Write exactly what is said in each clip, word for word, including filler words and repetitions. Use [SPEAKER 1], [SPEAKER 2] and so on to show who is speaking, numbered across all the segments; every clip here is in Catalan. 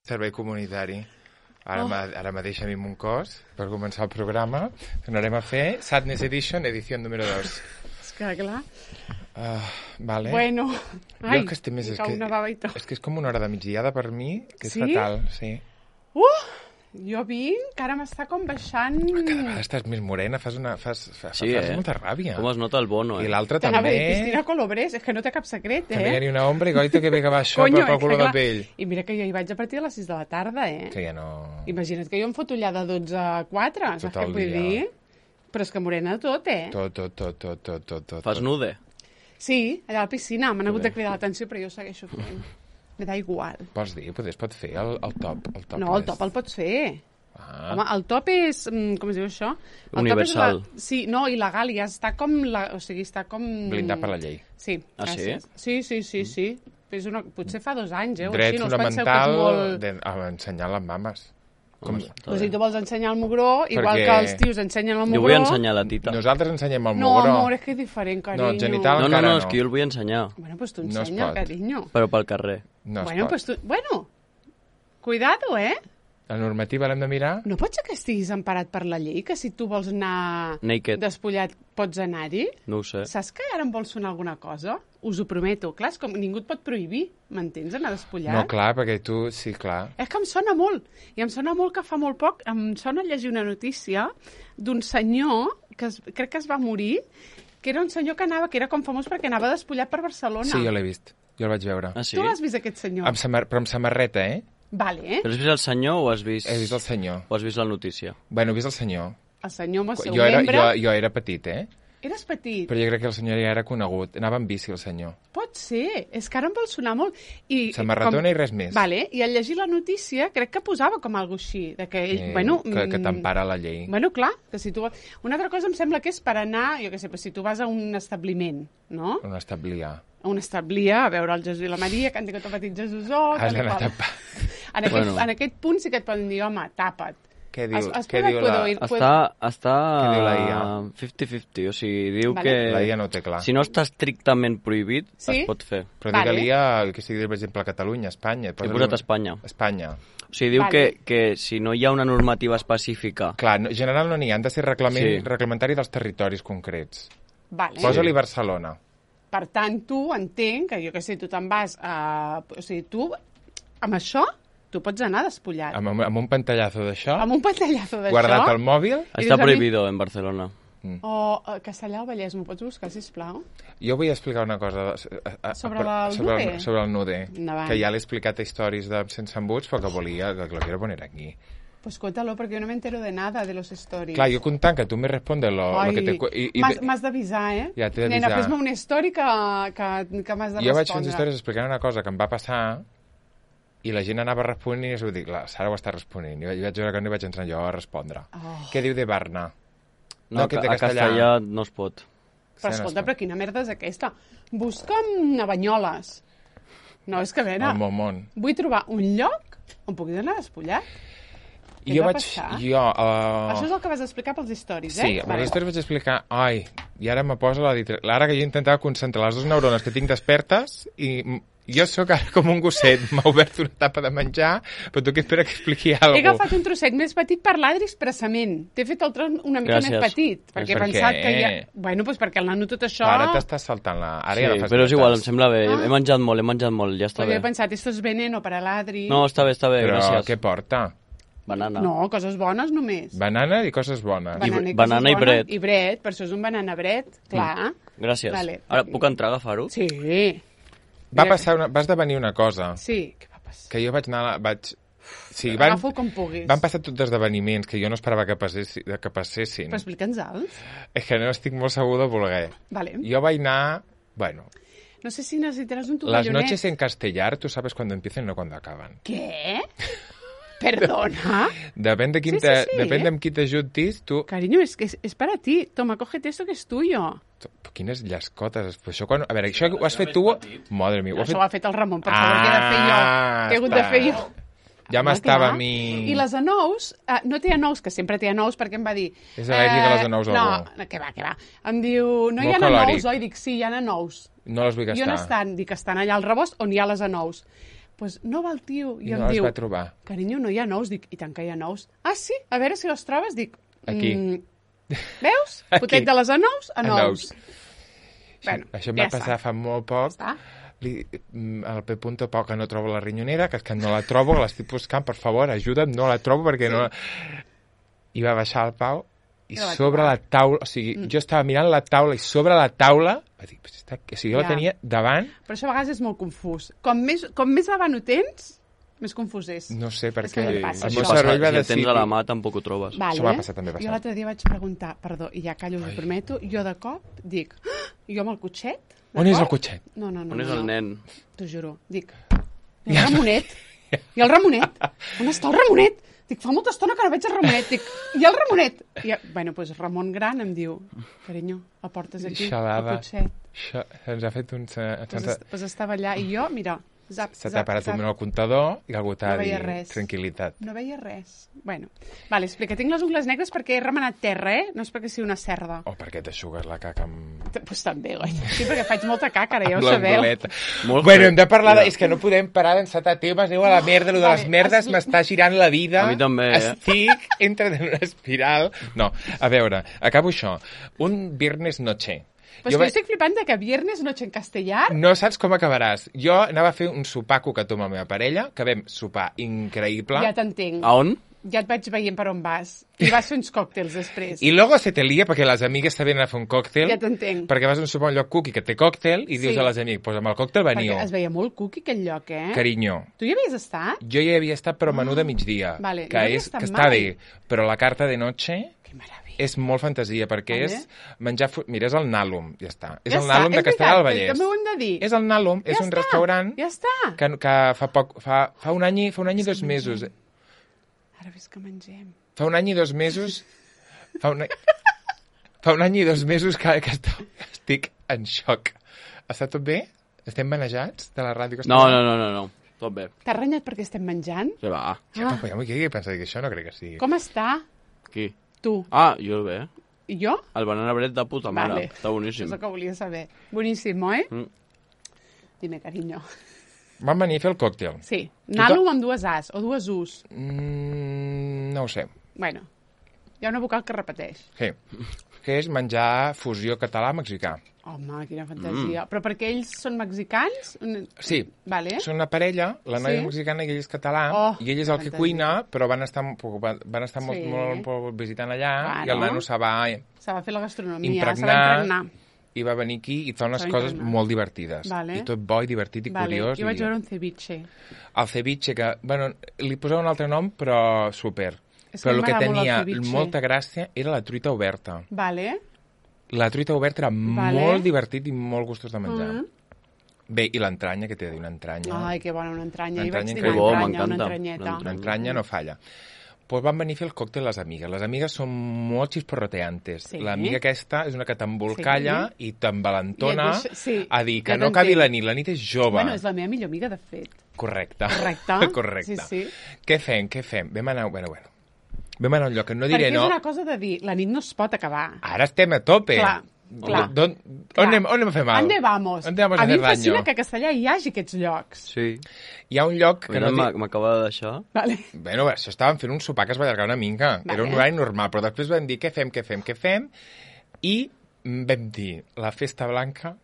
[SPEAKER 1] servei comunitari. Ara,
[SPEAKER 2] Oh.
[SPEAKER 1] ma, ara mateix a mi un cos, per començar el programa, tornarem a fer Sadness Edition, edició número dos.
[SPEAKER 2] És que, clar...
[SPEAKER 1] Uh, vale.
[SPEAKER 2] Bueno, ai,
[SPEAKER 1] jo que estic més...
[SPEAKER 2] em
[SPEAKER 1] És
[SPEAKER 2] cau
[SPEAKER 1] que,
[SPEAKER 2] una bava i tot.
[SPEAKER 1] és que és com una hora de migdiada per mi, que és
[SPEAKER 2] Sí?
[SPEAKER 1] fatal, sí.
[SPEAKER 2] Uh! Jo vinc, que ara m'està com baixant...
[SPEAKER 1] Cada vegada estàs més morena, fas, una, fas, fas,
[SPEAKER 3] Sí,
[SPEAKER 1] fas
[SPEAKER 3] eh?
[SPEAKER 1] molta ràbia.
[SPEAKER 3] Com es nota el bono, eh?
[SPEAKER 1] I l'altre
[SPEAKER 2] T'anava a
[SPEAKER 1] també...
[SPEAKER 2] dir, Cristina Colobrés, és que no té cap secret,
[SPEAKER 1] Que no hi ha
[SPEAKER 2] eh?
[SPEAKER 1] ni una ombra i goita que ve que va això
[SPEAKER 2] Conyo,
[SPEAKER 1] per pel
[SPEAKER 2] és que
[SPEAKER 1] color de
[SPEAKER 2] clar,
[SPEAKER 1] pell.
[SPEAKER 2] I mira que jo hi vaig a partir de les sis de la tarda, eh?
[SPEAKER 1] Que ja no...
[SPEAKER 2] Imagina't que jo em foto allà de dotze a quatre, saps
[SPEAKER 1] Tot
[SPEAKER 2] què
[SPEAKER 1] el
[SPEAKER 2] vull
[SPEAKER 1] dia.
[SPEAKER 2] dir? Però és que morena tot, eh?
[SPEAKER 1] Tot, tot, tot, tot, tot, tot, tot.
[SPEAKER 3] Fas nude?
[SPEAKER 2] Sí, allà a la piscina, m'han hagut
[SPEAKER 3] bé.
[SPEAKER 2] de cridar l'atenció, però jo ho segueixo fent. Me da igual.
[SPEAKER 1] Pots dir, poder, es pot fer el, el top. El top
[SPEAKER 2] No, el top el pots fer.
[SPEAKER 1] Ah.
[SPEAKER 2] Home, el top és... mm, Com es diu això? El
[SPEAKER 3] Universal.
[SPEAKER 2] Top és la, sí, no, il·legal, ja està com... La, o sigui, està com...
[SPEAKER 1] Blindat per la llei.
[SPEAKER 2] Sí,
[SPEAKER 3] Ah, sí?
[SPEAKER 2] gràcies. Sí, sí, sí, sí. És una, potser fa dos anys, eh? o
[SPEAKER 1] Dret
[SPEAKER 2] així, no us penseu que
[SPEAKER 1] fonamental
[SPEAKER 2] és molt...
[SPEAKER 1] de, a ensenyar les mames. Com...
[SPEAKER 3] Home, està
[SPEAKER 2] Però
[SPEAKER 3] bé.
[SPEAKER 2] si tu vols ensenyar el mugró, igual
[SPEAKER 1] Perquè-
[SPEAKER 2] que els tios ensenyen el
[SPEAKER 3] Jo
[SPEAKER 2] mugró...
[SPEAKER 3] vull ensenyar la tita.
[SPEAKER 1] Nosaltres ensenyem el
[SPEAKER 2] No,
[SPEAKER 1] mugró.
[SPEAKER 2] amor, és que és diferent, carinyo.
[SPEAKER 1] No, el genital-
[SPEAKER 3] No, no,
[SPEAKER 1] encara
[SPEAKER 3] no,
[SPEAKER 1] no.
[SPEAKER 3] és que jo el vull ensenyar.
[SPEAKER 2] Bueno, pues tu
[SPEAKER 1] No es
[SPEAKER 2] ensenya,
[SPEAKER 1] pot.
[SPEAKER 2] carinyo.
[SPEAKER 3] Però pel carrer.
[SPEAKER 1] No es
[SPEAKER 2] bueno,
[SPEAKER 1] pot.
[SPEAKER 2] pues tu... Bueno, cuidado, eh?
[SPEAKER 1] La normativa l'hem de mirar?
[SPEAKER 2] No pot ser que estiguis emparat per la llei, que si tu vols anar
[SPEAKER 3] Naked.
[SPEAKER 2] despullat pots anar-hi?
[SPEAKER 3] No ho sé.
[SPEAKER 2] Saps que ara em vols sonar alguna cosa? Us ho prometo. Clar, és com ningú et pot prohibir, m'entens, anar despullat?
[SPEAKER 1] No, clar, perquè tu... Sí, clar.
[SPEAKER 2] És que em sona molt. I em sona molt que fa molt poc em sona llegir una notícia d'un senyor que es, crec que es va morir, que era un senyor que anava, que era com famós perquè anava despullat per Barcelona.
[SPEAKER 1] Sí, jo l'he vist. Jo el vaig veure.
[SPEAKER 3] Ah, sí?
[SPEAKER 2] Tu l'has vist, aquest senyor?
[SPEAKER 1] Amb samar... Però amb samarreta, eh?
[SPEAKER 2] Vale, eh?
[SPEAKER 3] Però has vist el senyor o has vist...
[SPEAKER 1] He vist el senyor.
[SPEAKER 3] O has vist la notícia?
[SPEAKER 1] Bueno, he vist el senyor.
[SPEAKER 2] El senyor amb el seu
[SPEAKER 1] Jo era,
[SPEAKER 2] membre...
[SPEAKER 1] jo, jo era petit, eh?
[SPEAKER 2] Eres petit.
[SPEAKER 1] Però jo crec que el senyor ja era conegut. Anava amb bici, el senyor.
[SPEAKER 2] Pot ser. És que ara em vol sonar molt. I,
[SPEAKER 1] Samarretona i res més.
[SPEAKER 2] Vale, i al llegir la notícia crec que posava com algo així, de que ell,
[SPEAKER 1] Eh,
[SPEAKER 2] bueno...
[SPEAKER 1] que, que
[SPEAKER 2] mm,
[SPEAKER 1] t'empara la llei.
[SPEAKER 2] Bueno, clar, que si tu... Una altra cosa em sembla que és per anar, jo què sé, però si tu vas a un establiment, no?
[SPEAKER 1] On establia.
[SPEAKER 2] A un establia, a veure el Jesús i la Maria, que han dit que petit Jesusó...
[SPEAKER 1] Has
[SPEAKER 2] tal i
[SPEAKER 1] d'anar
[SPEAKER 2] qual.
[SPEAKER 1] tapat.
[SPEAKER 2] En aquest,
[SPEAKER 3] Bueno.
[SPEAKER 2] en aquest punt sí que et poden dir, home, tapa't.
[SPEAKER 1] Què diu,
[SPEAKER 2] Has- has
[SPEAKER 1] què
[SPEAKER 2] posat
[SPEAKER 1] diu
[SPEAKER 2] puedo
[SPEAKER 1] la...
[SPEAKER 2] ir? Pues-
[SPEAKER 3] Està, està
[SPEAKER 1] Què diu la I A?
[SPEAKER 3] cinquanta cinquanta, o sigui, diu
[SPEAKER 2] Vale.
[SPEAKER 3] que...
[SPEAKER 1] La I A no ho té clar.
[SPEAKER 3] Si no està estrictament prohibit,
[SPEAKER 2] Sí?
[SPEAKER 3] es pot fer.
[SPEAKER 1] Però
[SPEAKER 2] Vale.
[SPEAKER 1] digue-li a, que sigui, per exemple, a Catalunya, a Espanya.
[SPEAKER 3] He posat Espanya.
[SPEAKER 1] Espanya.
[SPEAKER 3] O sigui, diu
[SPEAKER 2] Vale.
[SPEAKER 3] que, que si no hi ha una normativa específica...
[SPEAKER 1] Clar, no, en general no n'hi ha, han de ser reglament,
[SPEAKER 3] Sí.
[SPEAKER 1] reglamentari dels territoris concrets.
[SPEAKER 2] Vale.
[SPEAKER 1] Posa-li Barcelona.
[SPEAKER 2] Per tant, tu entenc que, jo què sé, tu te'n vas a... O sigui, tu, amb això, tu pots anar despullat.
[SPEAKER 1] Amb, amb, amb un pantallazo d'això,
[SPEAKER 2] Amb un pantallazo d'això...
[SPEAKER 1] guardat al mòbil.
[SPEAKER 2] I
[SPEAKER 3] Està
[SPEAKER 2] dius a mi-
[SPEAKER 3] prohibido en Barcelona.
[SPEAKER 2] O a Castellà del Vallès, m'ho pots buscar, sisplau?
[SPEAKER 1] Jo vull explicar una cosa a, a,
[SPEAKER 2] Sobre
[SPEAKER 1] a,
[SPEAKER 2] el
[SPEAKER 1] sobre,
[SPEAKER 2] nude?
[SPEAKER 1] el, sobre el nude,
[SPEAKER 2] Endavant.
[SPEAKER 1] que ja l'he explicat a històries de Sense Embuts, però que volia, que lo quiero poner aquí.
[SPEAKER 2] Pues cuéntalo, porque yo no me entero de nada de los stories.
[SPEAKER 1] Clar, jo comptant que tu me respondes lo, lo
[SPEAKER 2] Ai,
[SPEAKER 1] que te... cu- I, i,
[SPEAKER 2] m'has m'has d'avisar, eh?
[SPEAKER 1] Ja t'he
[SPEAKER 2] Nena,
[SPEAKER 1] d'avisar.
[SPEAKER 2] fes-me una story que, que, que m'has de
[SPEAKER 1] jo vaig
[SPEAKER 2] respondre.
[SPEAKER 1] fent històries explicant una cosa que em va passar i la gent anava responent i jo dic, la Sara ho està responent. I vaig veure que no hi vaig entrar jo a respondre.
[SPEAKER 2] Oh.
[SPEAKER 1] Què diu de Barna?
[SPEAKER 3] No,
[SPEAKER 1] No, que té
[SPEAKER 3] a
[SPEAKER 1] castellà.
[SPEAKER 3] castellà no es pot.
[SPEAKER 2] Però escolta, però quina merda és aquesta? Busca'm a Banyoles. No, és que a veure,
[SPEAKER 1] Al Momont.
[SPEAKER 2] vull trobar un lloc on pugui anar despullat. Què
[SPEAKER 1] Jo
[SPEAKER 2] t'ha
[SPEAKER 1] vaig...
[SPEAKER 2] passat?
[SPEAKER 1] Jo... Uh...
[SPEAKER 2] Això és el que vas explicar pels stories, eh?
[SPEAKER 1] Sí, amb les històries vaig explicar... Ai, i ara me posa la ditra... Ara que jo intentava concentrar les dues neurones que tinc despertes i m- jo sóc ara com un gosset, m'ha obert una tapa de menjar, però tu què espera que expliqui
[SPEAKER 2] He
[SPEAKER 1] alguna
[SPEAKER 2] agafat un trosset més petit per l'Adri expressament. T'he fet el tros una mica
[SPEAKER 3] Gràcies.
[SPEAKER 2] més petit, perquè he
[SPEAKER 1] per
[SPEAKER 2] pensat
[SPEAKER 1] què?
[SPEAKER 2] que ja... Bueno, doncs perquè el nano tot això...
[SPEAKER 1] Ara t'estàs saltant la... Ara
[SPEAKER 3] Sí,
[SPEAKER 1] ja la fas
[SPEAKER 3] però és igual, em
[SPEAKER 1] dretes.
[SPEAKER 3] sembla bé.
[SPEAKER 2] Ah.
[SPEAKER 3] He menjat molt, he menjat molt, ja està
[SPEAKER 2] Perquè
[SPEAKER 3] bé.
[SPEAKER 2] he pensat, esto es veneno per a l'Adri.
[SPEAKER 3] No, està bé, està bé,
[SPEAKER 1] Però
[SPEAKER 3] gràcies.
[SPEAKER 1] què porta?
[SPEAKER 3] Banana.
[SPEAKER 2] No, coses bones només.
[SPEAKER 1] Banana i coses bones.
[SPEAKER 3] Ba-
[SPEAKER 2] Banana,
[SPEAKER 3] I- banana i
[SPEAKER 2] coses bones.
[SPEAKER 3] bret.
[SPEAKER 2] I bret, per això és un banana bret, clar.
[SPEAKER 3] Gràcies.
[SPEAKER 2] Vale.
[SPEAKER 3] Ara, puc entrar a agafar-ho?
[SPEAKER 2] Sí.
[SPEAKER 1] Va passar una... Va esdevenir una cosa,
[SPEAKER 2] Sí, què va passar?
[SPEAKER 1] que jo vaig anar... a- Vaig... Sí, van,
[SPEAKER 2] Agafa-ho com puguis.
[SPEAKER 1] van passar tots esdeveniments que jo no esperava que, passessi, que passessin.
[SPEAKER 2] Però explica'ns-els.
[SPEAKER 1] És que no estic molt segur de voler.
[SPEAKER 2] Vale.
[SPEAKER 1] Jo vaig anar... Bueno,
[SPEAKER 2] No sé si necesitaràs un
[SPEAKER 1] las
[SPEAKER 2] tovallonet.
[SPEAKER 1] noches en castellar, tú sabes cuándo empiezan y no cuándo acaban.
[SPEAKER 2] Què? Perdona?
[SPEAKER 1] Depèn de, quin
[SPEAKER 2] Sí, sí,
[SPEAKER 1] te,
[SPEAKER 2] sí.
[SPEAKER 1] depèn de amb qui t'ajuntis, tu...
[SPEAKER 2] Cariño, es que es, es para ti. Toma, cógete esto que es tuyo.
[SPEAKER 1] Però quines llescotes. Però això quan... A veure, això ho has fet tu... Madre mia, ho has
[SPEAKER 2] Això
[SPEAKER 1] fet...
[SPEAKER 2] ho ha fet el Ramon, per favor, què he de fer jo?
[SPEAKER 1] Ah,
[SPEAKER 2] Què he hagut de
[SPEAKER 1] està.
[SPEAKER 2] fer jo?
[SPEAKER 1] Ja
[SPEAKER 2] Home,
[SPEAKER 1] m'estava
[SPEAKER 2] clar.
[SPEAKER 1] a mi...
[SPEAKER 2] I les anous, eh, no té anous, que sempre té anous, perquè em va dir...
[SPEAKER 1] És al·lèrgic a les anous,
[SPEAKER 2] No,
[SPEAKER 1] algú.
[SPEAKER 2] no, que va, que va. Em diu, no hi
[SPEAKER 1] Molt
[SPEAKER 2] ha
[SPEAKER 1] calòric.
[SPEAKER 2] anous, oi? Dic, sí, hi ha anous.
[SPEAKER 1] No les vull
[SPEAKER 2] I on
[SPEAKER 1] gastar.
[SPEAKER 2] estan? Dic, estan allà al rebost on hi ha les anous. pues no va el tio. I,
[SPEAKER 1] I
[SPEAKER 2] em
[SPEAKER 1] no els
[SPEAKER 2] diu,
[SPEAKER 1] va trobar.
[SPEAKER 2] carinyo, no hi ha nous. Dic, i tant que hi ha nous. Ah, sí? A veure si els trobes. Dic,
[SPEAKER 1] Aquí.
[SPEAKER 2] Mm, veus?
[SPEAKER 1] Aquí.
[SPEAKER 2] Potet de les anous a
[SPEAKER 1] A
[SPEAKER 2] nous.
[SPEAKER 1] nous.
[SPEAKER 2] Bueno,
[SPEAKER 1] Això em
[SPEAKER 2] ja
[SPEAKER 1] va passar
[SPEAKER 2] està.
[SPEAKER 1] fa molt poc.
[SPEAKER 2] Està.
[SPEAKER 1] Li, mm, el P. Pau, que no trobo la rinyonera, que és que no la trobo, que l'estic buscant, per favor, ajuda'm, no la trobo perquè sí. no... I va baixar el Pau i
[SPEAKER 2] I la va
[SPEAKER 1] sobre
[SPEAKER 2] trobar.
[SPEAKER 1] la taula, o sigui, mm. jo estava mirant la taula i sobre la taula, va dir, pues està, o sigui, jo
[SPEAKER 2] Ja.
[SPEAKER 1] la tenia davant,
[SPEAKER 2] Però això a vegades és molt confús. Com més, com més davant ho tens, més confús és.
[SPEAKER 1] no sé, perquè
[SPEAKER 2] que em passa
[SPEAKER 1] el
[SPEAKER 2] això.
[SPEAKER 1] meu
[SPEAKER 3] Si
[SPEAKER 1] cervell va
[SPEAKER 3] el
[SPEAKER 1] decidir...
[SPEAKER 3] tens a la mà tampoc ho trobes.
[SPEAKER 2] Vale.
[SPEAKER 1] Això m'ha passat també
[SPEAKER 2] Jo
[SPEAKER 1] bastant.
[SPEAKER 2] l'altre dia vaig preguntar, perdó, i ja callo, us ho prometo, jo de cop dic, ah, jo amb el cotxet?
[SPEAKER 1] On és el
[SPEAKER 2] d'acord?
[SPEAKER 1] cotxet?
[SPEAKER 2] No, no, no.
[SPEAKER 3] On és
[SPEAKER 2] no,
[SPEAKER 3] el
[SPEAKER 2] no.
[SPEAKER 3] nen?
[SPEAKER 2] T'ho juro. Dic, i el Ramonet? I el Ramonet? On està el Ramonet? Dic, fa molta estona que no veig el Ramonet. Dic, i el Ramonet? I, bueno, doncs Ramon Gran em diu, carinyo, el portes aquí,
[SPEAKER 1] Xalada.
[SPEAKER 2] el cotxet.
[SPEAKER 1] Això ens ha fet un...
[SPEAKER 2] Doncs pues, est pues estava allà, i jo, mira, zap,
[SPEAKER 1] Se t'ha
[SPEAKER 2] zap,
[SPEAKER 1] parat
[SPEAKER 2] zap.
[SPEAKER 1] un minut al comptador i algú t'ha
[SPEAKER 2] No veia
[SPEAKER 1] dit
[SPEAKER 2] res.
[SPEAKER 1] tranquil·litat.
[SPEAKER 2] No veia res. Bueno, vale, explica. Tinc les ungles negres perquè he remenat terra, eh? No és perquè sigui una cerda.
[SPEAKER 1] O perquè t'aixugues la caca amb...
[SPEAKER 2] Doncs pues també, oi? Sí, perquè faig molta caca, ara ja ho
[SPEAKER 1] amb
[SPEAKER 2] sabeu.
[SPEAKER 1] l'angoleta.
[SPEAKER 3] Molt
[SPEAKER 1] Bueno,
[SPEAKER 3] fred.
[SPEAKER 1] hem de parlar... De...
[SPEAKER 3] Ja.
[SPEAKER 1] És que no podem parar d'encetar temes. Aneu a la merda, allò de les
[SPEAKER 2] Vale,
[SPEAKER 1] merdes
[SPEAKER 2] expli-
[SPEAKER 1] m'està girant la vida.
[SPEAKER 3] A mi també, eh?
[SPEAKER 1] Estic entre en una espiral. No, a veure, acabo això. Un viernes noche.
[SPEAKER 2] Pues
[SPEAKER 1] Jo
[SPEAKER 2] jo
[SPEAKER 1] vaig-
[SPEAKER 2] estic flipant de que viernes noche en castellà...
[SPEAKER 1] No saps com acabaràs. Jo anava a fer un sopar coquetó amb la meva parella, que vam sopar increïble.
[SPEAKER 2] Ja t'entenc.
[SPEAKER 3] A on?
[SPEAKER 2] Ja et vaig veient per on vas. I vas fer uns còctels després.
[SPEAKER 1] I luego se te lía perquè les amigues també van a fer un còctel.
[SPEAKER 2] Ja t'entenc.
[SPEAKER 1] Perquè vas a un sopar a un lloc cookie que té còctel i dius
[SPEAKER 2] Sí.
[SPEAKER 1] a les amigues, pues amb el còctel veniu.
[SPEAKER 2] Perquè es veia molt cuqui aquell lloc, eh?
[SPEAKER 1] Carinyo.
[SPEAKER 2] Tu hi havies estat?
[SPEAKER 1] Jo hi havia estat però menú de migdia,
[SPEAKER 2] Vale,
[SPEAKER 1] que,
[SPEAKER 2] no havia
[SPEAKER 1] és,
[SPEAKER 2] estat
[SPEAKER 1] que està
[SPEAKER 2] mai.
[SPEAKER 1] bé, però la carta de noche
[SPEAKER 2] Que meravella.
[SPEAKER 1] és molt fantasia, perquè
[SPEAKER 2] Vale.
[SPEAKER 1] és menjar... fu- Mira, és el Nàlum, ja està. És
[SPEAKER 2] Ja
[SPEAKER 1] el
[SPEAKER 2] està,
[SPEAKER 1] Nàlum de
[SPEAKER 2] és
[SPEAKER 1] Castellar del
[SPEAKER 2] veritat,
[SPEAKER 1] Vallès.
[SPEAKER 2] també ho hem de dir.
[SPEAKER 1] És el Nàlum, és
[SPEAKER 2] Ja
[SPEAKER 1] un
[SPEAKER 2] està,
[SPEAKER 1] restaurant
[SPEAKER 2] Ja està.
[SPEAKER 1] que, que fa poc, fa, fa un any i, fa un any i dos
[SPEAKER 2] que
[SPEAKER 1] mesos.
[SPEAKER 2] mengem. Ara ves que mengem.
[SPEAKER 1] Fa un any i dos mesos... Fa un any, fa un any i dos mesos que, que estic, estic en xoc. Està tot bé? Estem manejats de la ràdio? Que
[SPEAKER 3] No,
[SPEAKER 1] estem-
[SPEAKER 3] no, no, no, no. Tot bé.
[SPEAKER 2] T'has renyat perquè estem menjant?
[SPEAKER 3] Ja va.
[SPEAKER 1] Ja, ah. ja m'ho he pensat que això no crec que sigui.
[SPEAKER 2] Com està?
[SPEAKER 3] Qui?
[SPEAKER 2] Tu.
[SPEAKER 3] Ah, jo bé.
[SPEAKER 2] I jo?
[SPEAKER 3] El banana bread de puta mare.
[SPEAKER 2] Vale.
[SPEAKER 3] Està boníssim.
[SPEAKER 2] És el que volia saber. Boníssim, oi?
[SPEAKER 3] Mm.
[SPEAKER 2] Dime, carinyo.
[SPEAKER 1] Vam venir a fer el còctel.
[SPEAKER 2] Sí. Nalum amb dues As o dues Us.
[SPEAKER 1] Mm, no ho sé.
[SPEAKER 2] Bueno, hi ha una vocal que repeteix.
[SPEAKER 1] Sí. Que és menjar fusió català-mexicà.
[SPEAKER 2] Home, quina fantasia. Mm. Però perquè ells són mexicans? Un-
[SPEAKER 1] Sí.
[SPEAKER 2] Vale.
[SPEAKER 1] Són una parella, la noia
[SPEAKER 2] Sí.
[SPEAKER 1] mexicana i ell és català,
[SPEAKER 2] Oh,
[SPEAKER 1] i ell és el que
[SPEAKER 2] fantasia.
[SPEAKER 1] cuina, però van estar, van estar molt,
[SPEAKER 2] Sí.
[SPEAKER 1] molt, molt visitant allà,
[SPEAKER 2] Claro.
[SPEAKER 1] i el nano se va
[SPEAKER 2] Se va fer la gastronomia, se
[SPEAKER 1] impregnar,
[SPEAKER 2] va impregnar.
[SPEAKER 1] i va venir aquí i fa unes
[SPEAKER 2] Se va
[SPEAKER 1] coses
[SPEAKER 2] impregnar.
[SPEAKER 1] molt divertides.
[SPEAKER 2] Vale.
[SPEAKER 1] I tot bo i divertit i
[SPEAKER 2] Vale.
[SPEAKER 1] curiós.
[SPEAKER 2] Jo vaig
[SPEAKER 1] i...
[SPEAKER 2] veure un ceviche.
[SPEAKER 1] El ceviche, que, bueno, li posava un altre nom, però super.
[SPEAKER 2] És que
[SPEAKER 1] però el que
[SPEAKER 2] m'agrada molt el
[SPEAKER 1] tenia
[SPEAKER 2] ceviche.
[SPEAKER 1] molta gràcia era la truita oberta.
[SPEAKER 2] Vale.
[SPEAKER 1] La truita oberta era
[SPEAKER 2] Vale.
[SPEAKER 1] molt divertit i molt gustós de menjar.
[SPEAKER 2] Mm.
[SPEAKER 1] Bé, i l'entranya, que t'he de dir, una entranya.
[SPEAKER 2] Ai, que bona, una entranya. Hi
[SPEAKER 1] L'entranya
[SPEAKER 2] vaig
[SPEAKER 1] que
[SPEAKER 2] dir
[SPEAKER 3] bo,
[SPEAKER 2] una entranya, una
[SPEAKER 3] m'encanta.
[SPEAKER 2] entranyeta.
[SPEAKER 3] L'entranya.
[SPEAKER 1] Una entranya no falla. Pues van venir a fer el còctel les amigues. Les amigues són molt xisporroteantes.
[SPEAKER 2] Sí.
[SPEAKER 1] L'amiga aquesta és una que t'embolcalla
[SPEAKER 2] Sí.
[SPEAKER 1] i t'envalentona
[SPEAKER 2] I et deixa- sí,
[SPEAKER 1] a dir que
[SPEAKER 2] ja
[SPEAKER 1] no acabi
[SPEAKER 2] t'entenc.
[SPEAKER 1] la nit. La nit és jove.
[SPEAKER 2] Bueno, és la meva millor amiga, de fet.
[SPEAKER 1] Correcte.
[SPEAKER 2] Correcte.
[SPEAKER 1] Correcte.
[SPEAKER 2] Sí, sí.
[SPEAKER 1] Què fem, què fem? Vam anar... Bueno, bueno. Vam anar a un lloc que no diré
[SPEAKER 2] Perquè
[SPEAKER 1] no.
[SPEAKER 2] és una cosa de dir, la nit no es pot acabar.
[SPEAKER 1] Ara estem a tope.
[SPEAKER 2] Clar, clar.
[SPEAKER 1] Don,
[SPEAKER 2] Clar.
[SPEAKER 1] On, anem, on anem a fer mal?
[SPEAKER 2] ¿Dónde vamos?
[SPEAKER 1] On vamos a,
[SPEAKER 2] a mi
[SPEAKER 1] hacer
[SPEAKER 2] em fascina
[SPEAKER 1] daño?
[SPEAKER 2] que a Castellà hi hagi aquests llocs.
[SPEAKER 3] Sí.
[SPEAKER 1] Hi ha un lloc que
[SPEAKER 3] Mira,
[SPEAKER 1] no...
[SPEAKER 3] m'ha-
[SPEAKER 1] Di...
[SPEAKER 3] m'acaba de deixar.
[SPEAKER 2] Vale.
[SPEAKER 1] Bueno, això estàvem fent un sopar que es va allargar una mica.
[SPEAKER 2] Vale.
[SPEAKER 1] Era un horari normal, però després vam dir què fem, què fem, què fem, i vam dir la festa blanca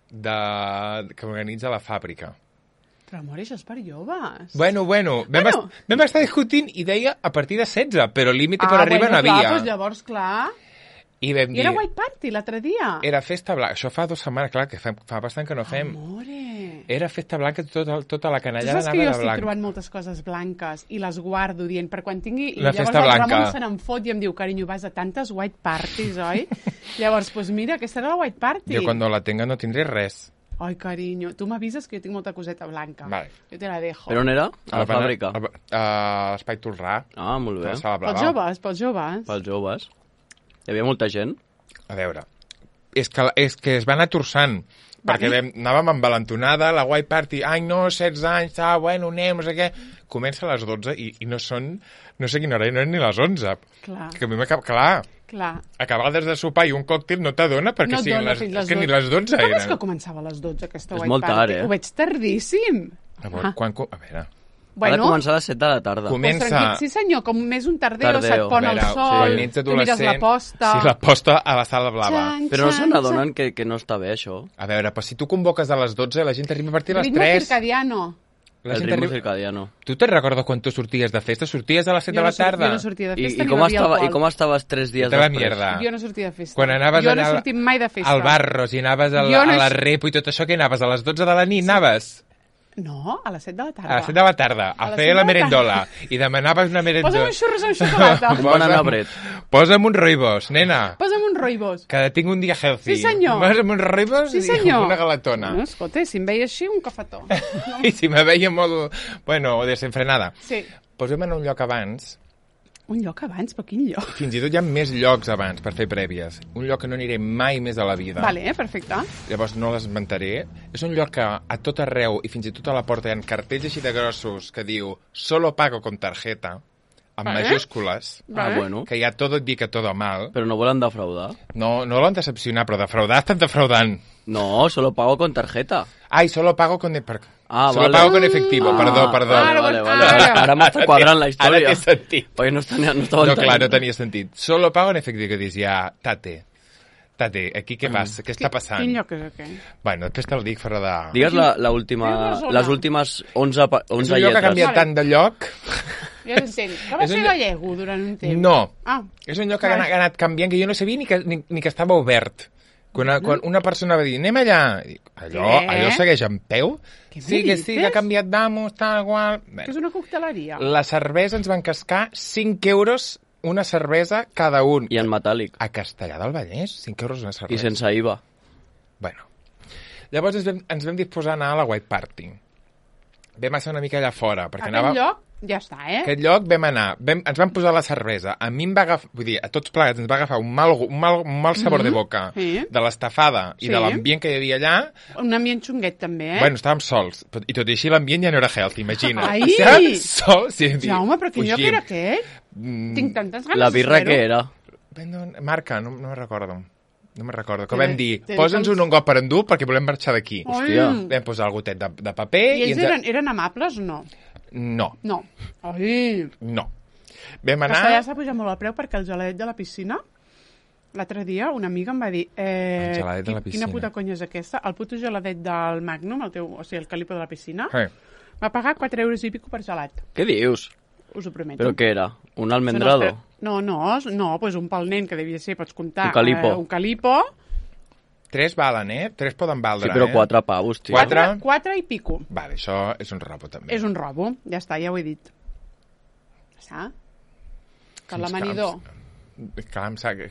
[SPEAKER 1] de... que organitza la fàbrica.
[SPEAKER 2] Però, amor, això és per joves.
[SPEAKER 1] Bueno, bueno, vam,
[SPEAKER 2] Bueno.
[SPEAKER 1] est vam estar discutint i deia a partir de setze, però límit
[SPEAKER 2] ah,
[SPEAKER 1] per arriba
[SPEAKER 2] bueno,
[SPEAKER 1] no havia.
[SPEAKER 2] Clar, doncs llavors, clar.
[SPEAKER 1] I vam
[SPEAKER 2] I
[SPEAKER 1] dir...
[SPEAKER 2] era White Party l'altre dia.
[SPEAKER 1] Era festa blanca. Això fa dues setmanes, clar, que fa, fa bastant que no fem.
[SPEAKER 2] Amore.
[SPEAKER 1] Era festa blanca, tota, tota la
[SPEAKER 2] Tu
[SPEAKER 1] canallada
[SPEAKER 2] saps
[SPEAKER 1] anava
[SPEAKER 2] que jo
[SPEAKER 1] de
[SPEAKER 2] estic
[SPEAKER 1] blanc.
[SPEAKER 2] trobant moltes coses blanques i les guardo dient per quan tingui... I
[SPEAKER 1] La
[SPEAKER 2] llavors
[SPEAKER 1] festa
[SPEAKER 2] el
[SPEAKER 1] blanca.
[SPEAKER 2] Ramon se n'enfot i em diu, carinyo, vas a tantes white parties, oi? Llavors, doncs pues mira, aquesta era la white party.
[SPEAKER 1] Jo quan la tenga no tindré res.
[SPEAKER 2] Ai, carinyo, tu m'avises que jo tinc molta coseta blanca.
[SPEAKER 1] Vale.
[SPEAKER 2] Jo te la dejo.
[SPEAKER 3] Per on era? A la
[SPEAKER 1] Al bana-
[SPEAKER 3] fàbrica.
[SPEAKER 1] al- A l'Espai Tolrà.
[SPEAKER 3] Ah, molt
[SPEAKER 1] a
[SPEAKER 3] bé.
[SPEAKER 1] la Sala
[SPEAKER 2] Pels
[SPEAKER 1] Blava.
[SPEAKER 2] joves, pels joves.
[SPEAKER 3] Pels joves. Hi havia molta gent.
[SPEAKER 1] A veure, és que, és que es va anar torçant, perquè vam, anàvem amb valentonada, la White Party, ai no, setze anys, ah, bueno, anem, no sé què. Comença a les dotze i, i no són, no sé quina hora, no eren ni les onze.
[SPEAKER 2] Clar,
[SPEAKER 1] Que a mi m'acaba, clar,
[SPEAKER 2] clar.
[SPEAKER 1] acabades de sopar i un còctel no t'adona perquè
[SPEAKER 2] No et
[SPEAKER 1] siguin
[SPEAKER 2] dona
[SPEAKER 1] les,
[SPEAKER 2] fins
[SPEAKER 1] és
[SPEAKER 2] les
[SPEAKER 1] que ni
[SPEAKER 2] dotze.
[SPEAKER 1] les dotze
[SPEAKER 2] Com és
[SPEAKER 1] eren.
[SPEAKER 2] que començava a les dotze aquesta
[SPEAKER 3] És
[SPEAKER 2] white
[SPEAKER 3] molt
[SPEAKER 2] party?
[SPEAKER 3] tard, eh?
[SPEAKER 2] Ho veig tardíssim.
[SPEAKER 1] A veure,
[SPEAKER 2] Ah.
[SPEAKER 1] quan... co- A veure...
[SPEAKER 3] Ha de començar a les set de la tarda.
[SPEAKER 1] Com- Comença-
[SPEAKER 2] Pues tranquil, sí senyor, com més un tardeo,
[SPEAKER 3] Tardeo.
[SPEAKER 2] se't pon
[SPEAKER 1] a
[SPEAKER 2] el
[SPEAKER 1] veure,
[SPEAKER 2] sol,
[SPEAKER 1] quan ets
[SPEAKER 2] tu mires
[SPEAKER 1] adolescent...
[SPEAKER 2] la posta...
[SPEAKER 1] Sí, la posta a la sala blava.
[SPEAKER 2] Xan,
[SPEAKER 3] Però no se
[SPEAKER 2] xan,
[SPEAKER 3] n'adonen que, que no està bé, això?
[SPEAKER 1] A veure, però si tu convoques a les dotze, la gent arriba a partir de les
[SPEAKER 2] Ritme
[SPEAKER 1] tres.
[SPEAKER 2] circadiano.
[SPEAKER 1] La
[SPEAKER 3] El
[SPEAKER 1] gent
[SPEAKER 3] ritme
[SPEAKER 1] arriba...
[SPEAKER 3] circadiano.
[SPEAKER 1] Tu te'n recordes quan tu sorties de festa? Sorties a les set
[SPEAKER 2] Jo
[SPEAKER 1] de
[SPEAKER 2] no,
[SPEAKER 1] la
[SPEAKER 2] sor-
[SPEAKER 1] tarda?
[SPEAKER 2] jo no sortia de
[SPEAKER 3] I,
[SPEAKER 2] festa
[SPEAKER 3] i,
[SPEAKER 2] ni
[SPEAKER 3] com
[SPEAKER 2] bevia
[SPEAKER 3] estava,
[SPEAKER 2] alcohol.
[SPEAKER 3] I com estaves tres dies
[SPEAKER 1] Vete a la
[SPEAKER 3] després?
[SPEAKER 1] mierda.
[SPEAKER 2] Jo no sortia de festa.
[SPEAKER 1] Quan anaves
[SPEAKER 2] jo
[SPEAKER 1] allà
[SPEAKER 2] no he
[SPEAKER 1] al-
[SPEAKER 2] sortit mai de festa.
[SPEAKER 1] Al Barros i anaves a la,
[SPEAKER 2] Jo no
[SPEAKER 1] a la
[SPEAKER 2] he-
[SPEAKER 1] Repo i tot això, que anaves a les dotze de la nit, anaves?
[SPEAKER 2] No, a les set de la tarda.
[SPEAKER 1] A les set de la tarda, a,
[SPEAKER 2] A les
[SPEAKER 1] fer
[SPEAKER 2] set
[SPEAKER 1] la
[SPEAKER 2] de la
[SPEAKER 1] merendola. I demanaves una merendola.
[SPEAKER 2] Posa'm un xurros amb xocolata.
[SPEAKER 3] Un banana bread.
[SPEAKER 1] Posa'm un roibos, nena.
[SPEAKER 2] Posa'm un roibos.
[SPEAKER 1] Que tinc un dia healthy.
[SPEAKER 2] Sí, senyor.
[SPEAKER 1] Posa'm un roibos
[SPEAKER 2] Sí,
[SPEAKER 1] i
[SPEAKER 2] senyor.
[SPEAKER 1] una galatona.
[SPEAKER 2] No, escolta, si em veia així, un cafetó.
[SPEAKER 1] I si me veia molt, bueno, desenfrenada.
[SPEAKER 2] Sí.
[SPEAKER 1] Posem en un lloc abans.
[SPEAKER 2] Un lloc abans, però quin lloc?
[SPEAKER 1] Fins i tot hi ha més llocs abans per fer prèvies. Un lloc que no aniré mai més a la vida.
[SPEAKER 2] Vale, eh, perfecte.
[SPEAKER 1] Llavors no l'esmentaré. És un lloc que a tot arreu i fins i tot a la porta hi ha cartells així de grossos que diu «Solo pago con tarjeta», amb
[SPEAKER 2] Vale.
[SPEAKER 1] majúscules,
[SPEAKER 3] Ah,
[SPEAKER 2] Vale.
[SPEAKER 3] bueno.
[SPEAKER 1] que ja todo indica todo mal.
[SPEAKER 3] Però no volen defraudar.
[SPEAKER 1] No, no l'han decepcionat, però defraudar estan defraudant.
[SPEAKER 3] No, solo pago con tarjeta.
[SPEAKER 1] Ai, solo pago con... per-
[SPEAKER 3] Ah,
[SPEAKER 1] solo
[SPEAKER 3] vale.
[SPEAKER 1] pago con efectivo,
[SPEAKER 3] Ah,
[SPEAKER 1] perdó, perdó.
[SPEAKER 2] Ara,
[SPEAKER 3] Vale,
[SPEAKER 2] ara.
[SPEAKER 3] vale, vale. Ara m'està quadrant la història.
[SPEAKER 1] Ara té sentit.
[SPEAKER 3] Perquè no, estava, no estava
[SPEAKER 1] No,
[SPEAKER 3] entenent.
[SPEAKER 1] clar, no tenia sentit. Solo pago en efectivo, que dius ja, tate, tate, aquí què passa? Què està passant?
[SPEAKER 2] Quin lloc és aquest?
[SPEAKER 1] Bueno, després te'l dic, farà de...
[SPEAKER 3] Digues la, la última,
[SPEAKER 2] Digues la zona.
[SPEAKER 3] les últimes onze, pa-
[SPEAKER 1] És
[SPEAKER 3] onze
[SPEAKER 1] un lloc que ha
[SPEAKER 3] lletres.
[SPEAKER 1] canviat
[SPEAKER 2] Vale.
[SPEAKER 1] tant de lloc...
[SPEAKER 2] Ja t'entenc. Que va
[SPEAKER 1] És un
[SPEAKER 2] ser
[SPEAKER 1] lloc-
[SPEAKER 2] gallego durant un temps.
[SPEAKER 1] No.
[SPEAKER 2] Ah,
[SPEAKER 1] És un lloc que ha
[SPEAKER 2] Vale.
[SPEAKER 1] anat, ha anat canviant, que jo no sabia ni que, ni, ni que estava obert. Quan una, quan una persona va dir, anem allà, i dic, allò,
[SPEAKER 2] Què?
[SPEAKER 1] allò segueix en peu?
[SPEAKER 2] Què
[SPEAKER 1] Sí,
[SPEAKER 2] me
[SPEAKER 1] que sí, que ha
[SPEAKER 2] dices?
[SPEAKER 1] canviat d'amos, tal, qual... Bé,
[SPEAKER 2] que és una cocteleria.
[SPEAKER 1] la cervesa ens van cascar cinc euros una cervesa cada un.
[SPEAKER 3] I en metàl·lic.
[SPEAKER 1] A Castellà del Vallès, cinc euros una
[SPEAKER 3] I
[SPEAKER 1] cervesa.
[SPEAKER 3] sense I V A.
[SPEAKER 1] Bueno. Llavors ens vam, ens vam disposar a anar a la White Party. Vam estar una mica allà fora, perquè
[SPEAKER 2] Aquest
[SPEAKER 1] anava...
[SPEAKER 2] lloc, ja està, eh?
[SPEAKER 1] Aquest lloc vam anar, vam, ens vam posar la cervesa. A mi em va agafar, vull dir, a tots plegats ens va agafar un mal, gu- un mal, un mal sabor mm -hmm. de boca
[SPEAKER 2] Sí.
[SPEAKER 1] de l'estafada i
[SPEAKER 2] Sí.
[SPEAKER 1] de l'ambient que hi havia allà.
[SPEAKER 2] Un ambient xunguet, també, eh?
[SPEAKER 1] Bueno, estàvem sols. Però- I tot i així l'ambient ja no era healthy, imagina't.
[SPEAKER 2] Ai!
[SPEAKER 1] Estàvem sols. Sí,
[SPEAKER 2] Jaume, però quin lloc
[SPEAKER 1] fugim.
[SPEAKER 2] era aquest?
[SPEAKER 1] Mm,
[SPEAKER 2] Tinc tantes ganes
[SPEAKER 3] La
[SPEAKER 2] de
[SPEAKER 3] birra
[SPEAKER 2] saber-ho.
[SPEAKER 3] que era.
[SPEAKER 1] bueno, Marca, no, no me'n recordo. No me'n recordo. Que
[SPEAKER 2] Té-
[SPEAKER 1] vam dir,
[SPEAKER 2] té
[SPEAKER 1] posa'ns
[SPEAKER 2] tants-
[SPEAKER 1] un, un got per endur perquè volem marxar d'aquí.
[SPEAKER 3] Hòstia.
[SPEAKER 2] Ai.
[SPEAKER 1] Vam posar el gotet de, de paper
[SPEAKER 2] I
[SPEAKER 1] i,
[SPEAKER 2] ells
[SPEAKER 1] ens...
[SPEAKER 2] eren, eren amables o no?
[SPEAKER 1] No,
[SPEAKER 2] No. Ai.
[SPEAKER 1] no. Vam
[SPEAKER 2] Castellà
[SPEAKER 1] anar...
[SPEAKER 2] s'ha pujat molt el preu perquè el geladet de la piscina, l'altre dia una amiga em va dir eh,
[SPEAKER 1] El geladet de la
[SPEAKER 2] qui- quina
[SPEAKER 1] piscina.
[SPEAKER 2] puta conya és aquesta? El puto geladet del Magnum, el teu, o sigui, el calipo de la piscina,
[SPEAKER 1] Eh,
[SPEAKER 2] va pagar quatre euros i pico per gelat.
[SPEAKER 3] Què dius?
[SPEAKER 2] Us ho prometo.
[SPEAKER 3] Però què era? Un
[SPEAKER 2] Són
[SPEAKER 3] almendrado?
[SPEAKER 2] els tre- No, no, no, pues un pel nen que devia ser, pots comptar.
[SPEAKER 3] Un calipo.
[SPEAKER 2] Eh, un calipo.
[SPEAKER 1] tres valen, eh? Tres poden
[SPEAKER 3] Sí,
[SPEAKER 1] valdre,
[SPEAKER 3] però
[SPEAKER 1] eh?
[SPEAKER 3] quatre pavos, tio.
[SPEAKER 1] Quatre.
[SPEAKER 2] Quatre, quatre i pico.
[SPEAKER 1] Vale, això és un robo, també.
[SPEAKER 2] És un robo, ja està, ja ho he dit. Ja està. Que l'amanidor.
[SPEAKER 1] Clar, em sap...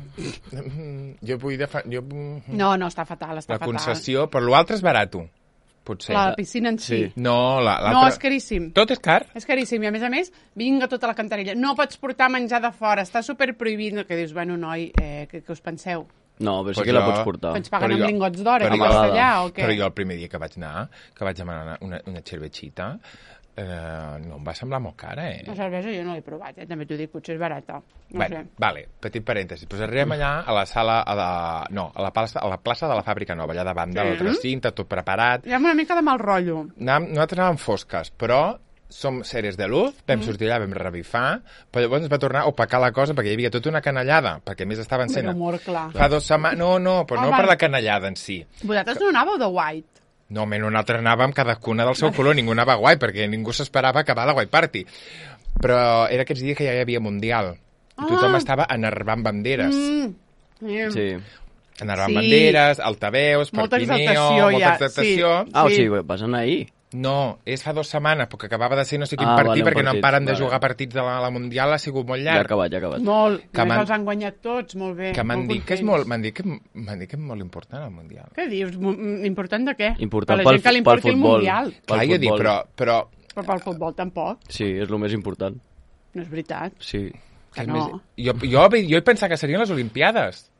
[SPEAKER 1] Jo vull... Defa... Jo...
[SPEAKER 2] No, no, està fatal, està
[SPEAKER 1] La
[SPEAKER 2] fatal.
[SPEAKER 1] concessió, però l'altre és barat, potser.
[SPEAKER 2] La piscina en si.
[SPEAKER 3] Sí.
[SPEAKER 1] No, la- l'altre...
[SPEAKER 2] No, és caríssim.
[SPEAKER 1] Tot és car?
[SPEAKER 2] És caríssim, i a més a més, vinga tota la cantarella. No pots portar menjar de fora, està super prohibit. Que dius, bueno, noi, eh, què, què us penseu?
[SPEAKER 3] No, però sí
[SPEAKER 1] Pues
[SPEAKER 3] que la
[SPEAKER 1] jo-
[SPEAKER 3] pots portar.
[SPEAKER 2] Ens paguen
[SPEAKER 1] Però
[SPEAKER 2] amb
[SPEAKER 1] jo-
[SPEAKER 2] lingots d'or
[SPEAKER 1] però
[SPEAKER 2] aquí
[SPEAKER 3] jo-
[SPEAKER 2] a castellà o què?
[SPEAKER 1] Però jo el primer dia que vaig anar, que vaig demanar una, una cervechita, eh, no em va semblar molt cara, eh?
[SPEAKER 2] La cervesa jo no l'he provat, eh? També t'ho dic, potser és barata. No
[SPEAKER 1] bueno,
[SPEAKER 2] sé.
[SPEAKER 1] vale, petit parèntesi. Pues arribem allà a la sala, a la, no, a la, plaça, a la plaça de la Fàbrica Nova, allà davant del
[SPEAKER 2] Sí.
[SPEAKER 1] recinte, tot preparat.
[SPEAKER 2] Hi ha una mica de mal rotllo.
[SPEAKER 1] Anàvem, nosaltres anàvem fosques, però som seres de luz, vam
[SPEAKER 2] Mm.
[SPEAKER 1] sortir allà, vam revifar, però llavors ens va tornar a opacar la cosa perquè hi havia tota una canallada, perquè a més estaven sent...
[SPEAKER 2] Però amor, clar.
[SPEAKER 1] Fa dos setmanes... No, no, però
[SPEAKER 2] Ah,
[SPEAKER 1] no
[SPEAKER 2] vale.
[SPEAKER 1] per la canallada en si.
[SPEAKER 2] Vosaltres no anàveu de white?
[SPEAKER 1] No, men, nosaltres anàvem cadascuna del seu color, ningú anava guai, perquè ningú s'esperava acabar la White Party. Però era aquests dies que ja hi havia Mundial. I tothom
[SPEAKER 2] Ah.
[SPEAKER 1] estava enervant banderes.
[SPEAKER 2] Mm. Sí.
[SPEAKER 3] Sí.
[SPEAKER 1] Enervant
[SPEAKER 2] Sí.
[SPEAKER 1] banderes, altaveus,
[SPEAKER 2] Molta
[SPEAKER 1] Perpinyó,
[SPEAKER 2] exaltació,
[SPEAKER 1] molta
[SPEAKER 2] ja,
[SPEAKER 1] exaltació.
[SPEAKER 2] sí.
[SPEAKER 3] Ah, o sigui, vas anar ahir.
[SPEAKER 1] No, és fa dues setmanes, perquè acabava de ser no sé quin
[SPEAKER 3] Ah,
[SPEAKER 1] partit,
[SPEAKER 3] vale, un
[SPEAKER 1] perquè no en
[SPEAKER 3] partit,
[SPEAKER 1] paren de
[SPEAKER 3] vale.
[SPEAKER 1] jugar partits de la, la Mundial, ha sigut molt
[SPEAKER 3] Ja ha
[SPEAKER 1] llarg.
[SPEAKER 3] acabat, ja ha acabat.
[SPEAKER 2] Molt.
[SPEAKER 1] Que
[SPEAKER 2] Que a més
[SPEAKER 1] m'han-
[SPEAKER 2] els han guanyat tots, molt bé.
[SPEAKER 1] Que m'han
[SPEAKER 2] molt
[SPEAKER 1] dit que és
[SPEAKER 2] contents.
[SPEAKER 1] molt, m'han dit que, m'han dit que és molt important el Mundial.
[SPEAKER 2] Què dius? M- Important de què?
[SPEAKER 3] Important
[SPEAKER 2] per la
[SPEAKER 3] pel,
[SPEAKER 2] gent que li
[SPEAKER 3] pel
[SPEAKER 2] importi el
[SPEAKER 3] futbol.
[SPEAKER 2] Mundial.
[SPEAKER 3] Pel
[SPEAKER 1] Clar, jo dic,
[SPEAKER 3] futbol.
[SPEAKER 1] però, però
[SPEAKER 2] Però pel futbol tampoc.
[SPEAKER 3] Sí, és el més important.
[SPEAKER 2] No és veritat.
[SPEAKER 3] Sí.
[SPEAKER 2] Que
[SPEAKER 1] és
[SPEAKER 2] no.
[SPEAKER 1] més, jo, jo, jo he pensat que serien les Olimpiades.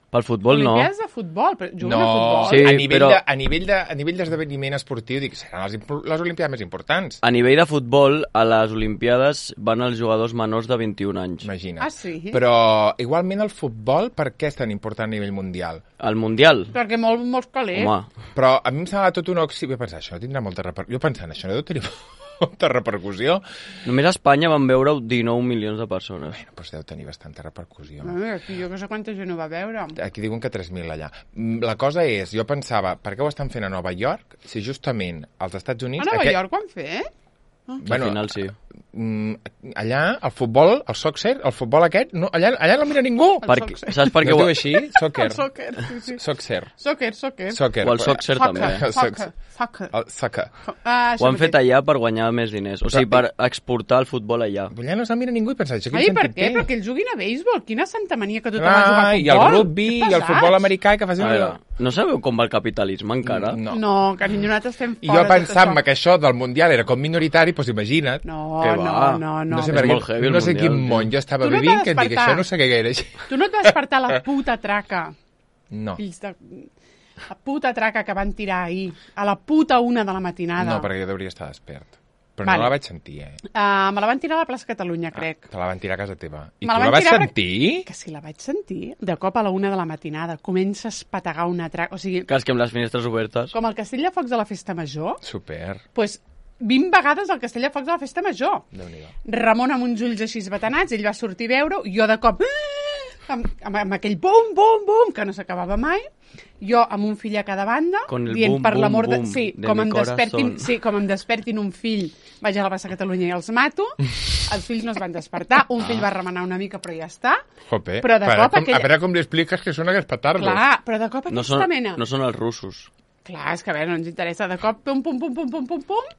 [SPEAKER 3] Pel futbol no.
[SPEAKER 2] Olimpiades de futbol, però juguen
[SPEAKER 1] No,
[SPEAKER 2] a futbol.
[SPEAKER 3] Sí,
[SPEAKER 1] a nivell
[SPEAKER 3] però-
[SPEAKER 1] de- a nivell de- a nivell d'esdeveniment esportiu, dic, seran les, impo- les Olimpiades més importants.
[SPEAKER 3] A nivell de futbol, a les Olimpiades van els jugadors menors de vint-i-un anys.
[SPEAKER 1] Imagina't.
[SPEAKER 2] Ah, sí?
[SPEAKER 1] Però, igualment, el futbol, per què és tan important a nivell mundial?
[SPEAKER 3] Al Mundial,
[SPEAKER 2] Perquè molt, molts calés.
[SPEAKER 3] home,
[SPEAKER 1] Però a mi em sembla tot una oxi... Vaig pensar, això no tindrà molta repercussió. Jo pensant, això no deu tenir molta repercussió.
[SPEAKER 3] només a Espanya van veure dinou milions de persones.
[SPEAKER 1] Bueno, doncs deu tenir bastanta repercussió.
[SPEAKER 2] Ai, aquí jo que sé quanta gent ho va veure.
[SPEAKER 1] Aquí diuen que tres mil allà. Mm, La cosa és, jo pensava, per què ho estan fent a Nova York si justament als Estats
[SPEAKER 2] A
[SPEAKER 1] Units...
[SPEAKER 2] Nova
[SPEAKER 1] aquest-
[SPEAKER 2] York ho han fet?
[SPEAKER 3] Al final sí.
[SPEAKER 1] mm, allà, el futbol, el soccer, el futbol aquest, no, allà, allà no mira ningú.
[SPEAKER 2] El
[SPEAKER 3] Perquè,
[SPEAKER 2] soccer.
[SPEAKER 3] saps per què
[SPEAKER 1] No es
[SPEAKER 3] ho...
[SPEAKER 1] diu així? Soccer.
[SPEAKER 2] El soccer, sí, sí.
[SPEAKER 1] Soccer.
[SPEAKER 2] Soccer, soccer.
[SPEAKER 1] Soccer.
[SPEAKER 3] O el soccer també.
[SPEAKER 2] Soccer,
[SPEAKER 1] eh?
[SPEAKER 2] soccer, soccer.
[SPEAKER 1] El soccer.
[SPEAKER 2] Ah,
[SPEAKER 3] Ho han fet allà per guanyar més diners. O sigui,
[SPEAKER 1] Però-
[SPEAKER 3] per exportar el futbol allà.
[SPEAKER 1] Allà no se'l mira ningú i pensava, això quin
[SPEAKER 2] Ai, per
[SPEAKER 1] sentit
[SPEAKER 2] què?
[SPEAKER 1] té?
[SPEAKER 2] Però que ells juguin a béisbol. Quina santa mania que tothom va jugar a
[SPEAKER 1] Ah,
[SPEAKER 2] futbol.
[SPEAKER 1] i el rugby,
[SPEAKER 2] Que
[SPEAKER 1] i el futbol
[SPEAKER 2] pesats.
[SPEAKER 1] americà, que facin...
[SPEAKER 3] A veure, no sabeu com va el capitalisme encara?
[SPEAKER 1] No.
[SPEAKER 2] No, carinyo, nosaltres estem
[SPEAKER 1] I
[SPEAKER 2] fora
[SPEAKER 1] jo
[SPEAKER 2] de tot
[SPEAKER 1] pensant-me
[SPEAKER 2] això.
[SPEAKER 1] que això del Mundial era com minoritari, doncs imagina't.
[SPEAKER 2] No,
[SPEAKER 3] Que
[SPEAKER 2] no,
[SPEAKER 3] va.
[SPEAKER 2] no, no.
[SPEAKER 1] No sé,
[SPEAKER 3] És
[SPEAKER 1] per
[SPEAKER 3] molt
[SPEAKER 1] què,
[SPEAKER 3] heavy el
[SPEAKER 1] no sé
[SPEAKER 3] Mundial,
[SPEAKER 1] quin
[SPEAKER 3] tio.
[SPEAKER 1] món jo estava
[SPEAKER 2] Tu no
[SPEAKER 1] vivint
[SPEAKER 2] t'has
[SPEAKER 1] que et dic,
[SPEAKER 2] despertat.
[SPEAKER 1] això no sé què gaire.
[SPEAKER 2] Tu no et vas despertar la puta traca,
[SPEAKER 1] No,
[SPEAKER 2] fills de... La puta traca que van tirar ahir, a la puta una de la matinada.
[SPEAKER 1] no, perquè jo hauria estar despert. Però
[SPEAKER 2] Vale.
[SPEAKER 1] no la vaig sentir, eh?
[SPEAKER 2] Uh, me la van tirar a la plaça Catalunya, crec.
[SPEAKER 1] Te la van tirar a casa teva. I
[SPEAKER 2] Me la
[SPEAKER 1] tu la
[SPEAKER 2] van
[SPEAKER 1] vas
[SPEAKER 2] tirar per-
[SPEAKER 1] sentir?
[SPEAKER 2] Que si la vaig sentir, de cop a la una de la matinada, comença a espetegar una traca... O sigui,
[SPEAKER 3] Que és que amb les finestres obertes...
[SPEAKER 2] com el castell de focs de la Festa Major,
[SPEAKER 1] Super.
[SPEAKER 2] pues, vint vegades al castell de focs de la Festa Major.
[SPEAKER 1] Déu-n'hi-do.
[SPEAKER 2] Ramon amb uns ulls així batanats, ell va sortir a veure-ho, jo de cop... Amb, amb, amb aquell bum, bum, bum, que no s'acabava mai, jo amb un fill a cada banda,
[SPEAKER 3] Con el
[SPEAKER 2] dient
[SPEAKER 3] bum,
[SPEAKER 2] per
[SPEAKER 3] bum,
[SPEAKER 2] l'amor de...
[SPEAKER 3] bum
[SPEAKER 2] Sí,
[SPEAKER 3] de
[SPEAKER 2] com
[SPEAKER 3] mi
[SPEAKER 2] em, despertin,
[SPEAKER 3] corazón.
[SPEAKER 2] sí, com em despertin un fill, vaig a la plaça Catalunya i els mato, els fills no es van despertar, un fill va remenar una mica però ja està,
[SPEAKER 1] Jope,
[SPEAKER 2] Però de
[SPEAKER 1] a veure
[SPEAKER 2] cop
[SPEAKER 1] com,
[SPEAKER 2] aquella-
[SPEAKER 1] a veure com li expliques que són aquests petardos.
[SPEAKER 2] clar, però de cop
[SPEAKER 3] No
[SPEAKER 2] aquesta
[SPEAKER 3] són,
[SPEAKER 2] mena...
[SPEAKER 3] no són els russos.
[SPEAKER 2] Clar, és que a veure, no ens interessa, de cop pum, pum, pum, pum, pum, pum, pum,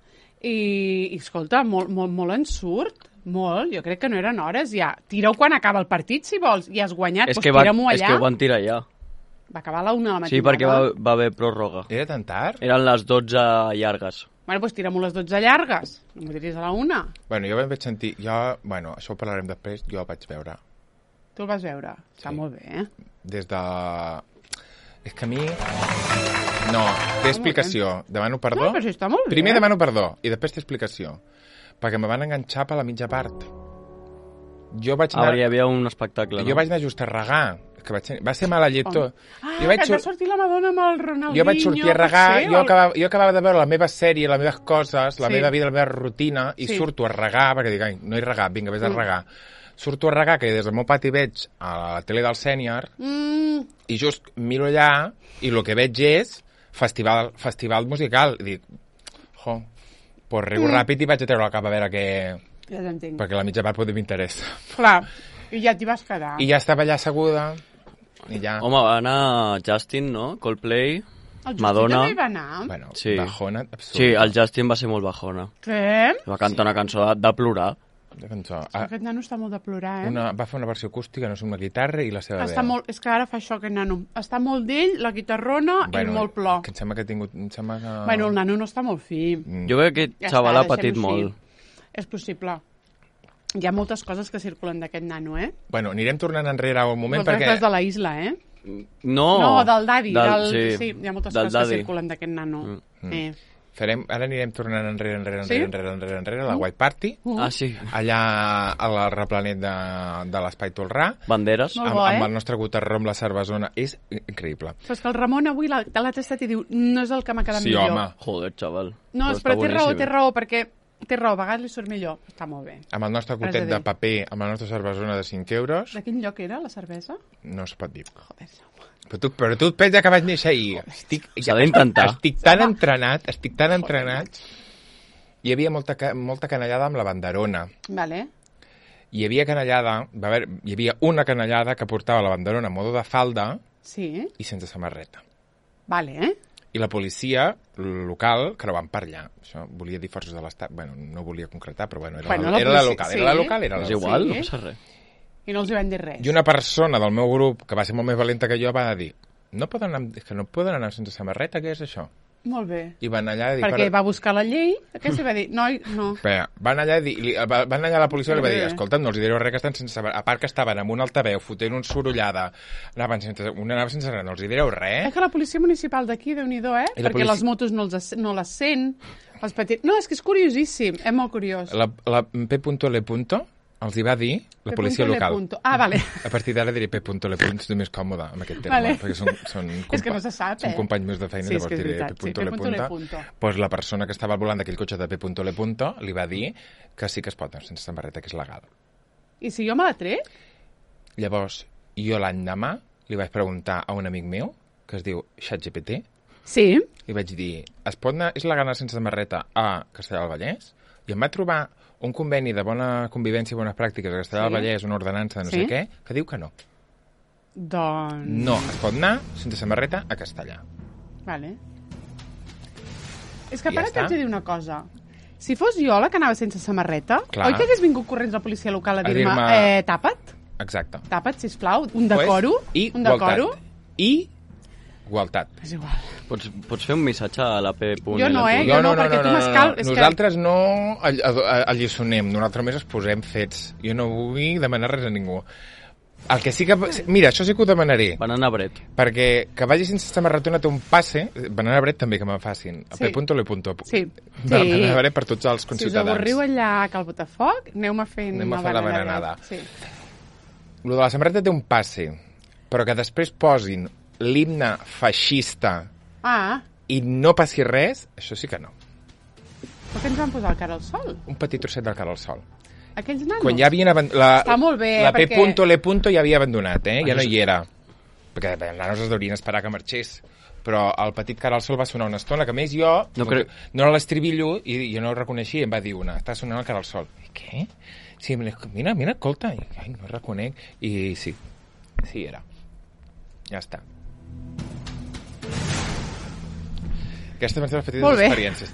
[SPEAKER 2] i, i escolta, molt, molt, molt en surt, molt, jo crec que no eren hores ja. Tira-ho quan acaba el partit, si vols, i has guanyat,
[SPEAKER 3] És
[SPEAKER 2] doncs
[SPEAKER 3] que, va,
[SPEAKER 2] tira-m'ho
[SPEAKER 3] és
[SPEAKER 2] allà.
[SPEAKER 3] que ho van tirar allà.
[SPEAKER 2] Va acabar a la una de la matinada.
[SPEAKER 3] Sí, perquè va, va haver pròrroga.
[SPEAKER 1] Era tan tard?
[SPEAKER 3] Eren les dotze llargues.
[SPEAKER 2] Bueno, doncs tira-m'ho les dotze llargues. No m'ho diries a la una.
[SPEAKER 1] Bueno, jo vaig sentir... Jo, bueno, això ho parlarem després, jo el vaig veure.
[SPEAKER 2] Tu el vas veure. Està
[SPEAKER 1] Sí.
[SPEAKER 2] molt bé, eh?
[SPEAKER 1] Des de... És que a mi... No, té explicació. Demano perdó.
[SPEAKER 2] No, però si està molt bé.
[SPEAKER 1] Primer demano perdó i després té explicació. Perquè me van enganxar per la mitja part. Jo vaig
[SPEAKER 3] Ah,
[SPEAKER 1] anar...
[SPEAKER 3] perquè hi havia un espectacle, no?
[SPEAKER 1] Jo vaig anar just a regar. Que vaig... Va ser mala llet tot.
[SPEAKER 2] Ah,
[SPEAKER 1] jo vaig
[SPEAKER 2] que et va
[SPEAKER 1] sur-
[SPEAKER 2] sortir la Madonna amb el Ronaldinho.
[SPEAKER 1] jo vaig sortir a regar,
[SPEAKER 2] potser,
[SPEAKER 1] jo
[SPEAKER 2] o-
[SPEAKER 1] acabava, jo acabava de veure la meva sèrie, les meves coses, la
[SPEAKER 2] Sí.
[SPEAKER 1] meva vida, la meva rutina, i
[SPEAKER 2] Sí.
[SPEAKER 1] surto a regar, perquè dic, ai, no he regat, vinga, vés a
[SPEAKER 2] Mm.
[SPEAKER 1] regar. Surto a regar, que des del meu pati veig a la tele del sènior,
[SPEAKER 2] Mm,
[SPEAKER 1] i just miro allà, i el que veig és festival, festival musical. I dic, jo, pues riu
[SPEAKER 2] Mm.
[SPEAKER 1] ràpid i vaig a treure el cap a veure què...
[SPEAKER 2] ja t'entenc.
[SPEAKER 1] Perquè la mitja part potser m'interessa.
[SPEAKER 2] Clar, i ja t'hi vas quedar.
[SPEAKER 1] I ja estava allà asseguda, i ja...
[SPEAKER 3] Home, va anar Justin, no? Coldplay,
[SPEAKER 2] El Justin
[SPEAKER 3] Madonna...
[SPEAKER 2] també hi va anar.
[SPEAKER 1] Bueno,
[SPEAKER 3] Sí.
[SPEAKER 1] bajona absurda.
[SPEAKER 3] Sí, el Justin va ser molt bajona.
[SPEAKER 2] Què?
[SPEAKER 3] Va cantar una cançó de, de plorar.
[SPEAKER 1] La cançó.
[SPEAKER 2] Ah.
[SPEAKER 1] Ah,
[SPEAKER 2] Aquest nano està molt de plorar, eh?
[SPEAKER 1] una, va fer una versió acústica, no sé, una guitarra i la seva
[SPEAKER 2] Està
[SPEAKER 1] veu.
[SPEAKER 2] molt, és que ara fa això, aquest nano. Està molt d'ell, la guitarrona i molt plor.
[SPEAKER 1] Que em sembla que ha tingut... Em sembla que...
[SPEAKER 2] Bueno, el nano no està molt fi.
[SPEAKER 1] Mm.
[SPEAKER 3] Jo crec que
[SPEAKER 2] Ja
[SPEAKER 3] aquest xaval ha
[SPEAKER 2] està,
[SPEAKER 3] patit
[SPEAKER 2] deixem-ho així.
[SPEAKER 3] molt.
[SPEAKER 2] És possible. Hi ha moltes coses que circulen d'aquest nano, eh?
[SPEAKER 1] Bueno, anirem tornant enrere un moment
[SPEAKER 2] Moltes
[SPEAKER 1] perquè...
[SPEAKER 2] coses de la isla, eh?
[SPEAKER 3] No,
[SPEAKER 2] No, del Daddy.
[SPEAKER 3] Del-
[SPEAKER 2] Del,
[SPEAKER 3] sí,
[SPEAKER 2] sí, hi ha moltes
[SPEAKER 3] del
[SPEAKER 2] coses
[SPEAKER 3] Daddy.
[SPEAKER 2] que circulen d'aquest nano.
[SPEAKER 1] Mm.
[SPEAKER 2] Eh.
[SPEAKER 1] Farem... Ara anirem tornant enrere, enrere,
[SPEAKER 2] Sí?
[SPEAKER 1] enrere, enrere, enrere, enrere, a la White Party,
[SPEAKER 2] Uh.
[SPEAKER 3] Ah, sí.
[SPEAKER 1] allà al replanet de, de l'Espai Tolrà,
[SPEAKER 3] Banderes.
[SPEAKER 2] Molt
[SPEAKER 1] amb,
[SPEAKER 2] bo, eh?
[SPEAKER 1] amb el nostre guitarró amb la cervesona. És increïble.
[SPEAKER 2] Però és que el Ramon avui l'ha l'ha tastat i diu no és el que m'ha quedat
[SPEAKER 1] Sí,
[SPEAKER 2] millor.
[SPEAKER 1] home.
[SPEAKER 3] Joder, xaval.
[SPEAKER 2] No,
[SPEAKER 3] està
[SPEAKER 2] però té raó,
[SPEAKER 3] boníssim.
[SPEAKER 2] té raó, perquè té raó, a vegades li surt millor. Està molt bé.
[SPEAKER 1] Amb el nostre
[SPEAKER 2] Res a
[SPEAKER 1] gotet
[SPEAKER 2] dir.
[SPEAKER 1] de paper, amb la nostra cervesona de cinc euros,
[SPEAKER 2] De quin lloc era, la cervesa?
[SPEAKER 1] no es pot dir.
[SPEAKER 2] Joder,
[SPEAKER 1] Però tu, però tu et pensa que vaig néixer ahir. Estic,
[SPEAKER 3] S'ha d'intentar.
[SPEAKER 1] Estic tan entrenat, estic tan entrenat. Hi havia molta, ca- molta canallada amb la banderona.
[SPEAKER 2] Vale.
[SPEAKER 1] Hi havia canallada, va haver, hi havia una canallada que portava la banderona a modo de falda
[SPEAKER 2] Sí,
[SPEAKER 1] i sense samarreta.
[SPEAKER 2] vale, eh?
[SPEAKER 1] I la policia local creuant per allà. Això volia dir forces de l'Estat. Bueno, no volia concretar, però bueno, era,
[SPEAKER 2] Bueno,
[SPEAKER 1] la,
[SPEAKER 2] la
[SPEAKER 1] era la
[SPEAKER 2] policia-
[SPEAKER 1] local.
[SPEAKER 2] sí.
[SPEAKER 1] Era la local, era la
[SPEAKER 3] És
[SPEAKER 1] local.
[SPEAKER 3] igual,
[SPEAKER 2] Sí.
[SPEAKER 3] no passa res.
[SPEAKER 2] I no els hi van dir res.
[SPEAKER 1] I una persona del meu grup, que va ser molt més valenta que jo, va dir no poden anar, és que no poden anar sense samarreta, què és això?
[SPEAKER 2] Molt bé.
[SPEAKER 1] I van allà i dir...
[SPEAKER 2] Perquè
[SPEAKER 1] per...
[SPEAKER 2] va buscar la llei, aquesta va dir, noi, no.
[SPEAKER 1] Espera, van allà, i dir, li, van allà a la policia i li va dir,
[SPEAKER 2] Bé.
[SPEAKER 1] escolta'm, no els hi direu res que estan sense saber. A part que estaven amb un altaveu, fotent un sorollada, anaven sense, una anava sense res, no els hi direu res.
[SPEAKER 2] És que la policia municipal d'aquí, Déu-n'hi-do, eh?
[SPEAKER 1] I la
[SPEAKER 2] Perquè
[SPEAKER 1] policia-
[SPEAKER 2] les motos no, els, no les sent, els petits... No, és que és curiosíssim, és molt curiós.
[SPEAKER 1] La, la P.L. els hi va dir la policia
[SPEAKER 2] P.
[SPEAKER 1] local.
[SPEAKER 2] Punto. Ah, vale.
[SPEAKER 1] A partir d'ara diré P.L. és més còmode amb aquest terme,
[SPEAKER 2] Vale.
[SPEAKER 1] perquè són, són,
[SPEAKER 2] És que no se sap,
[SPEAKER 1] són
[SPEAKER 2] eh?
[SPEAKER 1] companys meus de feina,
[SPEAKER 2] Sí, és
[SPEAKER 1] llavors
[SPEAKER 2] que és
[SPEAKER 1] diré
[SPEAKER 2] veritat, sí,
[SPEAKER 1] P.L.
[SPEAKER 2] P.L.
[SPEAKER 1] Pues la persona que estava al volant d'aquell cotxe de P.L. li va dir que sí que es pot anar sense samarreta, que és legal.
[SPEAKER 2] I si jo me la trec?
[SPEAKER 1] Llavors, jo l'endemà li vaig preguntar a un amic meu, que es diu ChatGPT,
[SPEAKER 2] Sí.
[SPEAKER 1] i vaig dir, es pot anar, és legal anar sense samarreta a Castellar del Vallès? I em va trobar un conveni de bona convivència i bones pràctiques a Castellar
[SPEAKER 2] Sí.
[SPEAKER 1] del Vallès, una ordenança de no
[SPEAKER 2] Sí.
[SPEAKER 1] sé què, que diu que no.
[SPEAKER 2] Doncs...
[SPEAKER 1] No, es pot anar sense samarreta a Castellar.
[SPEAKER 2] Vale. És que a
[SPEAKER 1] I ja
[SPEAKER 2] part
[SPEAKER 1] està.
[SPEAKER 2] t'haig de dir una cosa. Si fos jo la que anava sense samarreta,
[SPEAKER 1] Clar.
[SPEAKER 2] oi que hagués vingut corrents la policia local a
[SPEAKER 1] A
[SPEAKER 2] dir-me
[SPEAKER 1] dir-me-
[SPEAKER 2] eh, tapa't,
[SPEAKER 1] Exacte.
[SPEAKER 2] tapa't, sisplau, un decoro,
[SPEAKER 1] Pues, I
[SPEAKER 2] un decoro.
[SPEAKER 1] igualtat. I igualtat.
[SPEAKER 2] És igual.
[SPEAKER 3] Pots, pots fer un missatge a la P.
[SPEAKER 2] Jo no, eh? Jo no, perquè tu m'escal- és que-
[SPEAKER 1] Nosaltres no all- all- alliçonem, nosaltres només es posem fets. Jo no vull demanar res a ningú. El que sí que... Mira, això sí que ho demanaré.
[SPEAKER 3] Banana bread.
[SPEAKER 1] Perquè que vagi sense samarretona té un passe, banana bread també que me'n facin, a
[SPEAKER 2] Sí.
[SPEAKER 1] P.L.
[SPEAKER 2] Sí.
[SPEAKER 1] Banana bread per tots els
[SPEAKER 2] Si us
[SPEAKER 1] conciutadans.
[SPEAKER 2] avorriu allà a Cal Botafoc, aneu-me fent
[SPEAKER 1] Anem a
[SPEAKER 2] una
[SPEAKER 1] fer la
[SPEAKER 2] banana
[SPEAKER 1] bananada.
[SPEAKER 2] bread. Sí.
[SPEAKER 1] Lo de la samarreta té un passe, però que després posin l'himne feixista
[SPEAKER 2] Ah,
[SPEAKER 1] i no passi res, això sí que no.
[SPEAKER 2] però què ens van posar el cara al sol?
[SPEAKER 1] Un petit trosset del cara al sol.
[SPEAKER 2] Aquells nanos?
[SPEAKER 1] Quan ja havien abandonat... La,
[SPEAKER 2] Està molt bé,
[SPEAKER 1] la
[SPEAKER 2] perquè-
[SPEAKER 1] P.L. ja havia abandonat, eh? Ja no hi era. Perquè els nanos es deurien esperar que marxés. Però el petit cara al sol va sonar una estona, que a més jo...
[SPEAKER 3] No crec-
[SPEAKER 1] no era l'estribillo i jo no ho reconeixia i em va dir una, està sonant el cara al sol. I què? Sí, em dic, mira, mira, escolta. I, ai, no reconec. I sí, sí era. Ja està. Aquestes van ser les petites
[SPEAKER 2] Molt bé.
[SPEAKER 1] experiències.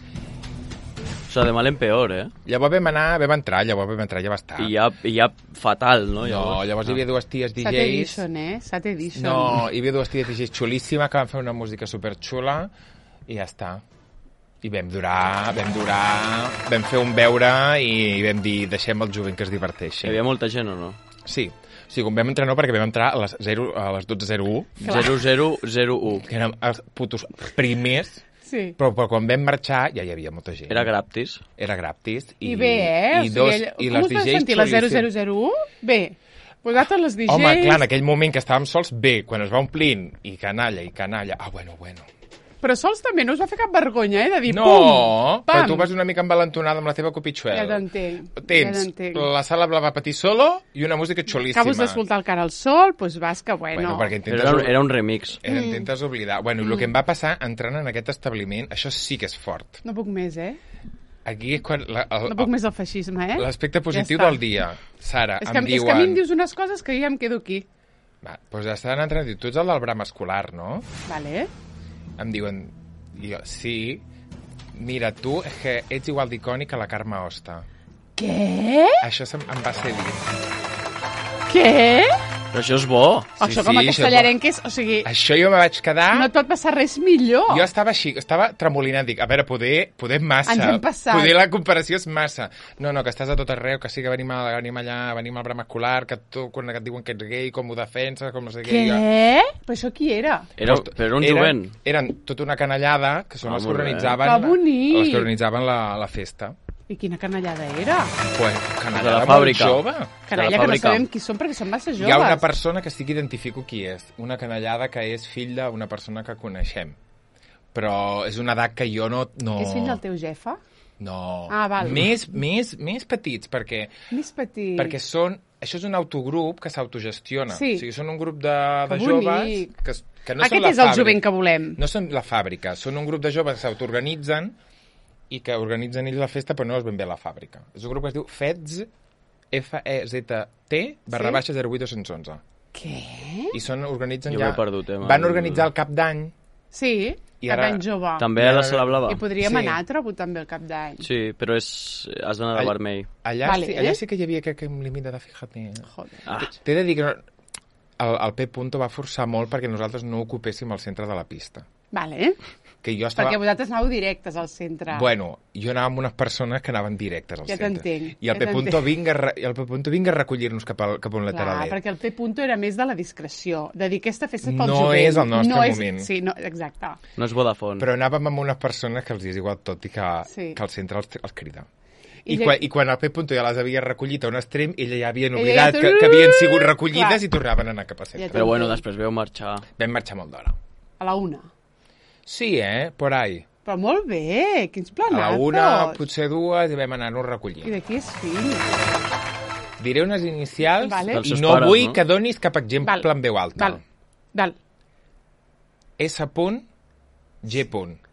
[SPEAKER 3] O sigui, de mal en peor, eh?
[SPEAKER 1] Llavors vam anar, vam entrar, llavors vam entrar, ja va estar.
[SPEAKER 3] I ja, i ja fatal, no?
[SPEAKER 1] No, llavors hi havia dues ties D
[SPEAKER 2] Sat
[SPEAKER 1] Js.
[SPEAKER 2] Edition, eh? Sat Edition.
[SPEAKER 1] No, hi havia dues ties D Js xulíssimes que van fer una música superxula i ja està. I vam durar, vam durar, vam fer un beure i vam dir, deixem el jovent que es diverteixi.
[SPEAKER 3] Hi havia molta gent o no?
[SPEAKER 1] Sí, o sigui, quan vam entrar no, perquè vam entrar a les, zero, a les dotze zero u,
[SPEAKER 3] zero zero zero u.
[SPEAKER 1] que érem els putos primers,
[SPEAKER 2] Sí.
[SPEAKER 1] però, però quan vam marxar ja hi havia molta gent.
[SPEAKER 3] Era gratis.
[SPEAKER 1] Era gratis. I,
[SPEAKER 2] I bé, eh?
[SPEAKER 1] I,
[SPEAKER 2] O
[SPEAKER 1] dos,
[SPEAKER 2] sigui,
[SPEAKER 1] i
[SPEAKER 2] com
[SPEAKER 1] les
[SPEAKER 2] us
[SPEAKER 1] D
[SPEAKER 2] vas
[SPEAKER 1] Js
[SPEAKER 2] sentir, la zero zero
[SPEAKER 1] xulíssimes.
[SPEAKER 2] zero u? Bé. Vosaltres les D Js...
[SPEAKER 1] Home, clar, en aquell moment que estàvem sols, bé, quan es va omplint, i canalla, i canalla, ah, bueno, bueno.
[SPEAKER 2] Però sols també no us va fer cap vergonya, eh? De dir
[SPEAKER 1] No,
[SPEAKER 2] pum,
[SPEAKER 1] però
[SPEAKER 2] pam.
[SPEAKER 1] tu vas una mica envalentonada amb la teva copitxuela.
[SPEAKER 2] Ja t'entenc.
[SPEAKER 1] Tens
[SPEAKER 2] ja t'entenc.
[SPEAKER 1] la sala la va patir solo i una música xulíssima.
[SPEAKER 2] Acabes d'escoltar el cara al sol, doncs vas que bueno.
[SPEAKER 1] Bueno, perquè intentes,
[SPEAKER 3] Era, un- era un remix.
[SPEAKER 1] eh, intentes oblidar. Bueno, mm. el que em va passar entrant en aquest establiment, això sí que és fort.
[SPEAKER 2] No puc més, eh?
[SPEAKER 1] Aquí és quan... La, el,
[SPEAKER 2] No puc més del feixisme, eh?
[SPEAKER 1] L'aspecte positiu
[SPEAKER 2] Ja està.
[SPEAKER 1] del dia. Sara,
[SPEAKER 2] És
[SPEAKER 1] em
[SPEAKER 2] que,
[SPEAKER 1] diuen...
[SPEAKER 2] és que a mi em dius unes coses que jo ja em quedo aquí.
[SPEAKER 1] Va, doncs estan entrant i tu ets el del bram escolar, no?
[SPEAKER 2] Vale.
[SPEAKER 1] Em diuen... Jo, sí, mira, tu és que ets igual d'icònic que la Carme Osta.
[SPEAKER 2] Què?
[SPEAKER 1] Això se'm, em va ser dit.
[SPEAKER 2] Què?
[SPEAKER 3] Però això és bo.
[SPEAKER 2] Sí, això com a
[SPEAKER 1] això és bo.
[SPEAKER 2] castellarenques, o sigui,
[SPEAKER 1] Això jo me vaig quedar...
[SPEAKER 2] no et pot passar res millor.
[SPEAKER 1] Jo estava així, estava tremolinant, dic, a veure, poder, poder massa.
[SPEAKER 2] Ens hem passat.
[SPEAKER 1] Poder la comparació és massa. No, no, que estàs a tot arreu, que sí que venim, a, venim allà, venim al bram escolar, que tu, quan et diuen que ets gay, com ho defenses, com no sé què.
[SPEAKER 2] Què?
[SPEAKER 1] i jo-
[SPEAKER 2] Però això qui era?
[SPEAKER 3] Era, però era un
[SPEAKER 1] eren,
[SPEAKER 3] jovent.
[SPEAKER 1] Eren tota una canallada, que són
[SPEAKER 3] Ah,
[SPEAKER 1] les que
[SPEAKER 3] molt bé.
[SPEAKER 1] organitzaven,
[SPEAKER 2] Que bonic.
[SPEAKER 1] les que organitzaven la, la festa.
[SPEAKER 2] I quina canallada era?
[SPEAKER 1] Pues,
[SPEAKER 3] De
[SPEAKER 1] canallada
[SPEAKER 3] la
[SPEAKER 1] molt
[SPEAKER 3] fàbrica.
[SPEAKER 1] jove.
[SPEAKER 2] Canalla, que no
[SPEAKER 3] fàbrica.
[SPEAKER 2] sabem qui són perquè són massa joves.
[SPEAKER 1] Hi ha una persona que sí que identifico qui és. Una canallada que és fill d'una persona que coneixem. Però és una edat que jo no... no...
[SPEAKER 2] És fill del teu jefa?
[SPEAKER 1] No.
[SPEAKER 2] Ah, val.
[SPEAKER 1] Més, més, més petits, perquè,
[SPEAKER 2] Més petit.
[SPEAKER 1] perquè són... Això és un autogrup que s'autogestiona.
[SPEAKER 2] Sí.
[SPEAKER 1] O sigui, són un grup de,
[SPEAKER 2] Que
[SPEAKER 1] de
[SPEAKER 2] bonic.
[SPEAKER 1] joves que, que no són
[SPEAKER 2] Aquest
[SPEAKER 1] la
[SPEAKER 2] és el
[SPEAKER 1] fàbrica.
[SPEAKER 2] jovent que volem.
[SPEAKER 1] No són la fàbrica, són un grup de joves que s'autoorganitzen i que organitzen ells la festa, però no és ben bé la fàbrica. És un grup que es diu FETZ, F E Z T, barra
[SPEAKER 2] Sí?
[SPEAKER 1] baixa zero vuit dos cents i onze.
[SPEAKER 2] Què?
[SPEAKER 1] I són, organitzen
[SPEAKER 3] Jo
[SPEAKER 1] ja...
[SPEAKER 3] m'he perdut, eh, amb
[SPEAKER 1] Van
[SPEAKER 3] el-
[SPEAKER 1] organitzar el cap d'any.
[SPEAKER 2] Sí,
[SPEAKER 1] I
[SPEAKER 2] cap
[SPEAKER 1] ara-
[SPEAKER 2] d'any jove.
[SPEAKER 3] També a la sala blava.
[SPEAKER 2] I podríem
[SPEAKER 1] Sí.
[SPEAKER 2] anar a trobar també el cap d'any.
[SPEAKER 3] Sí, però és... has d'anar de
[SPEAKER 1] All-
[SPEAKER 3] vermell.
[SPEAKER 1] Allà,
[SPEAKER 2] Vale.
[SPEAKER 1] sí, allà sí que hi havia crec que un límit de fíjate.
[SPEAKER 2] Joder.
[SPEAKER 3] Ah,
[SPEAKER 1] T'he de dir que no- el, el P. Punto va forçar molt perquè nosaltres no ocupéssim el centre de la pista.
[SPEAKER 2] Vale.
[SPEAKER 1] que jo estava...
[SPEAKER 2] Perquè vosaltres anàveu directes al centre.
[SPEAKER 1] Bueno, jo anava amb unes persones que anaven directes al
[SPEAKER 2] Ja
[SPEAKER 1] centre.
[SPEAKER 2] t'entenc,
[SPEAKER 1] I el
[SPEAKER 2] ja
[SPEAKER 1] P.
[SPEAKER 2] t'entenc.
[SPEAKER 1] vinga, a re- i el P. vinga a recollir-nos cap, al, cap a un lateral
[SPEAKER 2] Clar,
[SPEAKER 1] D.
[SPEAKER 2] perquè el P. punto era més de la discreció, de dir aquesta festa és pel
[SPEAKER 1] No
[SPEAKER 2] jovent.
[SPEAKER 1] és el nostre
[SPEAKER 2] no és...
[SPEAKER 1] moment.
[SPEAKER 2] Sí, no, exacte.
[SPEAKER 3] No és Vodafone.
[SPEAKER 1] Però anàvem amb unes persones que els és igual tot i que,
[SPEAKER 2] Sí.
[SPEAKER 1] que el centre els, els crida.
[SPEAKER 2] I
[SPEAKER 1] I,
[SPEAKER 2] ja-
[SPEAKER 1] quan, I quan el P. ja les havia recollit a un extrem, ella ja havien
[SPEAKER 2] Ella
[SPEAKER 1] oblidat
[SPEAKER 2] ja-
[SPEAKER 1] que, que havien sigut recollides
[SPEAKER 2] Clar.
[SPEAKER 1] i tornaven a anar cap a centre.
[SPEAKER 2] Ja
[SPEAKER 3] Però bueno,
[SPEAKER 2] t'entenc.
[SPEAKER 3] després veu marxar.
[SPEAKER 1] Vam marxar molt d'hora.
[SPEAKER 2] A la una.
[SPEAKER 1] Sí, eh? Por ahí.
[SPEAKER 2] Però molt bé, quins
[SPEAKER 1] A
[SPEAKER 2] planazos.
[SPEAKER 1] la una, potser dues, i vam anar-nos
[SPEAKER 2] I
[SPEAKER 1] recollint.
[SPEAKER 2] de qui és fill?
[SPEAKER 1] Diré unes inicials
[SPEAKER 2] Vale.
[SPEAKER 3] Dels
[SPEAKER 1] i
[SPEAKER 3] seus
[SPEAKER 1] no
[SPEAKER 3] pares,
[SPEAKER 1] vull
[SPEAKER 3] no?
[SPEAKER 1] que donis cap exemple
[SPEAKER 2] Val.
[SPEAKER 1] en veu alta.
[SPEAKER 2] Val, val.
[SPEAKER 1] S. G.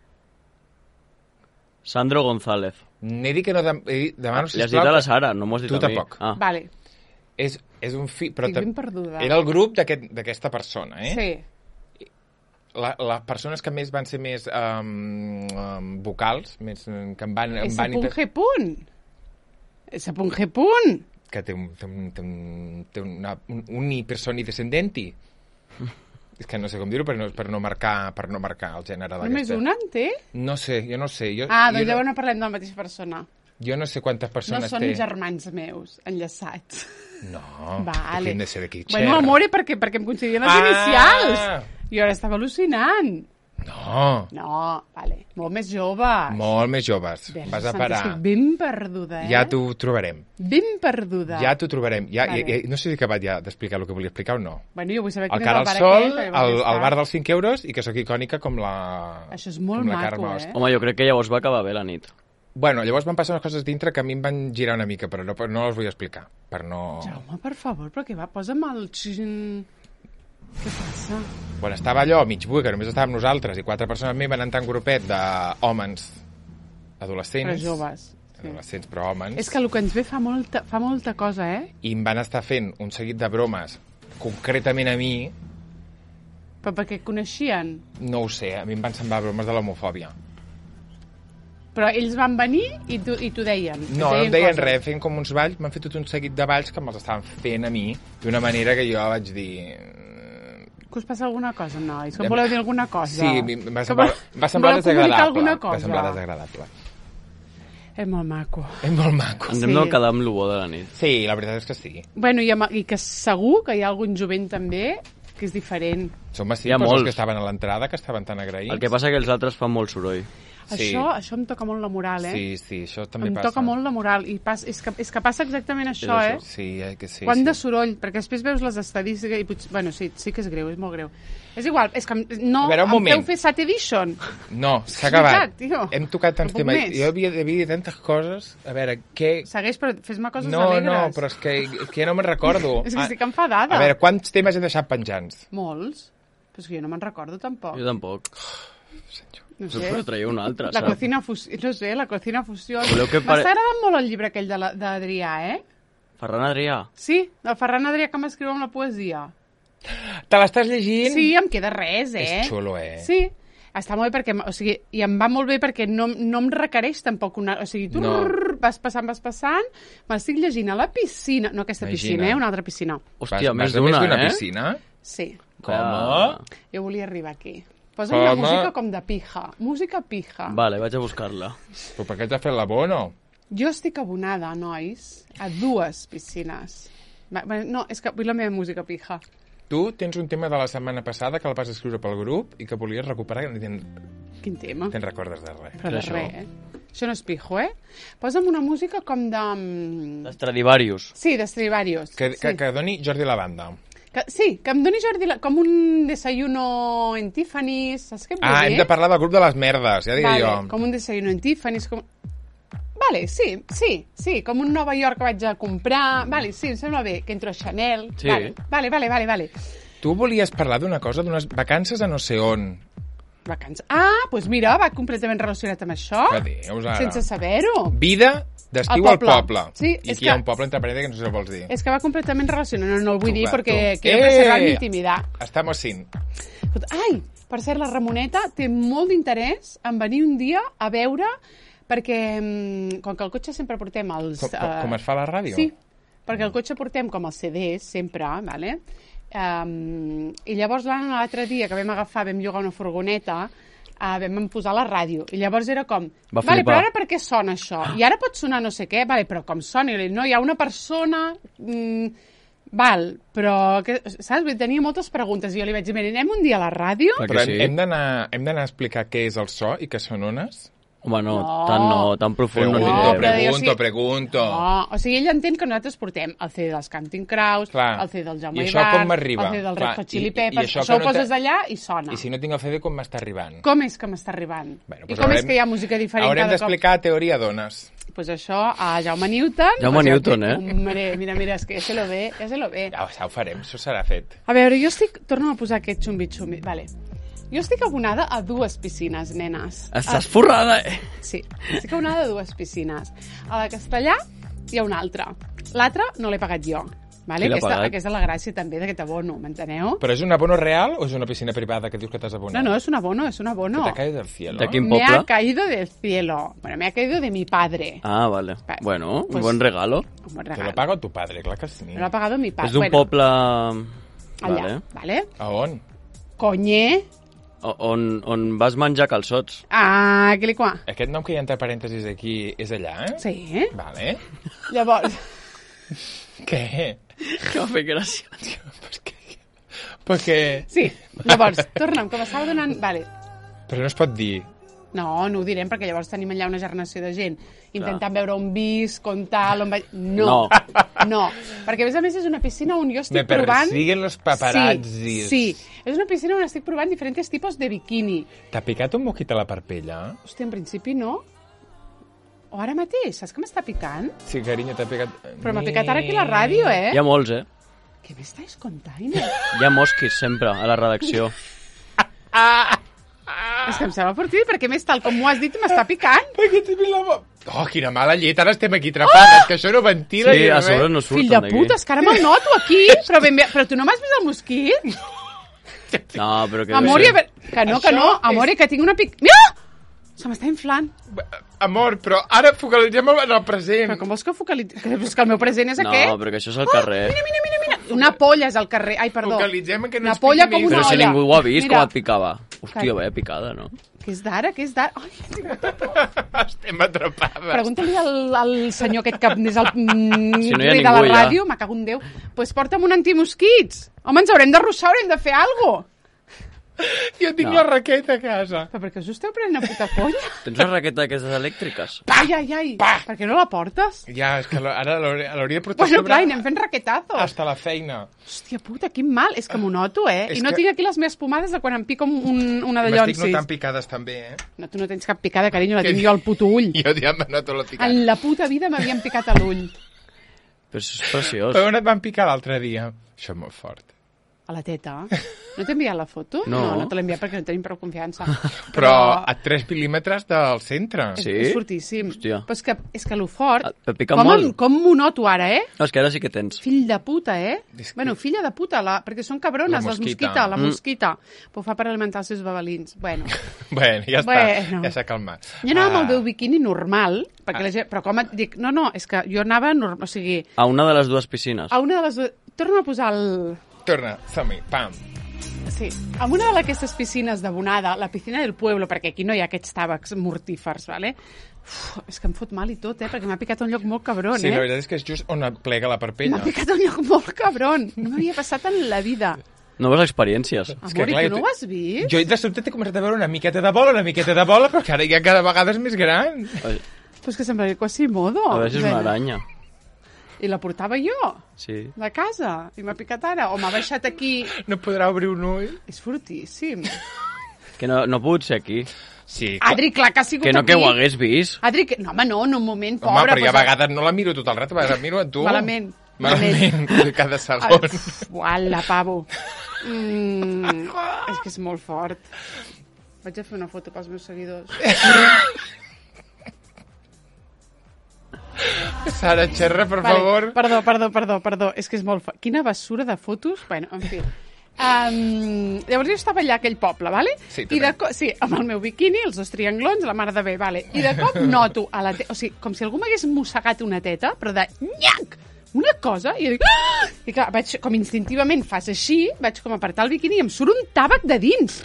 [SPEAKER 3] Sandro González.
[SPEAKER 1] N'he dit que no... Dem he dit, demano,
[SPEAKER 3] Li has dit a la Sara, no m'ho has dit
[SPEAKER 1] Tu
[SPEAKER 3] a mi.
[SPEAKER 1] tampoc.
[SPEAKER 3] Ah.
[SPEAKER 2] Vale,
[SPEAKER 1] És, és un fi... Però
[SPEAKER 2] estic
[SPEAKER 1] tam-
[SPEAKER 2] ben perduda.
[SPEAKER 1] era el grup d'aquest- d'aquesta persona, eh?
[SPEAKER 2] Sí.
[SPEAKER 1] La, les persones que més van ser més um, um, vocals, més, eh, que em van... Em
[SPEAKER 2] S.
[SPEAKER 1] van inter-
[SPEAKER 2] G. punt. S. G. punt.
[SPEAKER 1] que té un, té un, té un, té una, un, un personi descendenti. És que no sé com dir-ho per, no, per, no marcar, per no marcar el gènere
[SPEAKER 2] Només
[SPEAKER 1] d'aquesta.
[SPEAKER 2] una en té?
[SPEAKER 1] No sé, jo no sé. Jo,
[SPEAKER 2] Ah,
[SPEAKER 1] jo,
[SPEAKER 2] doncs
[SPEAKER 1] no,
[SPEAKER 2] llavors no parlem de la mateixa persona.
[SPEAKER 1] jo no sé quantes
[SPEAKER 2] No
[SPEAKER 1] persones
[SPEAKER 2] són
[SPEAKER 1] té.
[SPEAKER 2] germans meus, enllaçats.
[SPEAKER 1] No,
[SPEAKER 2] Vale.
[SPEAKER 1] que hem de ser d'aquí.
[SPEAKER 2] Bueno, amore, perquè, perquè em coincidien les
[SPEAKER 1] Ah!
[SPEAKER 2] inicials. Jo ara estava al·lucinant.
[SPEAKER 1] No,
[SPEAKER 2] No, vale. Molt més joves.
[SPEAKER 1] molt més joves.
[SPEAKER 2] Verge
[SPEAKER 1] Vas a
[SPEAKER 2] santa,
[SPEAKER 1] parar.
[SPEAKER 2] Estic ben perduda, eh?
[SPEAKER 1] Ja t'ho trobarem.
[SPEAKER 2] Ben perduda.
[SPEAKER 1] Ja t'ho trobarem. Ja,
[SPEAKER 2] Vale.
[SPEAKER 1] ja, ja, no sé si he acabat ja d'explicar el que volia explicar o no.
[SPEAKER 2] Bueno, jo vull saber
[SPEAKER 1] El
[SPEAKER 2] quin és
[SPEAKER 1] cara
[SPEAKER 2] el
[SPEAKER 1] al
[SPEAKER 2] bar
[SPEAKER 1] sol,
[SPEAKER 2] aquell, perquè
[SPEAKER 1] el,
[SPEAKER 2] vol
[SPEAKER 1] el
[SPEAKER 2] estar.
[SPEAKER 1] bar dels cinc euros i que sóc icònica com la...
[SPEAKER 2] Això és molt
[SPEAKER 1] com la
[SPEAKER 2] maco,
[SPEAKER 1] Carme
[SPEAKER 2] eh?
[SPEAKER 1] Host.
[SPEAKER 3] Home, jo crec que llavors va acabar bé la nit.
[SPEAKER 1] Bueno, llavors van passar unes coses dintre que a mi em van girar una mica, però no, no les vull explicar, per no...
[SPEAKER 2] Jaume, per favor, però què va? Posa'm el... xin- Què passa?
[SPEAKER 1] Bueno, estava allò, mig buit, que només estàvem nosaltres, i quatre persones més van entrar en grupet d'hòmens adolescents.
[SPEAKER 2] Però joves. Sí.
[SPEAKER 1] Adolescents, però hòmens.
[SPEAKER 2] És que el que ens ve fa molta, fa molta cosa, eh?
[SPEAKER 1] I em van estar fent un seguit de bromes, concretament a mi,
[SPEAKER 2] Però perquè et coneixien.
[SPEAKER 1] no ho sé, a mi em van semblar bromes de l'homofòbia.
[SPEAKER 2] Però ells van venir i t'ho i t'ho deien. Et
[SPEAKER 1] No, no em deien
[SPEAKER 2] coses.
[SPEAKER 1] res, feien com uns balls, m'han fet tot un seguit de balls que me'ls estaven fent a mi, d'una manera que jo vaig dir...
[SPEAKER 2] Que us passa alguna cosa, nois? Que em
[SPEAKER 1] Em-
[SPEAKER 2] voleu dir alguna cosa?
[SPEAKER 1] Sí, em va
[SPEAKER 2] Que
[SPEAKER 1] semblar,
[SPEAKER 2] vol-
[SPEAKER 1] va semblar
[SPEAKER 2] voleu comunicar
[SPEAKER 1] desagradable.
[SPEAKER 2] alguna cosa?
[SPEAKER 1] Va semblar desagradable.
[SPEAKER 2] És molt maco.
[SPEAKER 1] És molt maco.
[SPEAKER 3] Ens
[SPEAKER 2] Sí.
[SPEAKER 3] hem de quedar amb l'ubó de la nit.
[SPEAKER 1] Sí, la veritat és que sí.
[SPEAKER 2] Bueno, i, amb, i que segur que hi ha algun jovent també que és diferent.
[SPEAKER 1] Som així,
[SPEAKER 3] Hi ha
[SPEAKER 1] però els
[SPEAKER 3] molts.
[SPEAKER 1] que estaven a l'entrada, que estaven tan agraïts.
[SPEAKER 3] El que passa que els altres fan molt soroll.
[SPEAKER 1] Sí.
[SPEAKER 2] Això, això em toca molt la moral, eh?
[SPEAKER 1] Sí, sí, això també
[SPEAKER 2] em
[SPEAKER 1] passa.
[SPEAKER 2] toca molt la moral. I pas, és, que, és que passa exactament això,
[SPEAKER 3] És
[SPEAKER 2] eh?
[SPEAKER 3] això.
[SPEAKER 1] Sí, eh, que sí.
[SPEAKER 2] Quant
[SPEAKER 1] sí.
[SPEAKER 2] de soroll, perquè després veus les estadístiques i potser... Bueno, sí, sí que és greu, és molt greu. És igual, és que no
[SPEAKER 1] A veure, un
[SPEAKER 2] em
[SPEAKER 1] moment.
[SPEAKER 2] feu fer Sat Edition.
[SPEAKER 1] No, s'ha
[SPEAKER 2] És
[SPEAKER 1] acabat.
[SPEAKER 2] veritat, tio.
[SPEAKER 1] Hem tocat tants
[SPEAKER 2] No puc
[SPEAKER 1] temes.
[SPEAKER 2] més.
[SPEAKER 1] Jo havia, havia dit tantes coses. A veure, què...
[SPEAKER 2] Segueix, però fes-me coses
[SPEAKER 1] No,
[SPEAKER 2] alegres.
[SPEAKER 1] no, però és que, és que ja no me'n recordo.
[SPEAKER 2] És que
[SPEAKER 1] Ah,
[SPEAKER 2] estic enfadada.
[SPEAKER 1] A veure, quants temes he deixat penjants?
[SPEAKER 2] Molts. Però és que jo no me'n recordo, tampoc.
[SPEAKER 3] Jo tampoc.
[SPEAKER 2] No
[SPEAKER 3] Però,
[SPEAKER 2] sé.
[SPEAKER 3] però traieu un altre,
[SPEAKER 2] La
[SPEAKER 3] saps?
[SPEAKER 2] cocina fusió, no sé, la cocina fusió.
[SPEAKER 3] Voleu que pare-
[SPEAKER 2] M'està agradant molt el llibre aquell de la- d'Adrià, eh?
[SPEAKER 3] Ferran Adrià.
[SPEAKER 2] Sí, el Ferran Adrià que m'escriu amb la poesia.
[SPEAKER 1] Te l'estàs llegint?
[SPEAKER 2] Sí, em queda res, eh?
[SPEAKER 1] És xulo, eh?
[SPEAKER 2] Sí, està molt bé perquè, o sigui, i em va molt bé perquè no, no em requereix tampoc una... O sigui, tu
[SPEAKER 1] No.
[SPEAKER 2] rrr, vas passant, vas passant, m'estic llegint a la piscina, no aquesta
[SPEAKER 1] Imagina.
[SPEAKER 2] piscina, eh? Una altra piscina.
[SPEAKER 3] Hòstia,
[SPEAKER 1] Vas-
[SPEAKER 3] més
[SPEAKER 1] vas a més
[SPEAKER 3] d'una,
[SPEAKER 1] d'una
[SPEAKER 3] eh?
[SPEAKER 1] piscina?
[SPEAKER 2] Sí,
[SPEAKER 1] Com?
[SPEAKER 3] Ah.
[SPEAKER 2] jo volia arribar aquí. Posa una
[SPEAKER 1] Com?
[SPEAKER 2] música com de pija. Música pija.
[SPEAKER 3] Vale, vaig a buscar-la.
[SPEAKER 1] Però per què t'ha fet l'abono?
[SPEAKER 2] Jo estic abonada, nois, a dues piscines. Va, bueno, no, és que vull la meva música pija.
[SPEAKER 1] Tu tens un tema de la setmana passada que el vas escriure pel grup i que volies recuperar i no te'n
[SPEAKER 2] Quin tema?
[SPEAKER 1] te'n recordes de res.
[SPEAKER 2] Però de
[SPEAKER 3] això?
[SPEAKER 2] res, eh? Això no és pijo, eh? Posa'm una música com de... mm,
[SPEAKER 3] Stradivarius.
[SPEAKER 2] Sí, de Stradivarius.
[SPEAKER 1] Que,
[SPEAKER 2] sí.
[SPEAKER 1] que, que doni Jordi la banda.
[SPEAKER 2] Que, sí, que em doni Jordi la, com un desayuno en Tiffany's, saps què et vull
[SPEAKER 1] Ah,
[SPEAKER 2] dir?
[SPEAKER 1] hem de parlar del grup de les merdes, ja diré
[SPEAKER 2] vale,
[SPEAKER 1] jo.
[SPEAKER 2] com un desayuno en Tiffany's, com... Vale, sí, sí, sí, com un Nova York que vaig a comprar... Vale, sí, em sembla bé, que entro a Chanel...
[SPEAKER 3] Sí.
[SPEAKER 2] Vale, vale, vale, vale, vale.
[SPEAKER 1] Tu volies parlar d'una cosa, d'unes vacances a no sé on.
[SPEAKER 2] Vacances. Ah, doncs pues mira, va completament relacionat amb això.
[SPEAKER 1] Que dius, ara?
[SPEAKER 2] Sense saber-ho.
[SPEAKER 1] Vida d'estiu
[SPEAKER 2] Al
[SPEAKER 1] al
[SPEAKER 2] poble.
[SPEAKER 1] poble.
[SPEAKER 2] Sí,
[SPEAKER 1] I
[SPEAKER 2] és
[SPEAKER 1] aquí hi ha
[SPEAKER 2] que-
[SPEAKER 1] un poble entre parelles que no sé si ho vols dir.
[SPEAKER 2] És que va completament relacionat. No, no el vull
[SPEAKER 1] Tu,
[SPEAKER 2] dir
[SPEAKER 1] va,
[SPEAKER 2] perquè
[SPEAKER 1] tu.
[SPEAKER 2] quiero
[SPEAKER 1] Eh!
[SPEAKER 2] preservar mi intimitat.
[SPEAKER 1] Estamos sin.
[SPEAKER 2] Ai, per cert, la Ramoneta té molt d'interès en venir un dia a veure, perquè mm, com que el cotxe sempre portem els...
[SPEAKER 1] Com, com, com es fa a la ràdio?
[SPEAKER 2] Sí, perquè el cotxe portem com els C Ds, sempre, vale? Um, i llavors l'Anna l'altre dia que vam agafar, vam llogar una furgoneta, uh, vam posar la ràdio. I llavors era com,
[SPEAKER 3] Va
[SPEAKER 2] vale,
[SPEAKER 3] flipar.
[SPEAKER 2] però ara per què sona això? I ara pot sonar no sé què, vale, però com sona? I li dic, no, hi ha una persona... Mm, val, però... Que, saps? Tenia moltes preguntes. I jo li vaig dir, mira, anem un dia a la ràdio?
[SPEAKER 3] Clar
[SPEAKER 1] Però
[SPEAKER 3] que sí.
[SPEAKER 1] hem d'anar hem d'anar a explicar què és el so i què són ones?
[SPEAKER 3] Home, no,
[SPEAKER 2] No.
[SPEAKER 3] tant no, tan profund no
[SPEAKER 1] Pregunto,
[SPEAKER 3] anirem.
[SPEAKER 2] però
[SPEAKER 1] pregunto,
[SPEAKER 2] jo sí-
[SPEAKER 1] pregunto.
[SPEAKER 2] No, o sigui, ell entén que nosaltres portem el C D dels Counting Crows,
[SPEAKER 1] Clar.
[SPEAKER 2] el C D del Jaume
[SPEAKER 1] I això
[SPEAKER 2] Ibar,
[SPEAKER 1] com m'arriba?
[SPEAKER 2] el C D del
[SPEAKER 1] Clar,
[SPEAKER 2] Red Hot Chili
[SPEAKER 1] i- i
[SPEAKER 2] Peppers,
[SPEAKER 1] això
[SPEAKER 2] això,
[SPEAKER 1] que
[SPEAKER 2] ho
[SPEAKER 1] no
[SPEAKER 2] poses
[SPEAKER 1] te-
[SPEAKER 2] d'allà i sona.
[SPEAKER 1] I si no tinc el C D, com m'està arribant?
[SPEAKER 2] Com és que m'està arribant?
[SPEAKER 1] Bueno,
[SPEAKER 2] I
[SPEAKER 1] doncs
[SPEAKER 2] com
[SPEAKER 1] haurem-
[SPEAKER 2] és que hi ha música diferent
[SPEAKER 1] Haurem
[SPEAKER 2] cada cop?
[SPEAKER 1] d'explicar teoria d'ones.
[SPEAKER 2] Pues això, a Jaume Newton...
[SPEAKER 3] Jaume
[SPEAKER 2] pues ja
[SPEAKER 3] Newton,
[SPEAKER 2] té-
[SPEAKER 3] eh?
[SPEAKER 2] Hombre, mira, mira, és que ja se lo ve, ja se lo ve.
[SPEAKER 1] Ja, ja ho farem, això serà fet.
[SPEAKER 2] A veure, jo estic... Torna'm a posar aquest xumbi-xumbi. Vale. Jo estic abonada a dues piscines, nenes.
[SPEAKER 3] Estàs forrada, eh?
[SPEAKER 2] Sí, estic abonada a dues piscines. A la Castellà hi ha una altra. L'altra no l'he pagat jo. Vale?
[SPEAKER 3] Qui l'ha
[SPEAKER 2] Aquesta,
[SPEAKER 3] pagat?
[SPEAKER 2] aquesta és la gràcia també d'aquest abono, m'enteneu?
[SPEAKER 1] Però és un abono real o és una piscina privada que dius que t'has abonat?
[SPEAKER 2] No, no, és un abono, és un abono.
[SPEAKER 1] Que t'ha caído del cielo.
[SPEAKER 3] De quin
[SPEAKER 2] Me
[SPEAKER 3] poble?
[SPEAKER 2] ha caído del cielo. Bueno, me ha caído de mi padre.
[SPEAKER 3] Ah, vale.
[SPEAKER 2] Va,
[SPEAKER 3] Bueno, un
[SPEAKER 2] pues-
[SPEAKER 3] buen regalo.
[SPEAKER 2] Un buen
[SPEAKER 1] Te
[SPEAKER 2] regalo.
[SPEAKER 1] lo paga tu padre, clar que sí.
[SPEAKER 2] Me lo ha pagado mi padre.
[SPEAKER 3] És d'un
[SPEAKER 2] bueno,
[SPEAKER 3] poble...
[SPEAKER 2] allà,
[SPEAKER 3] Vale.
[SPEAKER 2] vale?
[SPEAKER 1] A on?
[SPEAKER 2] Conyer.
[SPEAKER 3] O- On, on vas menjar calçots.
[SPEAKER 2] Ah, que li qua.
[SPEAKER 1] Aquest nom que hi ha entre parèntesis aquí és allà, eh?
[SPEAKER 2] Sí.
[SPEAKER 1] Vale.
[SPEAKER 2] Llavors,
[SPEAKER 1] Què?
[SPEAKER 3] Que va fer gràcia.
[SPEAKER 1] Pues que... Perquè...
[SPEAKER 2] sí. Llavors, torna'm, que m'estava donant... Vale.
[SPEAKER 1] Però no es pot dir.
[SPEAKER 2] No, no ho direm, perquè llavors tenim allà una generació de gent intentant veure on vis, com tal, on vaig... No,
[SPEAKER 3] No.
[SPEAKER 2] no, perquè a més a més és una piscina on jo estic
[SPEAKER 1] Me
[SPEAKER 2] provant...
[SPEAKER 1] persiguen los paparazzis.
[SPEAKER 2] Sí, sí, és una piscina on estic provant diferents tipus de biquini.
[SPEAKER 1] T'ha picat un mosquit a la parpella?
[SPEAKER 2] Hòstia, en principi no. O ara mateix, saps que m'està picant?
[SPEAKER 1] Sí, carinyo, t'ha picat...
[SPEAKER 2] Però m'ha picat ara aquí a la ràdio, eh?
[SPEAKER 3] Hi ha molts, eh?
[SPEAKER 2] Què m'estàs contant?
[SPEAKER 3] Hi ha mosquis sempre a la redacció.
[SPEAKER 2] És que em sembla fortí, perquè més tal com m'ho has dit m'està picant.
[SPEAKER 1] Perquè t'he vist la bo... Oh, quina mala llet, ara estem aquí trapades, que això no ventila
[SPEAKER 3] Sí,
[SPEAKER 1] ni
[SPEAKER 3] a
[SPEAKER 1] res.
[SPEAKER 3] sobre no surten
[SPEAKER 2] Fill de
[SPEAKER 3] d'aquí.
[SPEAKER 2] puta, és que ara me'l noto aquí. Però, ben bé, però tu no m'has vist el mosquit?
[SPEAKER 3] No, però que...
[SPEAKER 2] Amor,
[SPEAKER 3] deu
[SPEAKER 2] i a
[SPEAKER 3] ser-
[SPEAKER 2] veure... Que no,
[SPEAKER 1] Això
[SPEAKER 2] que no,
[SPEAKER 1] és-
[SPEAKER 2] amor, que tinc una pic... Mira! Se m'està inflant.
[SPEAKER 1] Amor, però ara focalitzem en el present.
[SPEAKER 2] Però com vols que focalitzi... Que, és que el meu present és
[SPEAKER 3] No,
[SPEAKER 2] aquest.
[SPEAKER 3] però que això és al carrer.
[SPEAKER 2] Mira, mira, mira, mira. Una polla és al carrer. Ai, perdó.
[SPEAKER 1] Focalitzem en que no
[SPEAKER 2] una
[SPEAKER 1] ens
[SPEAKER 2] polla
[SPEAKER 1] piqui
[SPEAKER 2] com una
[SPEAKER 3] Però si
[SPEAKER 2] olla.
[SPEAKER 3] ningú ho ha vist,
[SPEAKER 2] Mira,
[SPEAKER 3] com et picava. Hòstia,
[SPEAKER 2] Cal-
[SPEAKER 3] vaya picada, no?
[SPEAKER 2] Que és d'ara, que és d'ara. Ai,
[SPEAKER 1] Estem atrapades.
[SPEAKER 2] pregunta-li al, al senyor aquest que és el mm,
[SPEAKER 3] Si no hi ha
[SPEAKER 2] rei de la
[SPEAKER 3] ningú, ja.
[SPEAKER 2] ràdio, me cago en Déu. Doncs pues porta'm un antimosquits. Home, ens haurem de ruixar, haurem de fer alguna cosa.
[SPEAKER 1] Jo tinc
[SPEAKER 3] No.
[SPEAKER 1] la raqueta a casa.
[SPEAKER 2] Però per què us esteu prenent a puta colla?
[SPEAKER 3] Tens una raqueta d'aquestes elèctriques?
[SPEAKER 2] Ai, ai, ai.
[SPEAKER 1] Pa!
[SPEAKER 2] Per què no la portes?
[SPEAKER 1] Ja, és que ara l'hauria l'hauria de portar
[SPEAKER 2] Bueno,
[SPEAKER 1] sobre
[SPEAKER 2] clar, i anem fent raquetazos.
[SPEAKER 1] hasta la feina.
[SPEAKER 2] Hòstia puta, quin mal. És que m'ho noto, eh?
[SPEAKER 1] És
[SPEAKER 2] I no
[SPEAKER 1] que-
[SPEAKER 2] tinc aquí les meves pomades de quan em pica un, un, una de
[SPEAKER 1] M'estic
[SPEAKER 2] llonsis.
[SPEAKER 1] notant picades també, eh?
[SPEAKER 2] No, tu no tens cap picada, carinyo, la
[SPEAKER 1] Que-
[SPEAKER 2] tinc jo al puto ull.
[SPEAKER 1] Jo ja me noto la picada.
[SPEAKER 2] En la puta vida m'havien picat a l'ull.
[SPEAKER 3] Però això és preciós.
[SPEAKER 1] Però on et van picar l'altre dia? Això és molt fort.
[SPEAKER 2] A la teta. No t'he enviat la foto?
[SPEAKER 3] No.
[SPEAKER 2] No, no te l'he enviat perquè no tenim prou confiança.
[SPEAKER 1] Però a tres mil·límetres del centre.
[SPEAKER 2] És,
[SPEAKER 3] Sí?
[SPEAKER 2] és fortíssim.
[SPEAKER 3] Hòstia.
[SPEAKER 2] Però és que, és que lo fort...
[SPEAKER 3] Et pica
[SPEAKER 2] com,
[SPEAKER 3] molt.
[SPEAKER 2] em- com m'ho noto ara, eh?
[SPEAKER 3] No, és que ara sí que tens.
[SPEAKER 2] Fill de puta, eh?
[SPEAKER 1] És que-
[SPEAKER 2] Bueno, filla de puta, la... perquè són cabrones,
[SPEAKER 1] La
[SPEAKER 2] les
[SPEAKER 1] mosquita.
[SPEAKER 2] mosquita, la
[SPEAKER 3] Mm.
[SPEAKER 2] mosquita. Però ho fa per alimentar els seus babalins. Bueno,
[SPEAKER 1] Bueno, ja està.
[SPEAKER 2] Bueno.
[SPEAKER 1] Ja s'ha calmat.
[SPEAKER 2] jo anava amb
[SPEAKER 1] Ah.
[SPEAKER 2] el meu biquini normal, perquè la gent... però com et dic, no, no, és que jo anava normal, o sigui,
[SPEAKER 3] A una de les dues piscines.
[SPEAKER 2] a una de les... dues- Torna a posar el...
[SPEAKER 1] Torna, som-hi, pam.
[SPEAKER 2] Sí, en una d'aquestes piscines d'abonada, la piscina del pueblo, perquè aquí no hi ha aquests tàbacs mortífers, ¿vale? Uf, és que em fot mal i tot, eh? Perquè m'ha picat a un lloc molt cabron,
[SPEAKER 1] Sí, la
[SPEAKER 2] eh?
[SPEAKER 1] veritat és que és just on et plega la parpella.
[SPEAKER 2] M'ha picat a un lloc molt cabron. No m'havia passat en la vida.
[SPEAKER 3] Noves experiències.
[SPEAKER 2] Amor,
[SPEAKER 1] que,
[SPEAKER 2] i
[SPEAKER 1] clar,
[SPEAKER 2] tu no
[SPEAKER 1] jo
[SPEAKER 2] ho has vist?
[SPEAKER 1] Jo de sobte t'he començat a veure una miqueta de bola, una miqueta de bola, però que ara ja cada vegada és més gran.
[SPEAKER 3] A
[SPEAKER 2] Pues que sembla el Quasimodo.
[SPEAKER 3] veure si és una
[SPEAKER 2] Bueno,
[SPEAKER 3] aranya.
[SPEAKER 2] I la portava jo,
[SPEAKER 3] Sí.
[SPEAKER 2] de casa, i m'ha picat ara. O m'ha baixat aquí...
[SPEAKER 1] No podrà obrir un ull.
[SPEAKER 2] És fortíssim.
[SPEAKER 3] Que no, no ha pogut ser aquí.
[SPEAKER 1] Sí.
[SPEAKER 2] Adri, clar que ha sigut
[SPEAKER 3] Que no
[SPEAKER 2] aquí.
[SPEAKER 3] que ho hagués vist.
[SPEAKER 2] Adri, que... no, home, no, en un moment,
[SPEAKER 1] Home,
[SPEAKER 2] pobre.
[SPEAKER 1] però hi ha
[SPEAKER 2] pues,
[SPEAKER 1] vegades no la miro tot el rato, a vegades miro a tu.
[SPEAKER 2] Malament.
[SPEAKER 1] Malament, cada
[SPEAKER 2] Ah,
[SPEAKER 1] segon.
[SPEAKER 2] pf, Uala, pavo. Mm, és que és molt fort. Vaig a fer una foto pels meus seguidors.
[SPEAKER 1] Sara, xerra, per favor.
[SPEAKER 2] Perdó, perdó, perdó, perdó. És que és molt fort. Quina basura de fotos. Bueno, en fi. Um, llavors jo estava allà a aquell poble, vale?
[SPEAKER 1] Sí,
[SPEAKER 2] I de
[SPEAKER 1] també.
[SPEAKER 2] co- sí, amb el meu biquini, els dos trianglons, la mare de bé, vale? I de cop noto, a la te... o sigui, com si algú m'hagués mossegat una teta, però de nyac! Una cosa, i jo dic... Ah! I clar, vaig, com instintivament fas així, vaig com apartar el biquini i em surt un tàbac de dins.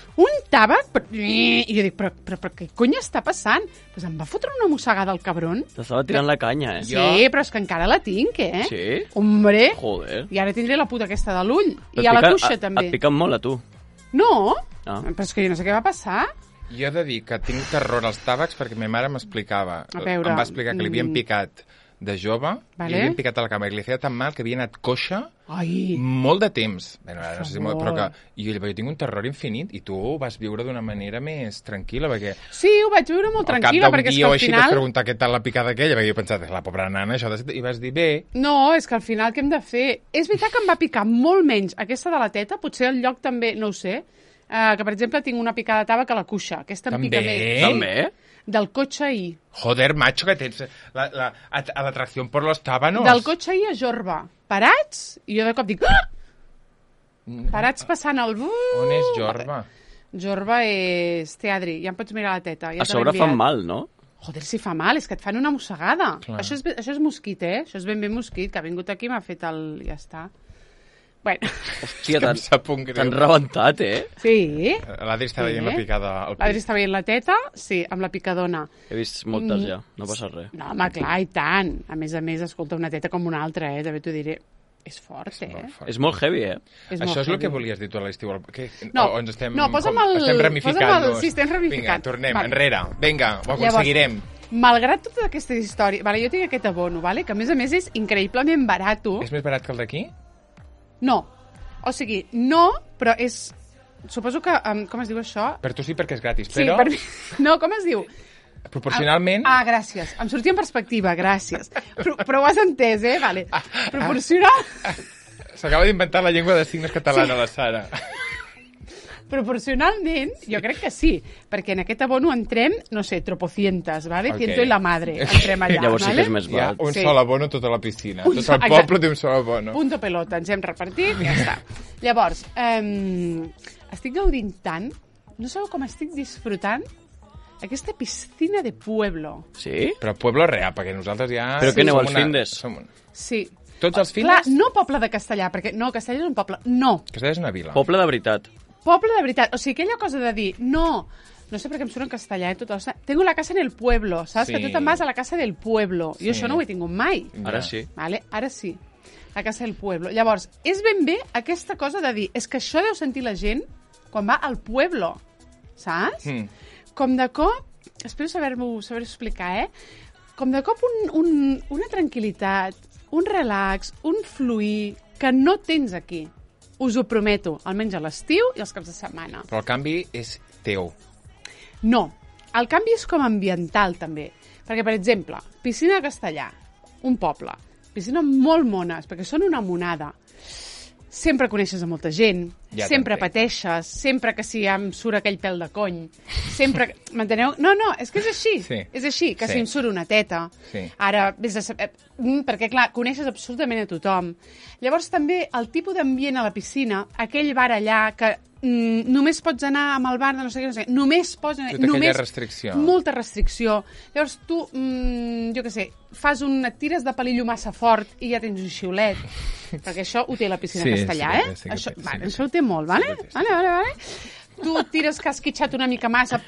[SPEAKER 2] un tàbac, però... i jo dic, però, però, però què cony està passant? Pues em va fotre una mossegada al cabron.
[SPEAKER 3] T'estava tirant la canya, eh?
[SPEAKER 2] Sí, jo... però és que encara la tinc, eh?
[SPEAKER 3] Sí?
[SPEAKER 2] Hombre.
[SPEAKER 3] Joder.
[SPEAKER 2] I ara tindré la puta aquesta de l'ull.
[SPEAKER 3] Però
[SPEAKER 2] I a la
[SPEAKER 3] pica-
[SPEAKER 2] cuixa,
[SPEAKER 3] a-
[SPEAKER 2] també.
[SPEAKER 3] Et piquen molt, a tu.
[SPEAKER 2] No,
[SPEAKER 3] Ah.
[SPEAKER 2] però és que jo no sé què va passar.
[SPEAKER 1] Jo he de dir que tinc terror als tàbacs perquè ma mare m'explicava,
[SPEAKER 2] A veure,
[SPEAKER 1] em va explicar que li havien
[SPEAKER 2] mm.
[SPEAKER 1] picat de jove,
[SPEAKER 2] Vale.
[SPEAKER 1] li havien picat a la cama i li feia tan mal que havia anat coixa
[SPEAKER 2] Ai,
[SPEAKER 1] molt de temps. Bueno, ara no sé si molt, però que...
[SPEAKER 2] favor.
[SPEAKER 1] I jo, jo tinc un terror infinit i tu ho vas viure d'una manera més tranquil·la, perquè
[SPEAKER 2] sí, ho vaig viure molt
[SPEAKER 1] al cap
[SPEAKER 2] tranquil·la,
[SPEAKER 1] d'un
[SPEAKER 2] perquè és
[SPEAKER 1] dia
[SPEAKER 2] que
[SPEAKER 1] o
[SPEAKER 2] al
[SPEAKER 1] així
[SPEAKER 2] final...
[SPEAKER 1] t'has preguntat què tal la picada aquella, perquè jo he pensat, la pobra nana, això... De... I vas dir, bé,
[SPEAKER 2] No, és que al final què hem de fer? És veritat que em va picar molt menys aquesta de la teta, potser el lloc també, no ho sé, uh, que per exemple tinc una picada de tàbac a la cuixa, aquesta em
[SPEAKER 1] També?
[SPEAKER 2] pica més.
[SPEAKER 3] També?
[SPEAKER 2] Del cotxe ahir.
[SPEAKER 1] joder, macho, que tens la, la, a, a l'atracció por los tábanos.
[SPEAKER 2] Del cotxe ahir a Jorba. Parats, i jo de cop dic... Ah! Parats passant el...
[SPEAKER 1] On és Jorba?
[SPEAKER 2] Jorba és... Té, Adri, ja em pots mirar la teta. Ja
[SPEAKER 3] A
[SPEAKER 2] te l'he
[SPEAKER 3] sobre fan
[SPEAKER 2] enviat.
[SPEAKER 3] mal, no?
[SPEAKER 2] Joder, si fa mal, és que et fan una mossegada.
[SPEAKER 1] Clar.
[SPEAKER 2] Això és, això és mosquit, eh? Això és ben bé mosquit, que ha vingut aquí i m'ha fet el... Ja està. Bueno,
[SPEAKER 3] Hòstia,
[SPEAKER 1] Que em
[SPEAKER 3] t'han
[SPEAKER 1] sap un greu.
[SPEAKER 3] t'han rebentat, eh?
[SPEAKER 2] sí.
[SPEAKER 1] L'Adri està veient la picada al
[SPEAKER 2] L'Adri
[SPEAKER 1] pit.
[SPEAKER 2] està veient la teta, sí, amb la picadona.
[SPEAKER 3] He vist moltes ja, no passa res.
[SPEAKER 2] No, home, clar, i tant. A més a més, escolta, una teta com una altra, eh? També t'ho diré. És fort, eh?
[SPEAKER 1] Molt fort.
[SPEAKER 3] És molt heavy, eh?
[SPEAKER 2] És
[SPEAKER 1] Això
[SPEAKER 2] molt
[SPEAKER 1] és el que
[SPEAKER 2] heavy.
[SPEAKER 1] volies dir tu a l'estiu? Què?
[SPEAKER 2] No,
[SPEAKER 1] o ens estem,
[SPEAKER 2] no, posa'm
[SPEAKER 1] com-
[SPEAKER 2] el-
[SPEAKER 1] estem ramificant-nos?
[SPEAKER 2] posa'm el- sí, estem ramificant.
[SPEAKER 1] Vinga, tornem,
[SPEAKER 2] Vale.
[SPEAKER 1] enrere. Vinga, ho aconseguirem.
[SPEAKER 2] Malgrat tota aquesta història... Vale, jo tinc aquest abono, vale? Que a més a més és increïblement barato.
[SPEAKER 1] És més barat que el d'aquí?
[SPEAKER 2] No. O sigui, no, però és... Suposo que... Um, com es diu això?
[SPEAKER 1] Per tu sí, perquè és gratis,
[SPEAKER 2] Sí,
[SPEAKER 1] però
[SPEAKER 2] per mi... No, com es diu?
[SPEAKER 1] proporcionalment...
[SPEAKER 2] Ah, gràcies. Em sortia en perspectiva, gràcies. Però, però ho has entès, eh? Vale. Proporcional...
[SPEAKER 1] S'acaba d'inventar la llengua de signes catalana, la Sara.
[SPEAKER 2] Proporcionalment, jo crec que sí, perquè en aquest abono entrem, no sé, tropocientes, ¿vale?
[SPEAKER 1] Ok.
[SPEAKER 2] Ciento y la madre, entrem allà,
[SPEAKER 3] Llavors sí
[SPEAKER 2] ¿vale?
[SPEAKER 3] que és més
[SPEAKER 1] Hi ha
[SPEAKER 3] barat.
[SPEAKER 1] un
[SPEAKER 2] Sí.
[SPEAKER 1] sol abono a tota la piscina.
[SPEAKER 2] Un
[SPEAKER 1] Tot
[SPEAKER 2] sol-
[SPEAKER 1] el
[SPEAKER 2] exacte.
[SPEAKER 1] poble té un sol abono.
[SPEAKER 2] Punto pelota, ens hem repartit, ja està. Llavors, eh, estic gaudint tant, no sabeu com estic disfrutant aquesta piscina de pueblo.
[SPEAKER 3] Sí?
[SPEAKER 1] Però Pueblo Real, perquè nosaltres ja...
[SPEAKER 3] Però què aneu
[SPEAKER 1] som
[SPEAKER 3] als
[SPEAKER 1] una-
[SPEAKER 3] findes?
[SPEAKER 1] som un-
[SPEAKER 2] Sí.
[SPEAKER 1] Tots els
[SPEAKER 2] Clar,
[SPEAKER 1] findes?
[SPEAKER 2] no poble de Castellà, perquè no, Castellà és un poble, no.
[SPEAKER 1] Que és una vila.
[SPEAKER 3] Poble de veritat.
[SPEAKER 2] Poble de veritat, o sigui, aquella cosa de dir, no, no sé per què em surt en castellà, eh, tota l'estona. Tengo la casa en el pueblo, saps?
[SPEAKER 1] Sí.
[SPEAKER 2] Que tu te'n vas a la casa del pueblo.
[SPEAKER 1] Sí.
[SPEAKER 2] Jo això no ho he tingut mai.
[SPEAKER 3] Ara
[SPEAKER 1] Ja.
[SPEAKER 3] sí.
[SPEAKER 2] Vale? Ara sí, la casa del pueblo. Llavors, és ben bé aquesta cosa de dir, és que això deu sentir la gent quan va al pueblo, saps?
[SPEAKER 1] Mm.
[SPEAKER 2] Com de cop, espero saber-m'ho saber explicar, eh? Com de cop un, un, una tranquil·litat, un relax, un fluir que no tens aquí. Us ho prometo, almenys a l'estiu i els caps de setmana.
[SPEAKER 1] Però el canvi és teu.
[SPEAKER 2] No, el canvi és com ambiental, també. Perquè, per exemple, piscina de Castellà, un poble, piscina molt mones, perquè són una monada. Sempre coneixes a molta gent,
[SPEAKER 1] Ja
[SPEAKER 2] sempre
[SPEAKER 1] t'entenc.
[SPEAKER 2] pateixes, sempre que si em surt aquell pèl de cony, sempre... que- M'enteneu? No, no, és que és així.
[SPEAKER 1] Sí.
[SPEAKER 2] És així, que
[SPEAKER 1] Sí.
[SPEAKER 2] si em surt una teta,
[SPEAKER 1] Sí.
[SPEAKER 2] ara vés a saber... Mm, perquè, clar, coneixes absolutament a tothom. Llavors, també, el tipus d'ambient a la piscina, aquell bar allà que mm, només pots anar amb el bar de no sé què, no sé què, només pots...
[SPEAKER 1] Tota aquella
[SPEAKER 2] només,
[SPEAKER 1] restricció.
[SPEAKER 2] Molta restricció. Llavors, tu, mm, jo què sé, fas un... et tires de palillo massa fort i ja tens un xiulet. Perquè això ho té la piscina
[SPEAKER 1] Sí,
[SPEAKER 2] castellà,
[SPEAKER 1] sí que
[SPEAKER 2] eh?
[SPEAKER 1] té, sí que
[SPEAKER 2] això,
[SPEAKER 1] té, sí
[SPEAKER 2] vale,
[SPEAKER 1] que té.
[SPEAKER 2] això ho té molt, vale?
[SPEAKER 1] Sí que té, sí.
[SPEAKER 2] Vale, vale, vale. Tu et tires que has quitxat una mica massa,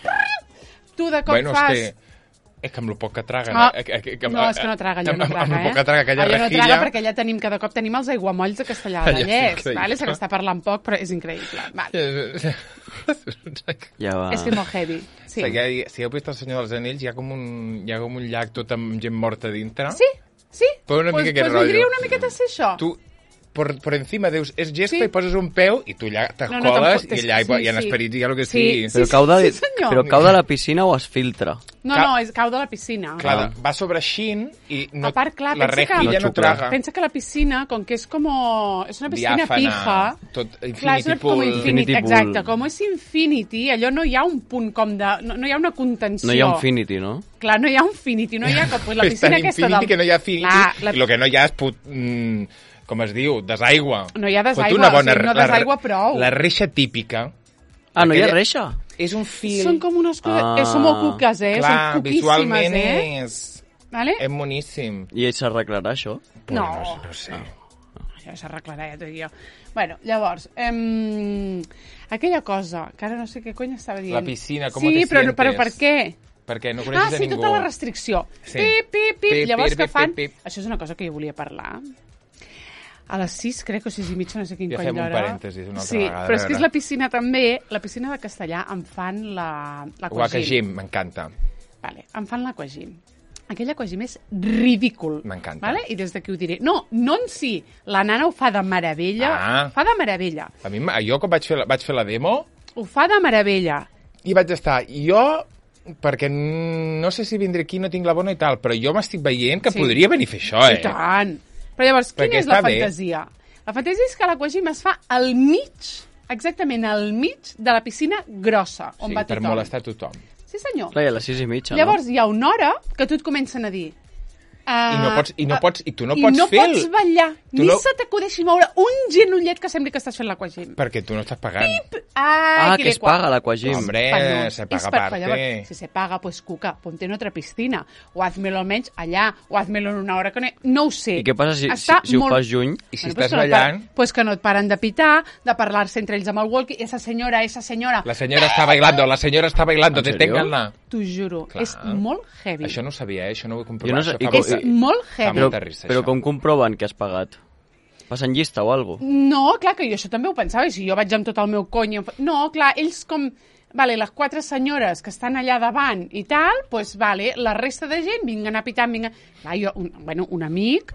[SPEAKER 2] tu de cop
[SPEAKER 1] Bueno,
[SPEAKER 2] fas...
[SPEAKER 1] és que... És que amb lo poc que traga...
[SPEAKER 2] Ah,
[SPEAKER 1] eh, que- que-
[SPEAKER 2] no, és que no traga, allò no
[SPEAKER 1] amb-
[SPEAKER 2] traga,
[SPEAKER 1] Amb lo poc
[SPEAKER 2] eh?
[SPEAKER 1] que traga aquella
[SPEAKER 2] allò no
[SPEAKER 1] rejilla...
[SPEAKER 2] traga perquè allà tenim, cada cop tenim els aiguamolls de Castellà de
[SPEAKER 1] Allò és
[SPEAKER 2] Vallès,
[SPEAKER 1] increïble.
[SPEAKER 2] vale? Se n'està parlant poc, però és increïble. Vale.
[SPEAKER 3] Ja va.
[SPEAKER 2] És que és molt heavy. Sí.
[SPEAKER 1] Sí. Si, si heu vist El Senyor dels Anells, hi ha com un, hi ha com un llac tot amb gent morta a dintre.
[SPEAKER 2] Sí, sí.
[SPEAKER 1] Però una
[SPEAKER 2] pues,
[SPEAKER 1] mica aquest
[SPEAKER 2] pues
[SPEAKER 1] rotllo.
[SPEAKER 2] vindria una miqueta a ser això.
[SPEAKER 1] Tu, por, por encima dius, és gespa
[SPEAKER 2] Sí.
[SPEAKER 1] i poses un peu i tu allà te
[SPEAKER 2] No, no,
[SPEAKER 1] coles
[SPEAKER 2] tampoc-
[SPEAKER 1] i allà hi,
[SPEAKER 2] sí,
[SPEAKER 1] hi ha
[SPEAKER 2] sí.
[SPEAKER 1] esperits i hi ha el que
[SPEAKER 2] Sí,
[SPEAKER 1] sigui.
[SPEAKER 2] sí.
[SPEAKER 3] Però cau de,
[SPEAKER 2] sí, senyor.
[SPEAKER 3] però cau de la piscina o es filtra?
[SPEAKER 2] No,
[SPEAKER 1] Ca-
[SPEAKER 2] no, és cau de la piscina.
[SPEAKER 1] Clar, de- va sobre xin i no,
[SPEAKER 2] A part, clar,
[SPEAKER 1] la
[SPEAKER 2] pensa que-
[SPEAKER 1] rejilla
[SPEAKER 3] No
[SPEAKER 1] no,
[SPEAKER 3] xucla.
[SPEAKER 1] traga.
[SPEAKER 2] Pensa que la piscina, com que és com... És una piscina
[SPEAKER 1] Diàfana,
[SPEAKER 2] pija...
[SPEAKER 1] tot
[SPEAKER 2] Clar,
[SPEAKER 1] infinity
[SPEAKER 2] és una- com
[SPEAKER 1] pool.
[SPEAKER 2] infinity,
[SPEAKER 3] Infinity pool.
[SPEAKER 2] exacte, com és infinity, allò no hi ha un punt com de... No, no hi ha una contenció.
[SPEAKER 3] No hi ha un finity, no?
[SPEAKER 2] Clar, no hi ha un finity, no hi ha com pues, la
[SPEAKER 1] És tan
[SPEAKER 2] piscina aquesta
[SPEAKER 1] infinity
[SPEAKER 2] del...
[SPEAKER 1] que no hi ha finity
[SPEAKER 2] Clar, la...
[SPEAKER 1] i el que no hi ha és put... Mm, com es diu? Desaigua.
[SPEAKER 2] No hi ha
[SPEAKER 1] Fot
[SPEAKER 2] desaigua,
[SPEAKER 1] una
[SPEAKER 2] o sigui, no
[SPEAKER 1] la-
[SPEAKER 2] desaigua prou.
[SPEAKER 1] La reixa típica
[SPEAKER 3] Ah, no hi ha
[SPEAKER 1] Aquella-
[SPEAKER 3] reixa?
[SPEAKER 1] és un fil...
[SPEAKER 2] Són com unes coses...
[SPEAKER 3] Ah.
[SPEAKER 2] Eh, són molt cuques, eh?
[SPEAKER 1] Clar,
[SPEAKER 2] són cuquíssimes,
[SPEAKER 1] visualment
[SPEAKER 2] eh?
[SPEAKER 1] és...
[SPEAKER 2] Vale?
[SPEAKER 1] És boníssim.
[SPEAKER 3] I s'arreglarà això?
[SPEAKER 2] No.
[SPEAKER 1] Bueno, no, no sé.
[SPEAKER 2] ja s'arreglarà, ja t'ho dic jo. Bueno, llavors, eh, aquella cosa, que ara no sé què cony estava dient.
[SPEAKER 1] La piscina, com
[SPEAKER 2] sí,
[SPEAKER 1] te
[SPEAKER 2] però,
[SPEAKER 1] sientes?
[SPEAKER 2] però per què?
[SPEAKER 1] Perquè no
[SPEAKER 2] Ah,
[SPEAKER 1] coneixes
[SPEAKER 2] sí,
[SPEAKER 1] a ningú.
[SPEAKER 2] tota la restricció.
[SPEAKER 1] Sí.
[SPEAKER 2] Pip, pip, pip.
[SPEAKER 1] Pip,
[SPEAKER 2] Llavors
[SPEAKER 1] pip,
[SPEAKER 2] que
[SPEAKER 1] pip,
[SPEAKER 2] fan...
[SPEAKER 1] pip, pip.
[SPEAKER 2] Això és una cosa que jo volia parlar. A les sis, crec, o sis i mitja, no sé quin
[SPEAKER 1] Ja
[SPEAKER 2] cony
[SPEAKER 1] fem un
[SPEAKER 2] d'hora.
[SPEAKER 1] parèntesis una altra
[SPEAKER 2] sí,
[SPEAKER 1] vegada, a
[SPEAKER 2] però és que és
[SPEAKER 1] veure.
[SPEAKER 2] la piscina també, la piscina de castellà em fan la, l'aquagym.
[SPEAKER 1] Wakajim, m'encanta.
[SPEAKER 2] Vale, em fan l'aquagym. Aquell aquagym és ridícul.
[SPEAKER 1] M'encanta.
[SPEAKER 2] Vale? I des d'aquí ho diré. No, no en si. La nana ho fa de meravella.
[SPEAKER 1] Ah.
[SPEAKER 2] Fa de meravella.
[SPEAKER 1] A mi, m- jo, quan vaig fer, la, vaig fer la demo,
[SPEAKER 2] Ho fa de meravella.
[SPEAKER 1] i vaig estar... Jo, perquè no sé si vindré aquí, no tinc la bona i tal, però jo m'estic veient que
[SPEAKER 2] Sí.
[SPEAKER 1] podria venir a fer això, eh?
[SPEAKER 2] I tant. Però llavors, quina
[SPEAKER 1] Perquè
[SPEAKER 2] és la
[SPEAKER 1] està bé.
[SPEAKER 2] fantasia? La fantasia és que l'aquagym es fa al mig, exactament al mig de la piscina grossa, on
[SPEAKER 1] Sí,
[SPEAKER 2] va
[SPEAKER 1] per
[SPEAKER 2] tothom.
[SPEAKER 1] molestar tothom.
[SPEAKER 2] Sí, senyor.
[SPEAKER 3] Clar, i a les sis i mitja,
[SPEAKER 2] Llavors
[SPEAKER 3] no?
[SPEAKER 2] hi ha una hora que tu et comencen a dir... Uh,
[SPEAKER 1] I no pots- i no pots- i tu no
[SPEAKER 2] i
[SPEAKER 1] pots
[SPEAKER 2] no
[SPEAKER 1] fer el-
[SPEAKER 2] pots ballar,
[SPEAKER 1] tu
[SPEAKER 2] ni
[SPEAKER 1] no-
[SPEAKER 2] se t'acudeixi moure un genollet que sembli que estàs fent l'aquagym.
[SPEAKER 1] Perquè tu no estàs pagant.
[SPEAKER 2] Ah,
[SPEAKER 3] Ah, que es paga l'aquagym.
[SPEAKER 1] Hombre,
[SPEAKER 2] Español.
[SPEAKER 1] se paga
[SPEAKER 2] Es pa-
[SPEAKER 1] aparte.
[SPEAKER 2] llavors, si se paga, pues cuca, ponte en otra piscina. O házmelo almenys allà, o házmelo en una hora que no... No ho sé.
[SPEAKER 3] I què passa si, si,
[SPEAKER 2] Està
[SPEAKER 3] si ho
[SPEAKER 2] molt-
[SPEAKER 3] fas juny?
[SPEAKER 1] I si
[SPEAKER 2] Bueno,
[SPEAKER 1] estàs
[SPEAKER 2] pues que no et
[SPEAKER 1] ballant...
[SPEAKER 2] par- pues que no et paren de pitar, de parlar-se entre ells amb el walkie. Esa senyora, esa senyora...
[SPEAKER 1] La senyora està bailando, la senyora està bailando,
[SPEAKER 3] ¿En serio?
[SPEAKER 1] deténganla.
[SPEAKER 2] T'ho juro,
[SPEAKER 1] Clar.
[SPEAKER 2] és molt heavy.
[SPEAKER 1] Això no ho sabia, eh? Això no ho he comprovat.
[SPEAKER 3] Jo no sé-
[SPEAKER 1] Això
[SPEAKER 3] i
[SPEAKER 1] fa
[SPEAKER 3] com-
[SPEAKER 2] És
[SPEAKER 1] molta-
[SPEAKER 2] molt
[SPEAKER 1] Fa
[SPEAKER 2] heavy.
[SPEAKER 3] Però,
[SPEAKER 1] molta risa,
[SPEAKER 3] però
[SPEAKER 1] això.
[SPEAKER 3] com comproven que has pagat? Passen llista o alguna cosa?
[SPEAKER 2] No, clar, que jo això també ho pensava, i si jo vaig amb tot el meu cony... em fa- No, clar, ells com... Vale, les quatre senyores que estan allà davant i tal, pues vale, la resta de gent vinguen a pitar, vinguen... Clar, jo, un, bueno, un amic,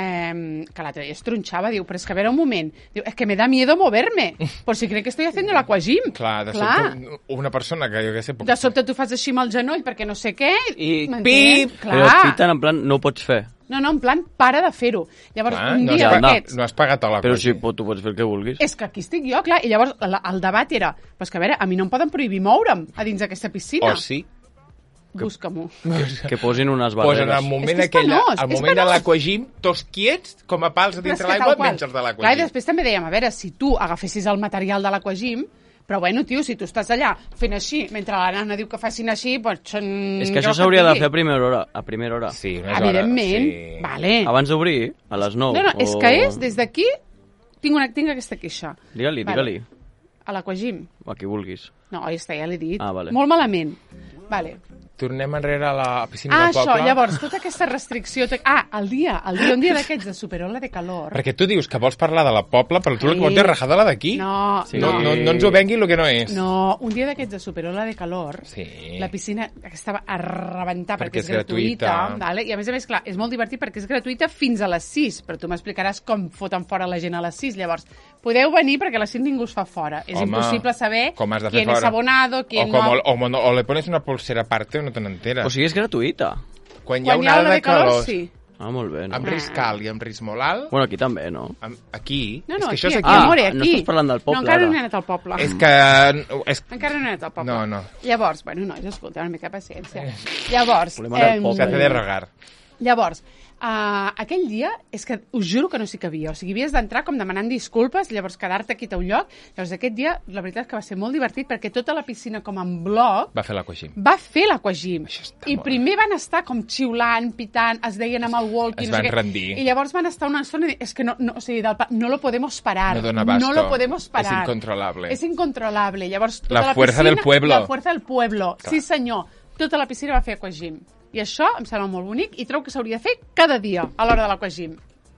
[SPEAKER 2] eh, que l'altre dia es tronxava, diu, però és que a veure un moment, diu, es que me da miedo moverme, por si crec que estoy haciendo l'aquagym.
[SPEAKER 1] Clar, de sobte una persona que jo què sé... Puc...
[SPEAKER 2] De sobte tu fas així amb el genoll perquè no sé què...
[SPEAKER 1] I
[SPEAKER 2] m'entens?
[SPEAKER 1] pip!
[SPEAKER 3] Però et
[SPEAKER 2] Clar.
[SPEAKER 3] piten en plan, no ho pots fer.
[SPEAKER 2] No, no, en plan, para de fer-ho. Llavors,
[SPEAKER 1] Clar,
[SPEAKER 2] un
[SPEAKER 1] no,
[SPEAKER 2] dia
[SPEAKER 1] has, pa-
[SPEAKER 2] d'aquests...
[SPEAKER 1] no has pagat a la
[SPEAKER 3] Però
[SPEAKER 1] cosa.
[SPEAKER 3] si po- tu pots fer el que vulguis.
[SPEAKER 2] És que aquí estic jo, clar, i llavors la, el debat era, pues que a veure, a mi no em poden prohibir moure'm a dins d'aquesta piscina.
[SPEAKER 1] O sí.
[SPEAKER 2] Busca-m'ho.
[SPEAKER 3] Que posin unes
[SPEAKER 1] Pues en el
[SPEAKER 3] barreres.
[SPEAKER 1] moment
[SPEAKER 2] És que és
[SPEAKER 1] aquell,
[SPEAKER 2] penós,
[SPEAKER 1] al
[SPEAKER 2] és
[SPEAKER 1] moment de
[SPEAKER 2] penós.
[SPEAKER 1] l'aquagym, tots quiets, com a pals a
[SPEAKER 2] Però és
[SPEAKER 1] dintre
[SPEAKER 2] que
[SPEAKER 1] l'aigua,
[SPEAKER 2] tal qual.
[SPEAKER 1] menys els de
[SPEAKER 2] Clar, i
[SPEAKER 1] l'aquagym.
[SPEAKER 2] després també dèiem, a veure, si tu agafessis el material de l'aquagym, però bueno, tio, si tu estàs allà fent així, mentre la nana diu que facin així, doncs...
[SPEAKER 3] És que això s'hauria de fer a primera hora. A primera hora.
[SPEAKER 1] Sí, unes hores,
[SPEAKER 2] Evidentment,
[SPEAKER 1] sí.
[SPEAKER 2] vale.
[SPEAKER 3] Abans d'obrir, a les nou.
[SPEAKER 2] No, no, és
[SPEAKER 3] o-
[SPEAKER 2] que és, des d'aquí, tinc, una, tinc aquesta queixa.
[SPEAKER 3] Digue-li,
[SPEAKER 2] Vale.
[SPEAKER 3] digue-li.
[SPEAKER 2] A l'aquagym.
[SPEAKER 3] A qui vulguis.
[SPEAKER 2] No, ja està, ja l'he dit.
[SPEAKER 3] Ah, vale.
[SPEAKER 2] Molt malament. Vale.
[SPEAKER 1] Tornem enrere a la piscina
[SPEAKER 2] Ah,
[SPEAKER 1] del
[SPEAKER 2] això,
[SPEAKER 1] poble.
[SPEAKER 2] llavors, tota aquesta restricció... te- Ah, el dia, el dia, un dia d'aquests de superola de calor.
[SPEAKER 1] Perquè tu dius que vols parlar de la pobla, però tu el que
[SPEAKER 2] Sí.
[SPEAKER 1] vols és rajar de la d'aquí.
[SPEAKER 2] No,
[SPEAKER 3] Sí.
[SPEAKER 1] No, no, no ens ho vengui el que no és.
[SPEAKER 2] No, un dia d'aquests de superola de calor,
[SPEAKER 1] Sí.
[SPEAKER 2] la piscina estava a rebentar perquè,
[SPEAKER 1] Perquè
[SPEAKER 2] és
[SPEAKER 1] és gratuïta.
[SPEAKER 2] gratuïta, vale? I a més a més, clar, és molt divertit perquè és gratuïta fins a les sis, però tu m'explicaràs com foten fora la gent a les sis. Llavors, podeu venir perquè a les sis ningú es fa fora. És
[SPEAKER 1] Home,
[SPEAKER 2] impossible saber
[SPEAKER 1] com has de fer
[SPEAKER 2] quién es
[SPEAKER 1] fora.
[SPEAKER 2] abonado,
[SPEAKER 1] O,
[SPEAKER 2] quién
[SPEAKER 1] com,
[SPEAKER 2] no...
[SPEAKER 1] o, o, o le pones una pulsera aparte o no te n'enteres.
[SPEAKER 3] O sigui, és gratuïta.
[SPEAKER 1] Quan hi ha
[SPEAKER 2] Quan hi
[SPEAKER 1] una
[SPEAKER 2] ha
[SPEAKER 1] ala
[SPEAKER 2] ola
[SPEAKER 1] de calor,
[SPEAKER 2] sí.
[SPEAKER 3] Ah, molt bé. No?
[SPEAKER 1] amb risc alt i amb risc molt alt,
[SPEAKER 3] Bueno, aquí també, no?
[SPEAKER 1] amb, aquí,
[SPEAKER 2] No, no,
[SPEAKER 1] és que
[SPEAKER 2] aquí,
[SPEAKER 1] això és
[SPEAKER 2] aquí,
[SPEAKER 1] aquí.
[SPEAKER 3] Ah,
[SPEAKER 2] amore, aquí.
[SPEAKER 3] no estàs parlant del poble,
[SPEAKER 2] No, encara
[SPEAKER 3] ara.
[SPEAKER 2] no he anat al poble.
[SPEAKER 1] És que... És...
[SPEAKER 2] Encara no he anat al poble.
[SPEAKER 1] No, no.
[SPEAKER 2] Llavors, bueno, nois, escolta, una mica de paciència. Llavors,
[SPEAKER 3] Volem anar al
[SPEAKER 2] em,
[SPEAKER 3] poble.
[SPEAKER 1] Se hace de rogar.
[SPEAKER 2] Llavors, uh, aquell dia, és que us juro que no s'hi cabia. O sigui, havies d'entrar com demanant disculpes, llavors quedar-te aquí a un lloc. Llavors, aquest dia, la veritat és que va ser molt divertit perquè tota la piscina com en bloc
[SPEAKER 1] Va fer l'aquagym.
[SPEAKER 2] va fer l'aquagym.
[SPEAKER 1] Això està
[SPEAKER 2] I
[SPEAKER 1] molt
[SPEAKER 2] primer van estar com xiulant, pitant, es deien amb el walkie...
[SPEAKER 1] Es
[SPEAKER 2] no sé
[SPEAKER 1] van
[SPEAKER 2] què.
[SPEAKER 1] rendir.
[SPEAKER 2] I llavors van estar una estona i dir, és que no, no, o sigui, del, pa- no lo podemos parar.
[SPEAKER 1] No dona abasto.
[SPEAKER 2] No lo podemos parar.
[SPEAKER 1] Es incontrolable.
[SPEAKER 2] És incontrolable. Llavors, tota
[SPEAKER 1] La
[SPEAKER 2] la,
[SPEAKER 1] fuerza
[SPEAKER 2] piscina,
[SPEAKER 1] del pueblo.
[SPEAKER 2] La fuerza del pueblo.
[SPEAKER 1] Clar.
[SPEAKER 2] Sí, senyor. Tota la piscina va fer aquagym. I això em sembla molt bonic i trobo que s'hauria de fer cada dia a l'hora de l'aquagym.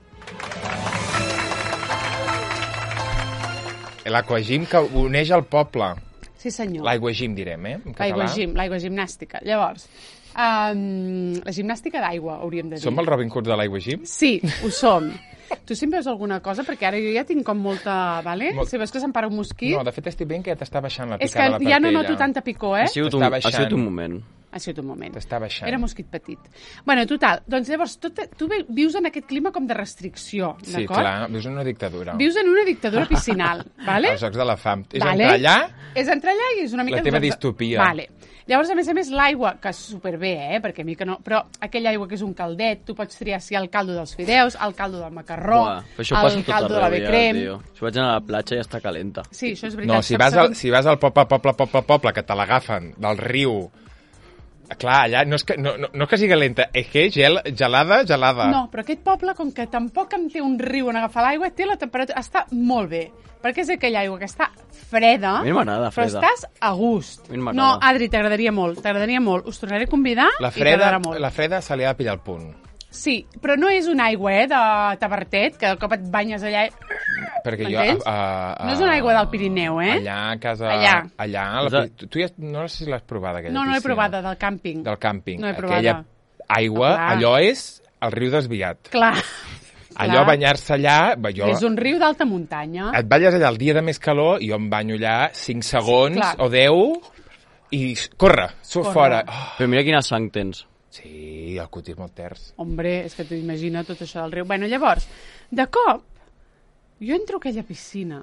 [SPEAKER 1] L'aquagym que uneix el poble.
[SPEAKER 2] Sí, senyor.
[SPEAKER 1] L'aiguagym, direm, eh? En català.
[SPEAKER 2] L'aigua gim, l'aigua gimnàstica. Llavors, um, la gimnàstica d'aigua, hauríem de dir.
[SPEAKER 1] Som el Robin Hood de l'aiguagym?
[SPEAKER 2] Sí, ho som. Tu sempre veus alguna cosa? Perquè ara jo ja tinc com molta... Vale?
[SPEAKER 1] Molt-
[SPEAKER 2] Si veus que se'm para un mosquit...
[SPEAKER 1] No, de fet estic veient que ja t'està baixant la
[SPEAKER 2] és
[SPEAKER 1] picada
[SPEAKER 2] que
[SPEAKER 1] de la
[SPEAKER 2] ja no
[SPEAKER 1] parpella.
[SPEAKER 2] noto tanta picor, eh?
[SPEAKER 3] Ha sigut, un,
[SPEAKER 1] T'està
[SPEAKER 3] ha
[SPEAKER 1] baixant.
[SPEAKER 3] sigut un moment.
[SPEAKER 2] Ha sigut un moment.
[SPEAKER 1] T'està baixant.
[SPEAKER 2] Era mosquit petit. Bueno, total, doncs llavors tot, tu vi- vius en aquest clima com de restricció,
[SPEAKER 1] Sí,
[SPEAKER 2] d'acord?
[SPEAKER 1] clar, vius en una dictadura.
[SPEAKER 2] Vius en una dictadura piscinal, vale?
[SPEAKER 1] Els jocs de la fam. És
[SPEAKER 2] Vale.
[SPEAKER 1] entrar allà...
[SPEAKER 2] És entrar allà i és una mica...
[SPEAKER 1] La teva
[SPEAKER 2] doncs,
[SPEAKER 1] distopia.
[SPEAKER 2] Vale. Llavors, a més a més, l'aigua, que és superbé, eh? Perquè a mi que no... Però aquella aigua que és un caldet, tu pots triar si el caldo dels fideus, el caldo del macarró,
[SPEAKER 3] Buah, però això passa
[SPEAKER 2] el
[SPEAKER 3] tot
[SPEAKER 2] caldo de la
[SPEAKER 3] arreu, ja,
[SPEAKER 2] becrem...
[SPEAKER 3] tio. Si vaig anar a la platja ja està calenta.
[SPEAKER 2] Sí, això és veritat.
[SPEAKER 1] No, si
[SPEAKER 2] Saps
[SPEAKER 1] vas, al,
[SPEAKER 2] segons-
[SPEAKER 1] si vas al poble, poble, poble, poble, que te l'agafen del riu Clar, allà no és que, no, no, no és que sigui lenta, és que és gel, gelada, gelada.
[SPEAKER 2] No, però aquest poble, com que tampoc en té un riu on agafar l'aigua, té la temperatura... Està molt bé, perquè és aquella aigua que està freda,
[SPEAKER 3] A mi m'agrada
[SPEAKER 2] però
[SPEAKER 3] freda.
[SPEAKER 2] estàs a gust.
[SPEAKER 3] A mi m'agrada.
[SPEAKER 2] No, Adri, t'agradaria molt, t'agradaria molt. Us tornaré a convidar
[SPEAKER 1] La
[SPEAKER 2] i
[SPEAKER 1] freda,
[SPEAKER 2] t'agradarà molt.
[SPEAKER 1] la freda se li ha de pillar el punt.
[SPEAKER 2] Sí, però no és una aigua, eh, de tabertet, que de cop et banyes allà...
[SPEAKER 1] Perquè jo...
[SPEAKER 2] M'entens?
[SPEAKER 1] A, a, a,
[SPEAKER 2] No és una aigua del Pirineu, eh?
[SPEAKER 1] Allà a casa...
[SPEAKER 2] Allà.
[SPEAKER 1] allà a la, tu, tu ja, no sé si l'has provada, aquella
[SPEAKER 2] No, no l'he
[SPEAKER 1] piscina.
[SPEAKER 2] provada, del càmping.
[SPEAKER 1] Del càmping.
[SPEAKER 2] No l'he provada.
[SPEAKER 1] Aquella aigua,
[SPEAKER 2] Clar.
[SPEAKER 1] allò és el riu desviat.
[SPEAKER 2] Clar.
[SPEAKER 1] Allò,
[SPEAKER 2] Clar.
[SPEAKER 1] banyar-se allà... bé, Jo,
[SPEAKER 2] És un riu d'alta muntanya.
[SPEAKER 1] Et balles allà el dia de més calor i jo em banyo allà cinc segons
[SPEAKER 2] clar.
[SPEAKER 1] o deu i corre, surt
[SPEAKER 2] Corre.
[SPEAKER 1] fora. Oh,
[SPEAKER 3] Però mira quina sang tens.
[SPEAKER 1] sí, el cutis molt terç.
[SPEAKER 2] Hombre, és que t'imagina tot això del riu. Bueno, llavors, de cop, jo entro a aquella piscina.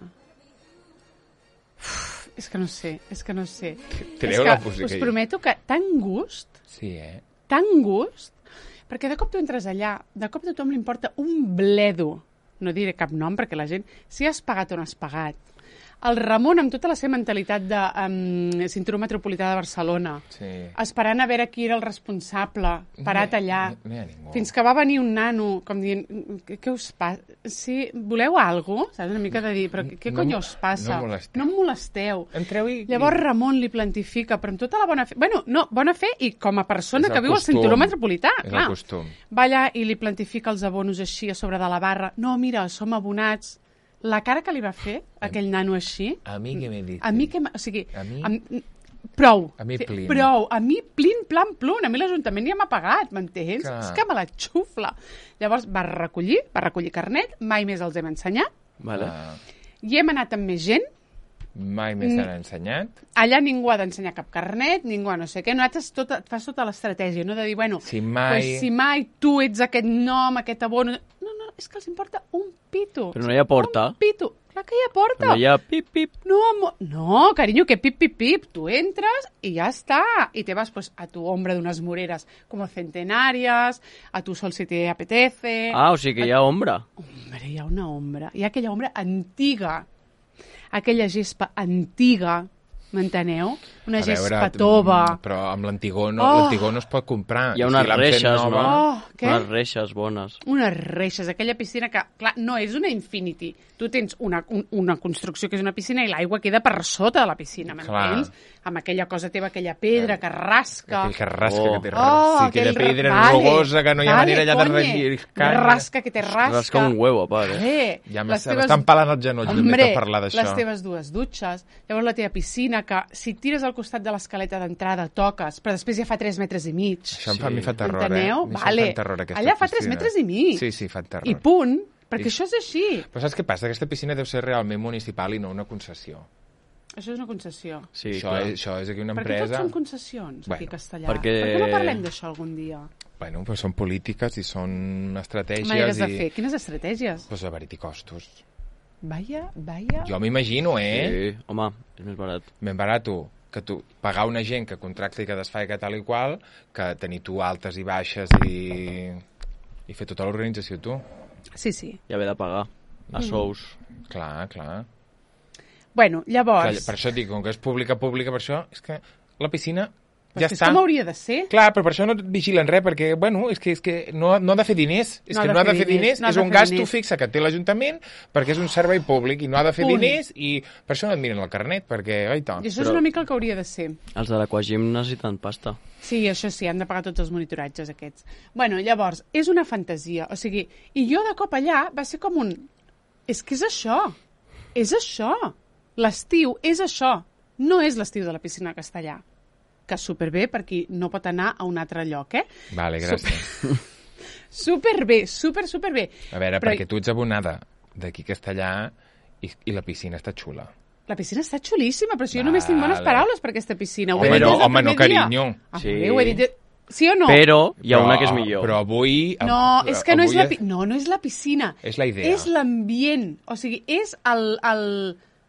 [SPEAKER 2] Uf, és que no sé, és que no sé.
[SPEAKER 1] Treu
[SPEAKER 2] és
[SPEAKER 1] la
[SPEAKER 2] que
[SPEAKER 1] música
[SPEAKER 2] us
[SPEAKER 1] ahí.
[SPEAKER 2] prometo que tan gust,
[SPEAKER 1] Sí, eh?
[SPEAKER 2] tan gust, perquè de cop tu entres allà, de cop a tothom li importa un bledo. No diré cap nom perquè la gent, si has pagat o no has pagat. El Ramon, amb tota la seva mentalitat de um, cinturó metropolità de Barcelona,
[SPEAKER 1] Sí.
[SPEAKER 2] esperant a veure qui era el responsable, parat allà,
[SPEAKER 1] No, no hi ha ningú.
[SPEAKER 2] fins que va venir un nano, com dient, què, què us passa? Sí, voleu alguna cosa? Saps? Una mica de dir, però què, què
[SPEAKER 1] No
[SPEAKER 2] cony
[SPEAKER 1] mo-
[SPEAKER 2] us passa?
[SPEAKER 1] no molesteu.
[SPEAKER 2] No em molesteu.
[SPEAKER 1] Entreu i...
[SPEAKER 2] Llavors Ramon li plantifica, però amb tota la bona fe... Bueno, no, bona fe i com a persona
[SPEAKER 1] És el
[SPEAKER 2] que viu al
[SPEAKER 1] costum.
[SPEAKER 2] cinturó metropolità,
[SPEAKER 1] És
[SPEAKER 2] clar.
[SPEAKER 1] el costum.
[SPEAKER 2] Va allà i li plantifica els abonos així a sobre de la barra. No, mira, som abonats. La cara que li va fer aquell nano així...
[SPEAKER 1] A mi què me dices?
[SPEAKER 2] A mi que... O sigui,
[SPEAKER 1] A mi?
[SPEAKER 2] Am, prou.
[SPEAKER 1] A mi
[SPEAKER 2] Sí,
[SPEAKER 1] plin.
[SPEAKER 2] Prou. A mi plin, plan, plun. A mi l'Ajuntament ja m'ha pagat, m'entens?
[SPEAKER 1] Clar.
[SPEAKER 2] És que me la xufla. Llavors va recollir, va recollir carnet, mai més els hem ensenyat,
[SPEAKER 3] Vale.
[SPEAKER 1] Ah,
[SPEAKER 2] i hem anat amb més gent.
[SPEAKER 1] mai més t'han ensenyat.
[SPEAKER 2] Allà ningú ha d'ensenyar cap carnet, ningú ha no sé què. Nosaltres tot, fas tota l'estratègia, no? De dir, bueno,
[SPEAKER 1] Si mai-
[SPEAKER 2] pues, si mai tu ets aquest nom, aquest abono... No, no, és que els importa un pito.
[SPEAKER 3] Però no hi ha porta.
[SPEAKER 2] Un pito. Clar que hi ha porta.
[SPEAKER 3] Però no hi ha pip, pip.
[SPEAKER 2] No, amor. No, carinyo, que pip, pip, pip. Tu entres y ya está. Y te vas pues a tu ombra de unas moreras como centenarias, a tu sol si te apetece.
[SPEAKER 3] Ah, o sigui que hi ha ombra.
[SPEAKER 2] Hombre, hi ha una ombra. Hi ha aquella ombra antiga. Aquella gespa antiga, m'enteneu? Una
[SPEAKER 1] A veure,
[SPEAKER 2] gespa tova.
[SPEAKER 1] mm, Però amb l'antigó no,
[SPEAKER 2] Oh.
[SPEAKER 1] l'antigó no es pot comprar.
[SPEAKER 3] Hi ha
[SPEAKER 1] I
[SPEAKER 3] unes
[SPEAKER 1] l'han fet
[SPEAKER 3] reixes,
[SPEAKER 1] nova-
[SPEAKER 3] no?
[SPEAKER 2] Oh, què?
[SPEAKER 3] Unes reixes bones.
[SPEAKER 2] Unes reixes, aquella piscina que, clar, no és una infinity. Tu tens una, un, una construcció que és una piscina i l'aigua queda per sota de la piscina, m'entens? Amb aquella cosa teva, aquella pedra que rasca.
[SPEAKER 1] Aquell que rasca,
[SPEAKER 3] Oh.
[SPEAKER 1] que té
[SPEAKER 2] Oh,
[SPEAKER 1] sí, aquella
[SPEAKER 2] aquell ra-
[SPEAKER 1] pedra
[SPEAKER 2] vale,
[SPEAKER 1] rugosa que no hi ha
[SPEAKER 2] vale,
[SPEAKER 1] manera ja de
[SPEAKER 2] conye.
[SPEAKER 1] relliscar.
[SPEAKER 2] Rasca, que te rasca.
[SPEAKER 3] Rasca un huevo, a part, eh?
[SPEAKER 2] Vale.
[SPEAKER 1] Ja
[SPEAKER 2] Les
[SPEAKER 1] m'està
[SPEAKER 2] teves-
[SPEAKER 1] m'estan pelant el genoll
[SPEAKER 2] Hombre,
[SPEAKER 1] de parlar d'això.
[SPEAKER 2] les teves dues dutxes, llavors la teva piscina, que si tires al costat de l'escaleta d'entrada toques, però després ja fa tres metres i mig.
[SPEAKER 1] Això em fa, a mi fa terror,
[SPEAKER 2] Enteneu?
[SPEAKER 1] eh? A mi això
[SPEAKER 2] Vale.
[SPEAKER 1] em fa terror, aquesta
[SPEAKER 2] Allà fa tres
[SPEAKER 1] piscina.
[SPEAKER 2] metres i mig.
[SPEAKER 1] Sí, sí, fa terror.
[SPEAKER 2] I punt, perquè
[SPEAKER 1] I-
[SPEAKER 2] això és així.
[SPEAKER 1] Però saps què passa? Aquesta piscina deu ser realment municipal i no una concessió.
[SPEAKER 2] Això és una concessió.
[SPEAKER 3] Sí,
[SPEAKER 1] això,
[SPEAKER 3] clar.
[SPEAKER 1] és, això és aquí una
[SPEAKER 2] Perquè tots
[SPEAKER 1] empresa...
[SPEAKER 2] són concessions
[SPEAKER 1] Bueno,
[SPEAKER 2] aquí a Castellà.
[SPEAKER 3] perquè-
[SPEAKER 2] Per què no parlem d'això algun dia?
[SPEAKER 1] Bueno, però són polítiques i són estratègies
[SPEAKER 2] Maneres
[SPEAKER 1] i...
[SPEAKER 2] de fer. Quines estratègies?
[SPEAKER 1] Pues haver-hi costos.
[SPEAKER 2] Vaya, vaya...
[SPEAKER 1] Jo m'imagino, eh?
[SPEAKER 3] Sí, home, és més barat.
[SPEAKER 1] Ben barato que tu pagar una gent que contracta i que desfa i que tal i qual, que tenir tu altes i baixes i, i fer tota l'organització tu.
[SPEAKER 2] Sí, sí.
[SPEAKER 3] I haver de pagar
[SPEAKER 2] Mm.
[SPEAKER 3] a sous.
[SPEAKER 1] Clar, clar.
[SPEAKER 2] Bueno,
[SPEAKER 1] clar
[SPEAKER 2] llavors...
[SPEAKER 1] per això et dic, com que és pública, pública, per això, és que la piscina
[SPEAKER 2] Però
[SPEAKER 1] ja
[SPEAKER 2] és que
[SPEAKER 1] està.
[SPEAKER 2] és com hauria de ser.
[SPEAKER 1] Clar, però per això no et vigilen res, perquè, bueno, és que, és que no, no ha de fer diners. És
[SPEAKER 2] No ha
[SPEAKER 1] que
[SPEAKER 2] de
[SPEAKER 1] no ha de
[SPEAKER 2] fer
[SPEAKER 1] fer diners,
[SPEAKER 2] diners, no ha
[SPEAKER 1] és
[SPEAKER 2] de
[SPEAKER 1] un
[SPEAKER 2] fer
[SPEAKER 1] gasto
[SPEAKER 2] diners.
[SPEAKER 1] fixe que té l'Ajuntament perquè és un servei públic i no ha de fer
[SPEAKER 2] Punt.
[SPEAKER 1] diners i per això no et miren el carnet, perquè, oita.
[SPEAKER 2] I això és
[SPEAKER 3] Però-
[SPEAKER 2] una mica el que hauria de ser.
[SPEAKER 3] Els de l'Aquagym necessiten pasta.
[SPEAKER 2] Sí, això sí, han de pagar tots els monitoratges aquests. Bueno, llavors, és una fantasia. O sigui, i jo de cop allà va ser com un... És que és això. És això. L'estiu és això. No és l'estiu de la piscina de Castellà. Que superbé per qui no pot anar a un altre lloc, eh?
[SPEAKER 1] Vale, gràcies.
[SPEAKER 2] Superbé, super, superbé.
[SPEAKER 1] A veure,
[SPEAKER 2] Però
[SPEAKER 1] perquè tu ets abonada d'aquí a Castellà i, i la piscina està xula.
[SPEAKER 2] La piscina està xulíssima, però si jo només tinc bones
[SPEAKER 1] Vale.
[SPEAKER 2] paraules per aquesta piscina. Ho
[SPEAKER 1] Home,
[SPEAKER 2] he dit
[SPEAKER 1] no,
[SPEAKER 2] des del
[SPEAKER 1] home, no,
[SPEAKER 2] primer dia.
[SPEAKER 1] carinyo.
[SPEAKER 2] Ah,
[SPEAKER 3] Sí.
[SPEAKER 2] ho he dit... de- Sí o no?
[SPEAKER 3] Però hi ha
[SPEAKER 1] Però-
[SPEAKER 3] una que és millor.
[SPEAKER 1] Però avui...
[SPEAKER 2] No, és que no és, la,
[SPEAKER 1] avui
[SPEAKER 2] pi- no, no és la piscina.
[SPEAKER 1] És la idea.
[SPEAKER 2] És l'ambient. O sigui, és el, el,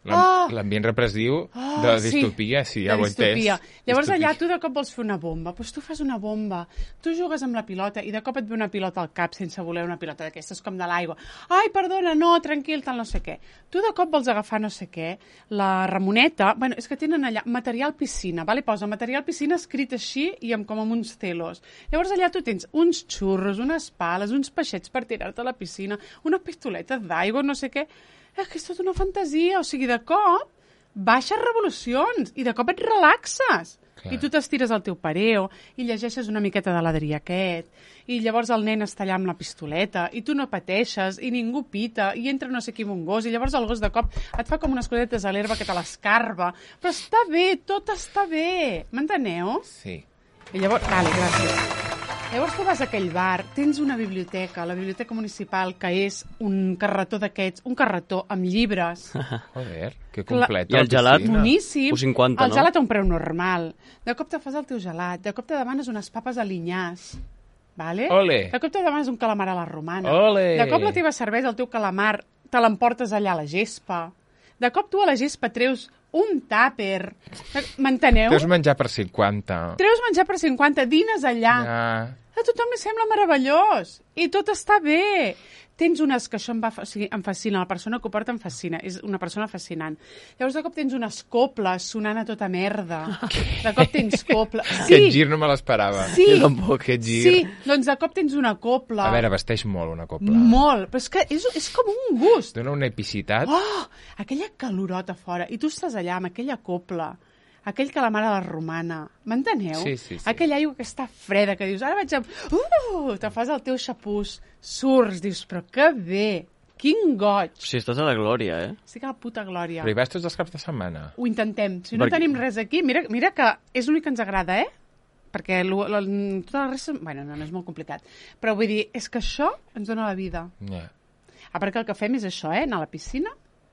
[SPEAKER 2] Oh!
[SPEAKER 1] L'ambient repressiu
[SPEAKER 2] Oh,
[SPEAKER 1] de la distopia, sí, ja
[SPEAKER 2] de
[SPEAKER 1] ho he entès.
[SPEAKER 2] distopia. Llavors
[SPEAKER 1] Distopia.
[SPEAKER 2] allà tu de cop vols fer una bomba, doncs tu fas una bomba, tu jugues amb la pilota i de cop et ve una pilota al cap sense voler, una pilota d'aquestes com de l'aigua. Ai, perdona, no, tranquil, tal no sé què. Tu de cop vols agafar no sé què, la Ramoneta, bueno, és que tenen allà material piscina, vale? Posa material piscina escrit així i amb, com amb uns telos. Llavors allà tu tens uns xurros, unes pales, uns peixets per tirar-te a la piscina, una pistoleta d'aigua, no sé què. És que és tota una fantasia, o sigui, de cop baixes revolucions i de cop et relaxes.
[SPEAKER 1] Clar.
[SPEAKER 2] I tu t'estires al teu pareo i llegeixes una miqueta de l'Adrià aquest i llavors el nen està allà amb la pistoleta i tu no pateixes i ningú pita i entra no sé qui amb un gos i llavors el gos de cop et fa com unes cosetes a l'herba que te l'escarba. Però està bé, tot està bé. M'enteneu?
[SPEAKER 1] Sí.
[SPEAKER 2] I llavors, vale, gràcies. Llavors tu vas a aquell bar, tens una biblioteca, la biblioteca municipal, que és un carretó d'aquests, un carretó amb llibres.
[SPEAKER 1] Joder, que complet.
[SPEAKER 3] I el gelat?
[SPEAKER 2] Boníssim.
[SPEAKER 3] O cinquanta,
[SPEAKER 2] el
[SPEAKER 3] no?
[SPEAKER 2] gelat a un preu normal. De cop te fas el teu gelat, de cop te demanes unes papes alinyàs. Vale?
[SPEAKER 1] Ole.
[SPEAKER 2] De cop te demanes un calamar a la romana.
[SPEAKER 1] Ole.
[SPEAKER 2] De cop la teva cervesa, el teu calamar, te l'emportes allà a la gespa. De cop tu a la gespa treus un tàper. M'enteneu?
[SPEAKER 1] Deus menjar per cinquanta.
[SPEAKER 2] Treus menjar per cinquanta, dines allà.
[SPEAKER 1] Ja.
[SPEAKER 2] A tothom li sembla meravellós. I tot està bé. Tens unes que això em, va, o sigui, em fascina, la persona que ho porta em fascina, és una persona fascinant. Llavors de cop tens unes coples sonant a tota merda. De cop tens coples. Sí,
[SPEAKER 1] Aquest gir no me l'esperava.
[SPEAKER 2] sí,
[SPEAKER 3] Jo tampoc.
[SPEAKER 1] Aquest gir.
[SPEAKER 2] sí, doncs de cop tens una copla.
[SPEAKER 1] A veure, vesteix molt una copla.
[SPEAKER 2] Molt, però és que és, és com un gust.
[SPEAKER 1] Dóna una epicitat.
[SPEAKER 2] Oh, aquella calorota fora. I tu estàs allà amb aquella copla, aquell calamar a la romana. M'enteneu?
[SPEAKER 1] Sí, sí, sí.
[SPEAKER 2] Aquella aigua que està freda, que dius, ara vaig a... Uh, te fas el teu xapús, surts, dius, però que bé, quin goig.
[SPEAKER 3] Si estàs a la glòria, eh?
[SPEAKER 2] Estic a la puta glòria.
[SPEAKER 1] Però hi vas tots els caps de setmana.
[SPEAKER 2] Ho intentem. Si no
[SPEAKER 3] Perquè-
[SPEAKER 2] tenim res aquí, mira, mira que és l'únic que ens agrada, eh? Perquè lo, lo, tota la resta... Bueno, no, no és molt complicat. Però vull dir, és que això ens dona la vida.
[SPEAKER 1] Ja.
[SPEAKER 2] A part que el que fem és això, eh? Anar a la piscina,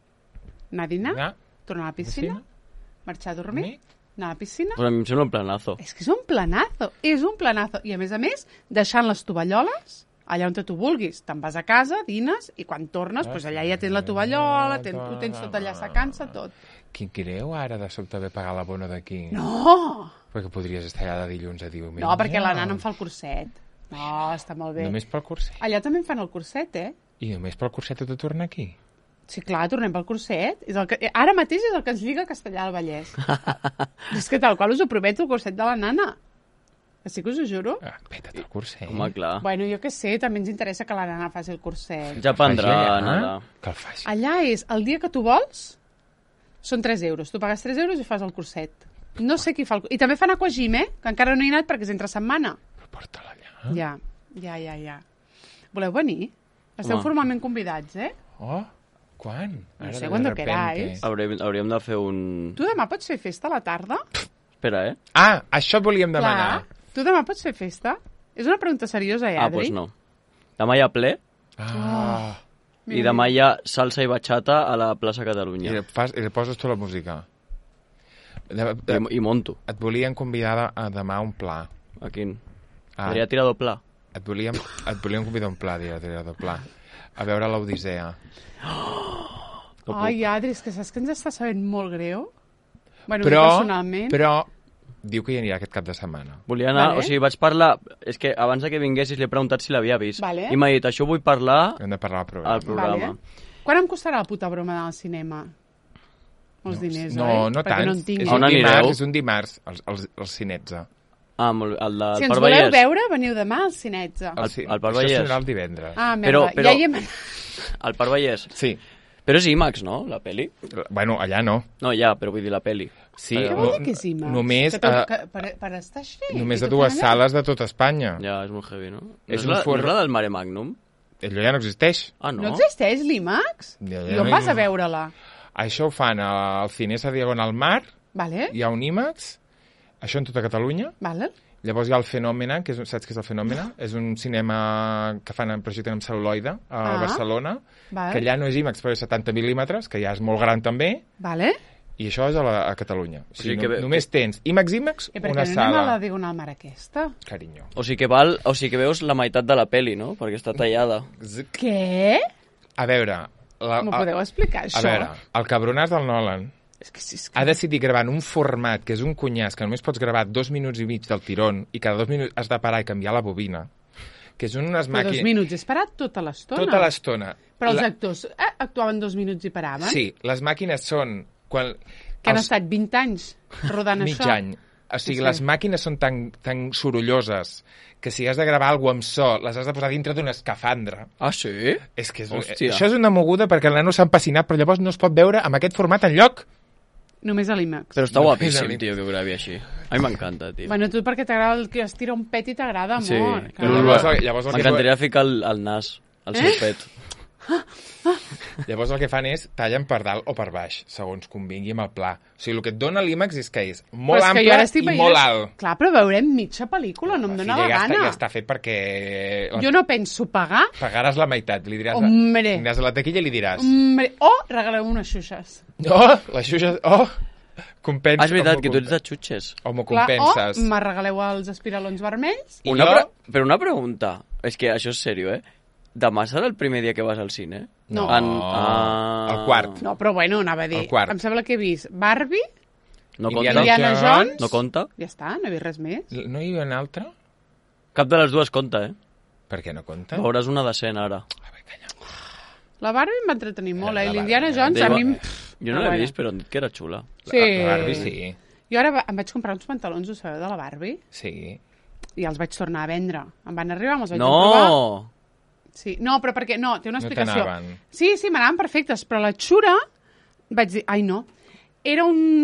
[SPEAKER 2] anar a dinar,
[SPEAKER 1] Ja.
[SPEAKER 2] tornar a la piscina, marxar a dormir,
[SPEAKER 1] Dormir.
[SPEAKER 2] anar a la piscina.
[SPEAKER 3] Pues a mi em sembla un planazo.
[SPEAKER 2] És que és un planazo, és un planazo. I a més a més, deixant les tovalloles allà on tu vulguis. Te'n vas a casa, dines, i quan tornes, doncs allà ja tens la tovallola, tens, ho tens tot allà secant-se, tot.
[SPEAKER 1] Quin creu ara de sobte haver pagat l'abono d'aquí?
[SPEAKER 2] No!
[SPEAKER 1] Perquè podries estar allà de dilluns a diumenge.
[SPEAKER 2] No, perquè la nana em fa el curset. No, està molt bé.
[SPEAKER 1] Només pel curset.
[SPEAKER 2] Allà també em fan el curset, eh?
[SPEAKER 1] I només pel curset he de tornar aquí?
[SPEAKER 2] Sí, clar, tornem pel curset. És el que... Ara mateix és el que ens lliga a Castellà del Vallès. És que tal qual us ho prometo, el curset de la nana. Que sí que us ho juro.
[SPEAKER 1] Ah, peta't el curset.
[SPEAKER 3] Home, clar.
[SPEAKER 2] Bueno, jo què sé, també ens interessa que la nana faci el curset.
[SPEAKER 3] Ja prendrà,
[SPEAKER 1] Faci allà,
[SPEAKER 3] nada.
[SPEAKER 1] Que el faci.
[SPEAKER 2] Allà és, el dia que tu vols, són tres euros. Tu pagues tres euros i fas el curset. No sé qui fa el... I també fan aquagym, eh? Que encara no he anat perquè és entre setmana.
[SPEAKER 1] Però porta-la allà.
[SPEAKER 2] Ja, ja, ja, ja. Voleu venir? Esteu
[SPEAKER 3] Home.
[SPEAKER 2] formalment convidats, eh?
[SPEAKER 1] Oh, quan?
[SPEAKER 2] No sé,
[SPEAKER 1] de
[SPEAKER 2] cuando
[SPEAKER 1] repente.
[SPEAKER 2] queráis.
[SPEAKER 3] Hauríem, hauríem de fer un...
[SPEAKER 2] Tu demà pots fer festa a la tarda?
[SPEAKER 3] Espera, eh?
[SPEAKER 1] Ah, això volíem demanar.
[SPEAKER 2] Clar. Tu demà pots fer festa? És una pregunta seriosa, eh,
[SPEAKER 3] Ah,
[SPEAKER 2] Adri?
[SPEAKER 3] doncs no. Demà hi ha ple
[SPEAKER 1] Ah.
[SPEAKER 3] i demà hi ha salsa i bachata a la plaça
[SPEAKER 1] I,
[SPEAKER 3] Catalunya.
[SPEAKER 1] li fas, I li poses tu la música. De, de,
[SPEAKER 3] I, I monto.
[SPEAKER 1] et volien convidar a demà a un pla.
[SPEAKER 3] A quin?
[SPEAKER 1] Ah.
[SPEAKER 3] Adrià Tirador Pla.
[SPEAKER 1] Et volíem, et volíem convidar a un pla, dir, de pla. A veure l'Odissea.
[SPEAKER 3] No puc.
[SPEAKER 2] Ai, Adri, és que saps que ens està sabent molt greu? Bueno,
[SPEAKER 1] Però,
[SPEAKER 2] jo personalment...
[SPEAKER 1] però diu que hi anirà aquest cap de setmana.
[SPEAKER 3] Volia anar,
[SPEAKER 2] Vale.
[SPEAKER 3] o sigui, vaig parlar... És que abans de que vinguessis li he preguntat si l'havia vist.
[SPEAKER 2] Vale.
[SPEAKER 3] I m'ha dit, això vull parlar
[SPEAKER 1] Hem de parlar al programa.
[SPEAKER 3] al programa.
[SPEAKER 2] Vale. Quan em costarà la puta broma d'anar al cinema? Molts diners,
[SPEAKER 1] no,
[SPEAKER 2] oi?
[SPEAKER 1] no
[SPEAKER 2] Perquè
[SPEAKER 1] tant.
[SPEAKER 2] no en tinc.
[SPEAKER 1] és,
[SPEAKER 3] A on
[SPEAKER 1] un
[SPEAKER 3] anireu?
[SPEAKER 1] dimarts, és un dimarts, els, els, els Cinetza.
[SPEAKER 3] Ah, molt bé. El del
[SPEAKER 2] Si ens
[SPEAKER 3] Parc
[SPEAKER 2] voleu
[SPEAKER 3] Vallès.
[SPEAKER 2] veure, veniu demà al Cinetza.
[SPEAKER 3] Al-
[SPEAKER 1] ci-
[SPEAKER 3] al Parc
[SPEAKER 1] Això
[SPEAKER 3] Vallès.
[SPEAKER 1] serà el divendres.
[SPEAKER 2] Ah, merda,
[SPEAKER 3] Però- però-
[SPEAKER 2] ja hi hem anat.
[SPEAKER 3] Al Parc Vallès.
[SPEAKER 1] Sí.
[SPEAKER 3] Però és IMAX, no, la peli?
[SPEAKER 1] Bueno, allà no.
[SPEAKER 3] No, ja, però vull dir la peli.
[SPEAKER 1] Sí,
[SPEAKER 3] Què
[SPEAKER 2] Què
[SPEAKER 1] no,
[SPEAKER 2] vol dir que és IMAX?
[SPEAKER 1] només,
[SPEAKER 2] Que, tot-
[SPEAKER 1] eh,
[SPEAKER 2] que, per, per estar així?
[SPEAKER 1] només
[SPEAKER 2] I
[SPEAKER 1] de
[SPEAKER 2] tot
[SPEAKER 1] dues
[SPEAKER 2] fent allà?
[SPEAKER 1] sales de tot Espanya.
[SPEAKER 3] Ja, és molt heavy, no? No
[SPEAKER 1] És
[SPEAKER 3] és,
[SPEAKER 1] un
[SPEAKER 3] la,
[SPEAKER 1] forro-
[SPEAKER 3] no és la del Mare Magnum?
[SPEAKER 1] Allò ja no existeix.
[SPEAKER 3] Ah, no?
[SPEAKER 2] No existeix l'IMAX?
[SPEAKER 1] Ja, ja
[SPEAKER 2] I on
[SPEAKER 1] no-
[SPEAKER 2] vas a veure-la?
[SPEAKER 1] Això ho fan al Cinesa Diagonal Mar,
[SPEAKER 2] Vale,
[SPEAKER 1] hi ha un IMAX, això en tota Catalunya.
[SPEAKER 2] vale.
[SPEAKER 1] Llavors hi ha el Fenòmena, que és, saps què és el Fenòmena? És un cinema que fan en projecte amb cel·luloide a
[SPEAKER 2] Ah.
[SPEAKER 1] Barcelona,
[SPEAKER 2] Vale.
[SPEAKER 1] que allà no és IMAX, però és setanta mil·límetres, que ja és molt gran també,
[SPEAKER 2] Vale.
[SPEAKER 1] i això és a, la, a Catalunya. O sigui,
[SPEAKER 3] sigui que
[SPEAKER 1] no,
[SPEAKER 3] ve-
[SPEAKER 1] només tens IMAX, IMAX,
[SPEAKER 2] I per
[SPEAKER 1] una
[SPEAKER 2] què no anem a
[SPEAKER 1] sala.
[SPEAKER 2] la Diagonal Mar aquesta?
[SPEAKER 1] Carinyo.
[SPEAKER 3] O sigui que val, o sigui que veus la meitat de la peli, no? Perquè està tallada.
[SPEAKER 1] Zic.
[SPEAKER 2] Què?
[SPEAKER 1] A veure, La,
[SPEAKER 2] M'ho podeu explicar, això?
[SPEAKER 1] A veure, el cabronàs del Nolan
[SPEAKER 2] És que sí, és que...
[SPEAKER 1] ha decidit gravar en un format que és un cunyàs, que només pots gravar dos minuts i mig del tirón i cada dos minuts has de parar i canviar la bobina, que és unes
[SPEAKER 2] Però dos
[SPEAKER 1] màquines...
[SPEAKER 2] minuts, és parat tota l'estona.
[SPEAKER 1] Tota l'estona.
[SPEAKER 2] Però els
[SPEAKER 1] La...
[SPEAKER 2] actors eh, actuaven dos minuts i paraven?
[SPEAKER 1] Sí, les màquines són... Quan...
[SPEAKER 2] Que han
[SPEAKER 1] els...
[SPEAKER 2] estat vint anys rodant
[SPEAKER 1] mig
[SPEAKER 2] això.
[SPEAKER 1] any. O sigui,
[SPEAKER 2] Sí, sí.
[SPEAKER 1] les màquines són tan, tan sorolloses que si has de gravar alguna amb so, les has de posar dintre d'una escafandra.
[SPEAKER 3] Ah, sí?
[SPEAKER 1] És que és,
[SPEAKER 3] Hòstia.
[SPEAKER 1] això és una moguda perquè el nano s'ha empassinat, però llavors no es pot veure amb aquest format enlloc.
[SPEAKER 2] Només a l'IMAX.
[SPEAKER 3] Però està
[SPEAKER 1] No,
[SPEAKER 3] guapíssim,
[SPEAKER 1] és
[SPEAKER 3] tio, que ho gravi així. A mi m'encanta, tio.
[SPEAKER 2] Bueno, tu perquè t'agrada el que es tira un pet i t'agrada
[SPEAKER 3] Sí.
[SPEAKER 2] molt.
[SPEAKER 3] Però
[SPEAKER 1] Llavors, el- llavors el que-
[SPEAKER 3] M'encantaria ficar el, el nas al seu
[SPEAKER 2] Eh?
[SPEAKER 3] pet.
[SPEAKER 1] Llavors el que fan és tallen per dalt o per baix, segons convingui amb el pla. O sigui, el que et dona l'IMAX és que és molt
[SPEAKER 2] Però és que jo
[SPEAKER 1] ample
[SPEAKER 2] ara estic
[SPEAKER 1] i
[SPEAKER 2] veient-
[SPEAKER 1] molt alt.
[SPEAKER 2] Clar, però veurem mitja pel·lícula, no em dóna
[SPEAKER 1] Filla,
[SPEAKER 2] la
[SPEAKER 1] ja, està,
[SPEAKER 2] gana.
[SPEAKER 1] ja està fet perquè...
[SPEAKER 2] Jo no penso pagar.
[SPEAKER 1] Pagaràs la meitat. Li diràs,
[SPEAKER 2] Hombre.
[SPEAKER 1] Aniràs a la taquilla i li diràs...
[SPEAKER 2] Hombre, o regaleu unes xuxes.
[SPEAKER 1] Oh, la xuxa... Oh, compensa.
[SPEAKER 3] Ah, és veritat,
[SPEAKER 1] o m'ho
[SPEAKER 3] que tu ets de
[SPEAKER 1] compenses.
[SPEAKER 3] xutxes.
[SPEAKER 1] O m'ho
[SPEAKER 2] Clar,
[SPEAKER 1] compenses.
[SPEAKER 2] o me regaleu els espiralons vermells.
[SPEAKER 1] I
[SPEAKER 3] Una
[SPEAKER 1] jo...
[SPEAKER 3] pre... Però una pregunta. És que això és sèrio, eh? Demà serà el primer dia que vas al cine?
[SPEAKER 2] No.
[SPEAKER 3] En... Ah...
[SPEAKER 1] El quart.
[SPEAKER 2] No, però bueno, anava a dir.
[SPEAKER 1] El quart.
[SPEAKER 2] Em sembla que he vist Barbie,
[SPEAKER 3] No
[SPEAKER 1] Indiana
[SPEAKER 3] compta?
[SPEAKER 2] Indiana Jones.
[SPEAKER 3] No compta?
[SPEAKER 2] ja està, no he vist res més.
[SPEAKER 1] No hi havia un altre?
[SPEAKER 3] Cap de les dues compta, eh?
[SPEAKER 1] Per què no compta?
[SPEAKER 3] Veuràs una decent ara.
[SPEAKER 1] A veure, calla.
[SPEAKER 2] La Barbie em va entretenir molt,
[SPEAKER 1] La
[SPEAKER 2] eh? I
[SPEAKER 1] Barbie,
[SPEAKER 2] l'Indiana
[SPEAKER 1] eh?
[SPEAKER 2] Jones, a
[SPEAKER 3] Diu-
[SPEAKER 2] mi... em-
[SPEAKER 3] Jo no
[SPEAKER 2] Ah,
[SPEAKER 3] l'he
[SPEAKER 2] bueno.
[SPEAKER 3] vist, però han dit que era xula.
[SPEAKER 2] Sí.
[SPEAKER 1] La Barbie sí.
[SPEAKER 2] Jo ara va- em vaig comprar uns pantalons, ho sabeu, de la Barbie,
[SPEAKER 1] Sí.
[SPEAKER 2] i els vaig tornar a vendre. Em van arribar, me'ls vaig provar.
[SPEAKER 3] No!
[SPEAKER 2] Sí, no, però perquè... No, té una
[SPEAKER 1] No
[SPEAKER 2] explicació.
[SPEAKER 1] t'anaven.
[SPEAKER 2] Sí, sí, m'anaven perfectes, però la xura vaig dir, ai no, era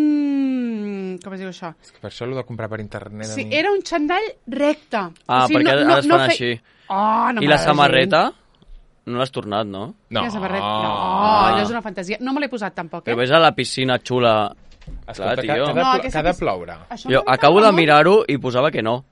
[SPEAKER 2] un... Com es diu això?
[SPEAKER 1] És que per això l'ho de comprar per internet... a
[SPEAKER 2] Sí,
[SPEAKER 1] mi-
[SPEAKER 2] era un xandall recte.
[SPEAKER 3] Ah, perquè ara es fan
[SPEAKER 2] fe-
[SPEAKER 3] així.
[SPEAKER 2] Oh, no
[SPEAKER 3] I la
[SPEAKER 2] m'agrada
[SPEAKER 3] samarreta? No l'has tornat, no?
[SPEAKER 1] No.
[SPEAKER 2] La samarreta... No,
[SPEAKER 3] Ah.
[SPEAKER 2] allò és una fantasia. No me l'he posat tampoc, eh?
[SPEAKER 3] Però ves a la piscina xula...
[SPEAKER 1] Escolta,
[SPEAKER 3] Clar,
[SPEAKER 1] que,
[SPEAKER 3] tio.
[SPEAKER 1] que, ha de,
[SPEAKER 2] No,
[SPEAKER 1] pl-
[SPEAKER 2] aquesta
[SPEAKER 1] que ha de
[SPEAKER 2] pis-
[SPEAKER 1] ploure.
[SPEAKER 2] Això
[SPEAKER 3] Jo
[SPEAKER 2] m'encanta
[SPEAKER 3] acabo de
[SPEAKER 2] molt.
[SPEAKER 3] mirar-ho i posava que no.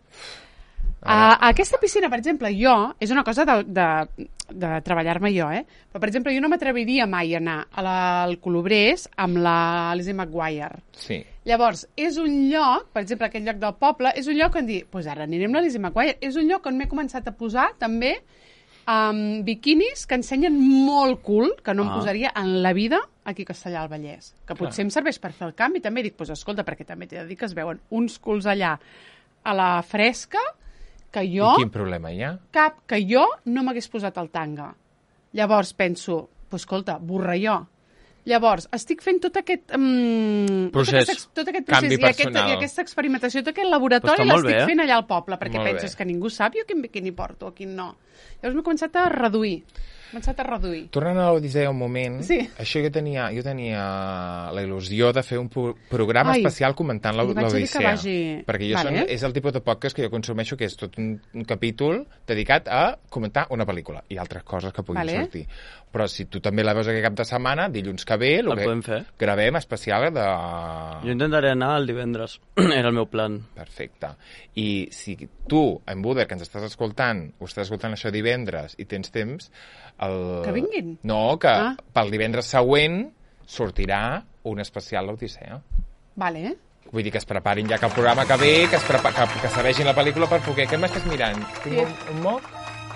[SPEAKER 2] A, a aquesta piscina, per exemple, jo... És una cosa de, de, de treballar-me jo, eh? Però, per exemple, jo no m'atreviria mai a anar a la, al Colobrés amb la Lizzie McGuire.
[SPEAKER 1] Sí.
[SPEAKER 2] Llavors, és un lloc, per exemple, aquest lloc del poble, és un lloc on dir, pues ara anirem a la Lizzie McGuire. És un lloc on m'he començat a posar, també, um, biquinis que ensenyen molt cool, que no em
[SPEAKER 3] Ah.
[SPEAKER 2] posaria en la vida aquí a Castellar al Vallès. Que potser em serveix per fer el canvi. També dic, pues escolta, perquè també t'he de dir que es veuen uns culs allà a la fresca que jo...
[SPEAKER 1] I quin problema hi ha?
[SPEAKER 2] Cap, que jo no m'hagués posat el tanga. Llavors penso, pues escolta, borralló. Llavors, estic fent tot aquest... Um,
[SPEAKER 3] Procés.
[SPEAKER 2] Tot aquest, tot aquest
[SPEAKER 1] Canvi
[SPEAKER 2] procés i, aquest,
[SPEAKER 1] personal.
[SPEAKER 2] i aquesta experimentació, tot aquest
[SPEAKER 3] Però
[SPEAKER 2] laboratori
[SPEAKER 3] està molt
[SPEAKER 2] l'estic
[SPEAKER 3] bé, eh?
[SPEAKER 2] fent allà al poble, perquè
[SPEAKER 1] Molt
[SPEAKER 2] penses
[SPEAKER 1] bé.
[SPEAKER 2] que ningú sap jo quin biquini porto o quin no. Llavors m'he començat a reduir. M'he començat a reduir.
[SPEAKER 1] Tornant a l'Odissea un moment,
[SPEAKER 2] Sí.
[SPEAKER 1] això jo tenia, jo tenia la il·lusió de fer un pro programa
[SPEAKER 2] Ai,
[SPEAKER 1] especial comentant la-
[SPEAKER 2] li vaig dir que
[SPEAKER 1] l'Odissea.
[SPEAKER 2] vagi-
[SPEAKER 1] Perquè jo
[SPEAKER 2] Vale.
[SPEAKER 1] són, és el tipus de podcast que jo consumeixo, que és tot un, un capítol dedicat a comentar una pel·lícula i altres coses que puguin
[SPEAKER 2] Vale.
[SPEAKER 1] sortir. Però si tu també la veus aquest cap de setmana, dilluns que ve,
[SPEAKER 3] El
[SPEAKER 1] que
[SPEAKER 3] podem fer.
[SPEAKER 1] gravem especial de...
[SPEAKER 3] Jo intentaré anar el divendres. Era el meu plan.
[SPEAKER 1] Perfecte. I si tu, en Buder, que ens estàs escoltant, ho estàs escoltant això divendres i tens temps... El...
[SPEAKER 2] Que vinguin.
[SPEAKER 1] No, que
[SPEAKER 2] Ah.
[SPEAKER 1] pel divendres següent sortirà un especial l'Odissea.
[SPEAKER 2] Vale, eh?
[SPEAKER 1] Vull dir que es preparin ja que el programa que ve, que, es prepa que, que segueixin la pel·lícula per poder... Què m'estàs mirant? Tinc
[SPEAKER 2] Sí.
[SPEAKER 1] un, un moc?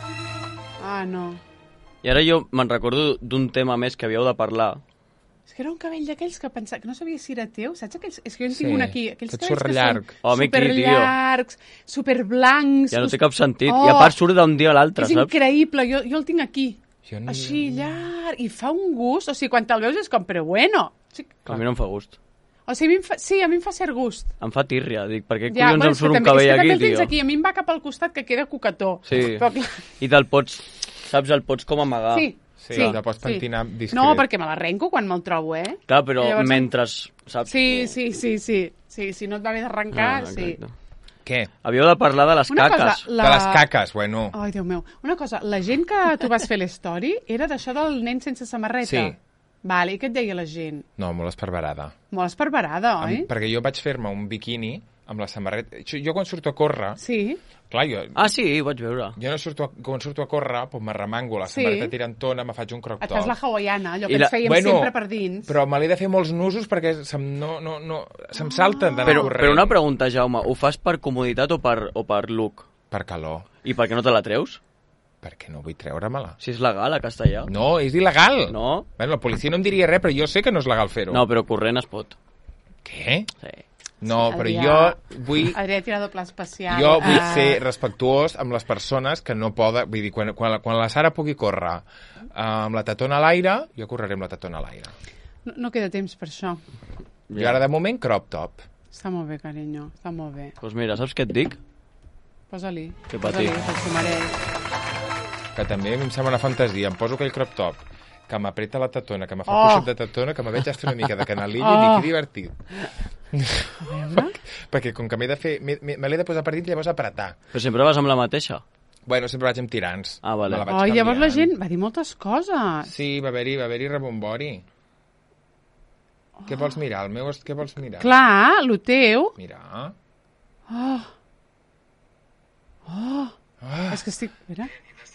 [SPEAKER 2] Ah, no.
[SPEAKER 3] I ara jo me'n recordo d'un tema més que havíeu de parlar.
[SPEAKER 2] És que era un cabell d'aquells que pensava que no sabia si era teu, saps? Aquells, és que jo en
[SPEAKER 1] Sí,
[SPEAKER 2] tinc un aquí. Aquells
[SPEAKER 1] aquest
[SPEAKER 2] cabells
[SPEAKER 1] surt
[SPEAKER 2] que
[SPEAKER 1] llarg.
[SPEAKER 2] són
[SPEAKER 3] Home, aquí, tio.
[SPEAKER 2] superllargs, superblancs.
[SPEAKER 3] Ja no té cap sentit.
[SPEAKER 2] Oh,
[SPEAKER 3] I a part surt d'un dia a l'altre,
[SPEAKER 2] és
[SPEAKER 3] saps?
[SPEAKER 2] increïble, jo, jo el tinc aquí.
[SPEAKER 1] Jo no...
[SPEAKER 2] Així, llarg, i fa un gust. O sigui, quan te'l veus és com, però bueno. Sí,
[SPEAKER 3] Que a mi no em fa gust.
[SPEAKER 2] o sigui, a mi em fa, sí, a mi em fa cert gust.
[SPEAKER 3] Em fa tírria. Dic, per què
[SPEAKER 2] Ja,
[SPEAKER 3] collons
[SPEAKER 2] bueno,
[SPEAKER 3] em
[SPEAKER 2] és que
[SPEAKER 3] surt un
[SPEAKER 2] també- és
[SPEAKER 3] cabell
[SPEAKER 2] que també
[SPEAKER 3] aquí,
[SPEAKER 2] el tens
[SPEAKER 3] tio?
[SPEAKER 2] aquí. A mi em va cap al costat que queda coquetó.
[SPEAKER 3] Sí.
[SPEAKER 2] Però, clar,
[SPEAKER 3] I te'l pots, saps, el pots com amagar.
[SPEAKER 2] sí,
[SPEAKER 1] Sí,
[SPEAKER 2] sí,
[SPEAKER 1] te pots pentinar discret.
[SPEAKER 2] No, perquè me l'arrenco quan me'l trobo, eh?
[SPEAKER 3] Clar, però
[SPEAKER 2] Llavors-
[SPEAKER 3] mentre, saps?
[SPEAKER 2] Sí, sí, sí, sí. Sí, si no et va bé d'arrencar,
[SPEAKER 3] Ah,
[SPEAKER 2] sí.
[SPEAKER 3] exacte.
[SPEAKER 1] Què?
[SPEAKER 3] Havíeu de parlar de les
[SPEAKER 2] Una
[SPEAKER 3] caques.
[SPEAKER 2] cosa, la...
[SPEAKER 1] De les caques, bueno.
[SPEAKER 2] Ai, Déu meu. Una cosa, la gent que tu vas fer l'story era d'això del nen sense samarreta?
[SPEAKER 1] Sí.
[SPEAKER 2] Vale, i què et deia la gent?
[SPEAKER 1] No, molt esparverada.
[SPEAKER 2] Molt esparverada, oi?
[SPEAKER 1] Em, perquè jo vaig fer-me un biquini amb la samarreta... Jo, jo quan surto a córrer,
[SPEAKER 2] Sí.
[SPEAKER 1] clar, jo,
[SPEAKER 3] Ah, sí, ho vaig veure.
[SPEAKER 1] jo no surto a, quan surto a córrer, doncs me remango la
[SPEAKER 2] Sí.
[SPEAKER 1] samarreta tirantona, me faig un croc
[SPEAKER 2] Et
[SPEAKER 1] top.
[SPEAKER 2] fas la hawaiana, allò
[SPEAKER 3] I
[SPEAKER 2] que
[SPEAKER 3] la-
[SPEAKER 2] ens fèiem
[SPEAKER 1] Bueno,
[SPEAKER 2] sempre per dins.
[SPEAKER 1] Però me l'he de fer molts nusos perquè se'm, no, no, no, se'm salten d'anar
[SPEAKER 3] Però,
[SPEAKER 1] corrent.
[SPEAKER 3] però una pregunta, Jaume, ho fas per comoditat o per, o per look?
[SPEAKER 1] Per calor.
[SPEAKER 3] I per què no te la treus?
[SPEAKER 1] Perquè no vull treure-me-la.
[SPEAKER 3] Si és legal a castellà.
[SPEAKER 1] No, és il·legal.
[SPEAKER 3] No?
[SPEAKER 1] Bueno, la policia no em diria res, però jo sé que no és legal fer-ho.
[SPEAKER 3] No, però corrent es pot.
[SPEAKER 1] Què?
[SPEAKER 3] Sí.
[SPEAKER 1] No, però
[SPEAKER 2] Adrià-
[SPEAKER 1] jo vull...
[SPEAKER 2] Adrià Tirado Pla Especial.
[SPEAKER 1] Jo vull
[SPEAKER 2] Ah.
[SPEAKER 1] ser respectuós amb les persones que no poden... Vull dir, quan, quan, la- quan la Sara pugui córrer uh, amb la tatona a l'aire, jo correré amb la tatona a l'aire.
[SPEAKER 2] No, no queda temps per això.
[SPEAKER 1] I ara, de moment, crop top.
[SPEAKER 2] Està molt bé, carinyo, està molt bé.
[SPEAKER 3] Doncs pues mira, saps què et dic?
[SPEAKER 2] Posa-li.
[SPEAKER 3] Que
[SPEAKER 2] Posa-li,
[SPEAKER 3] patir.
[SPEAKER 2] que s'ho mereix.
[SPEAKER 1] Que també a mi em sembla una fantasia. Em poso aquell crop top, que m'apreta la tatona, que me fa
[SPEAKER 2] Oh.
[SPEAKER 1] puixet de tatona, que me veig estar una mica de canalilla
[SPEAKER 2] Oh.
[SPEAKER 1] i dic, que divertit.
[SPEAKER 2] A veure.
[SPEAKER 1] Perquè com que m'he de fer... m'he- m'he- Me l'he de posar per dins i llavors apretar.
[SPEAKER 3] Però sempre vas amb la mateixa.
[SPEAKER 1] Bueno, sempre vaig amb tirants.
[SPEAKER 3] Ah, vale.
[SPEAKER 1] Me la vaig
[SPEAKER 2] Oh, llavors la
[SPEAKER 1] canviant.
[SPEAKER 2] gent va dir moltes coses.
[SPEAKER 1] Sí, va haver-hi va haver rebombori. Oh. Què vols mirar? El meu, és- què vols mirar?
[SPEAKER 2] Clar, lo teu...
[SPEAKER 1] Mira.
[SPEAKER 2] Oh,
[SPEAKER 1] Ah,
[SPEAKER 2] és que estic... Mira.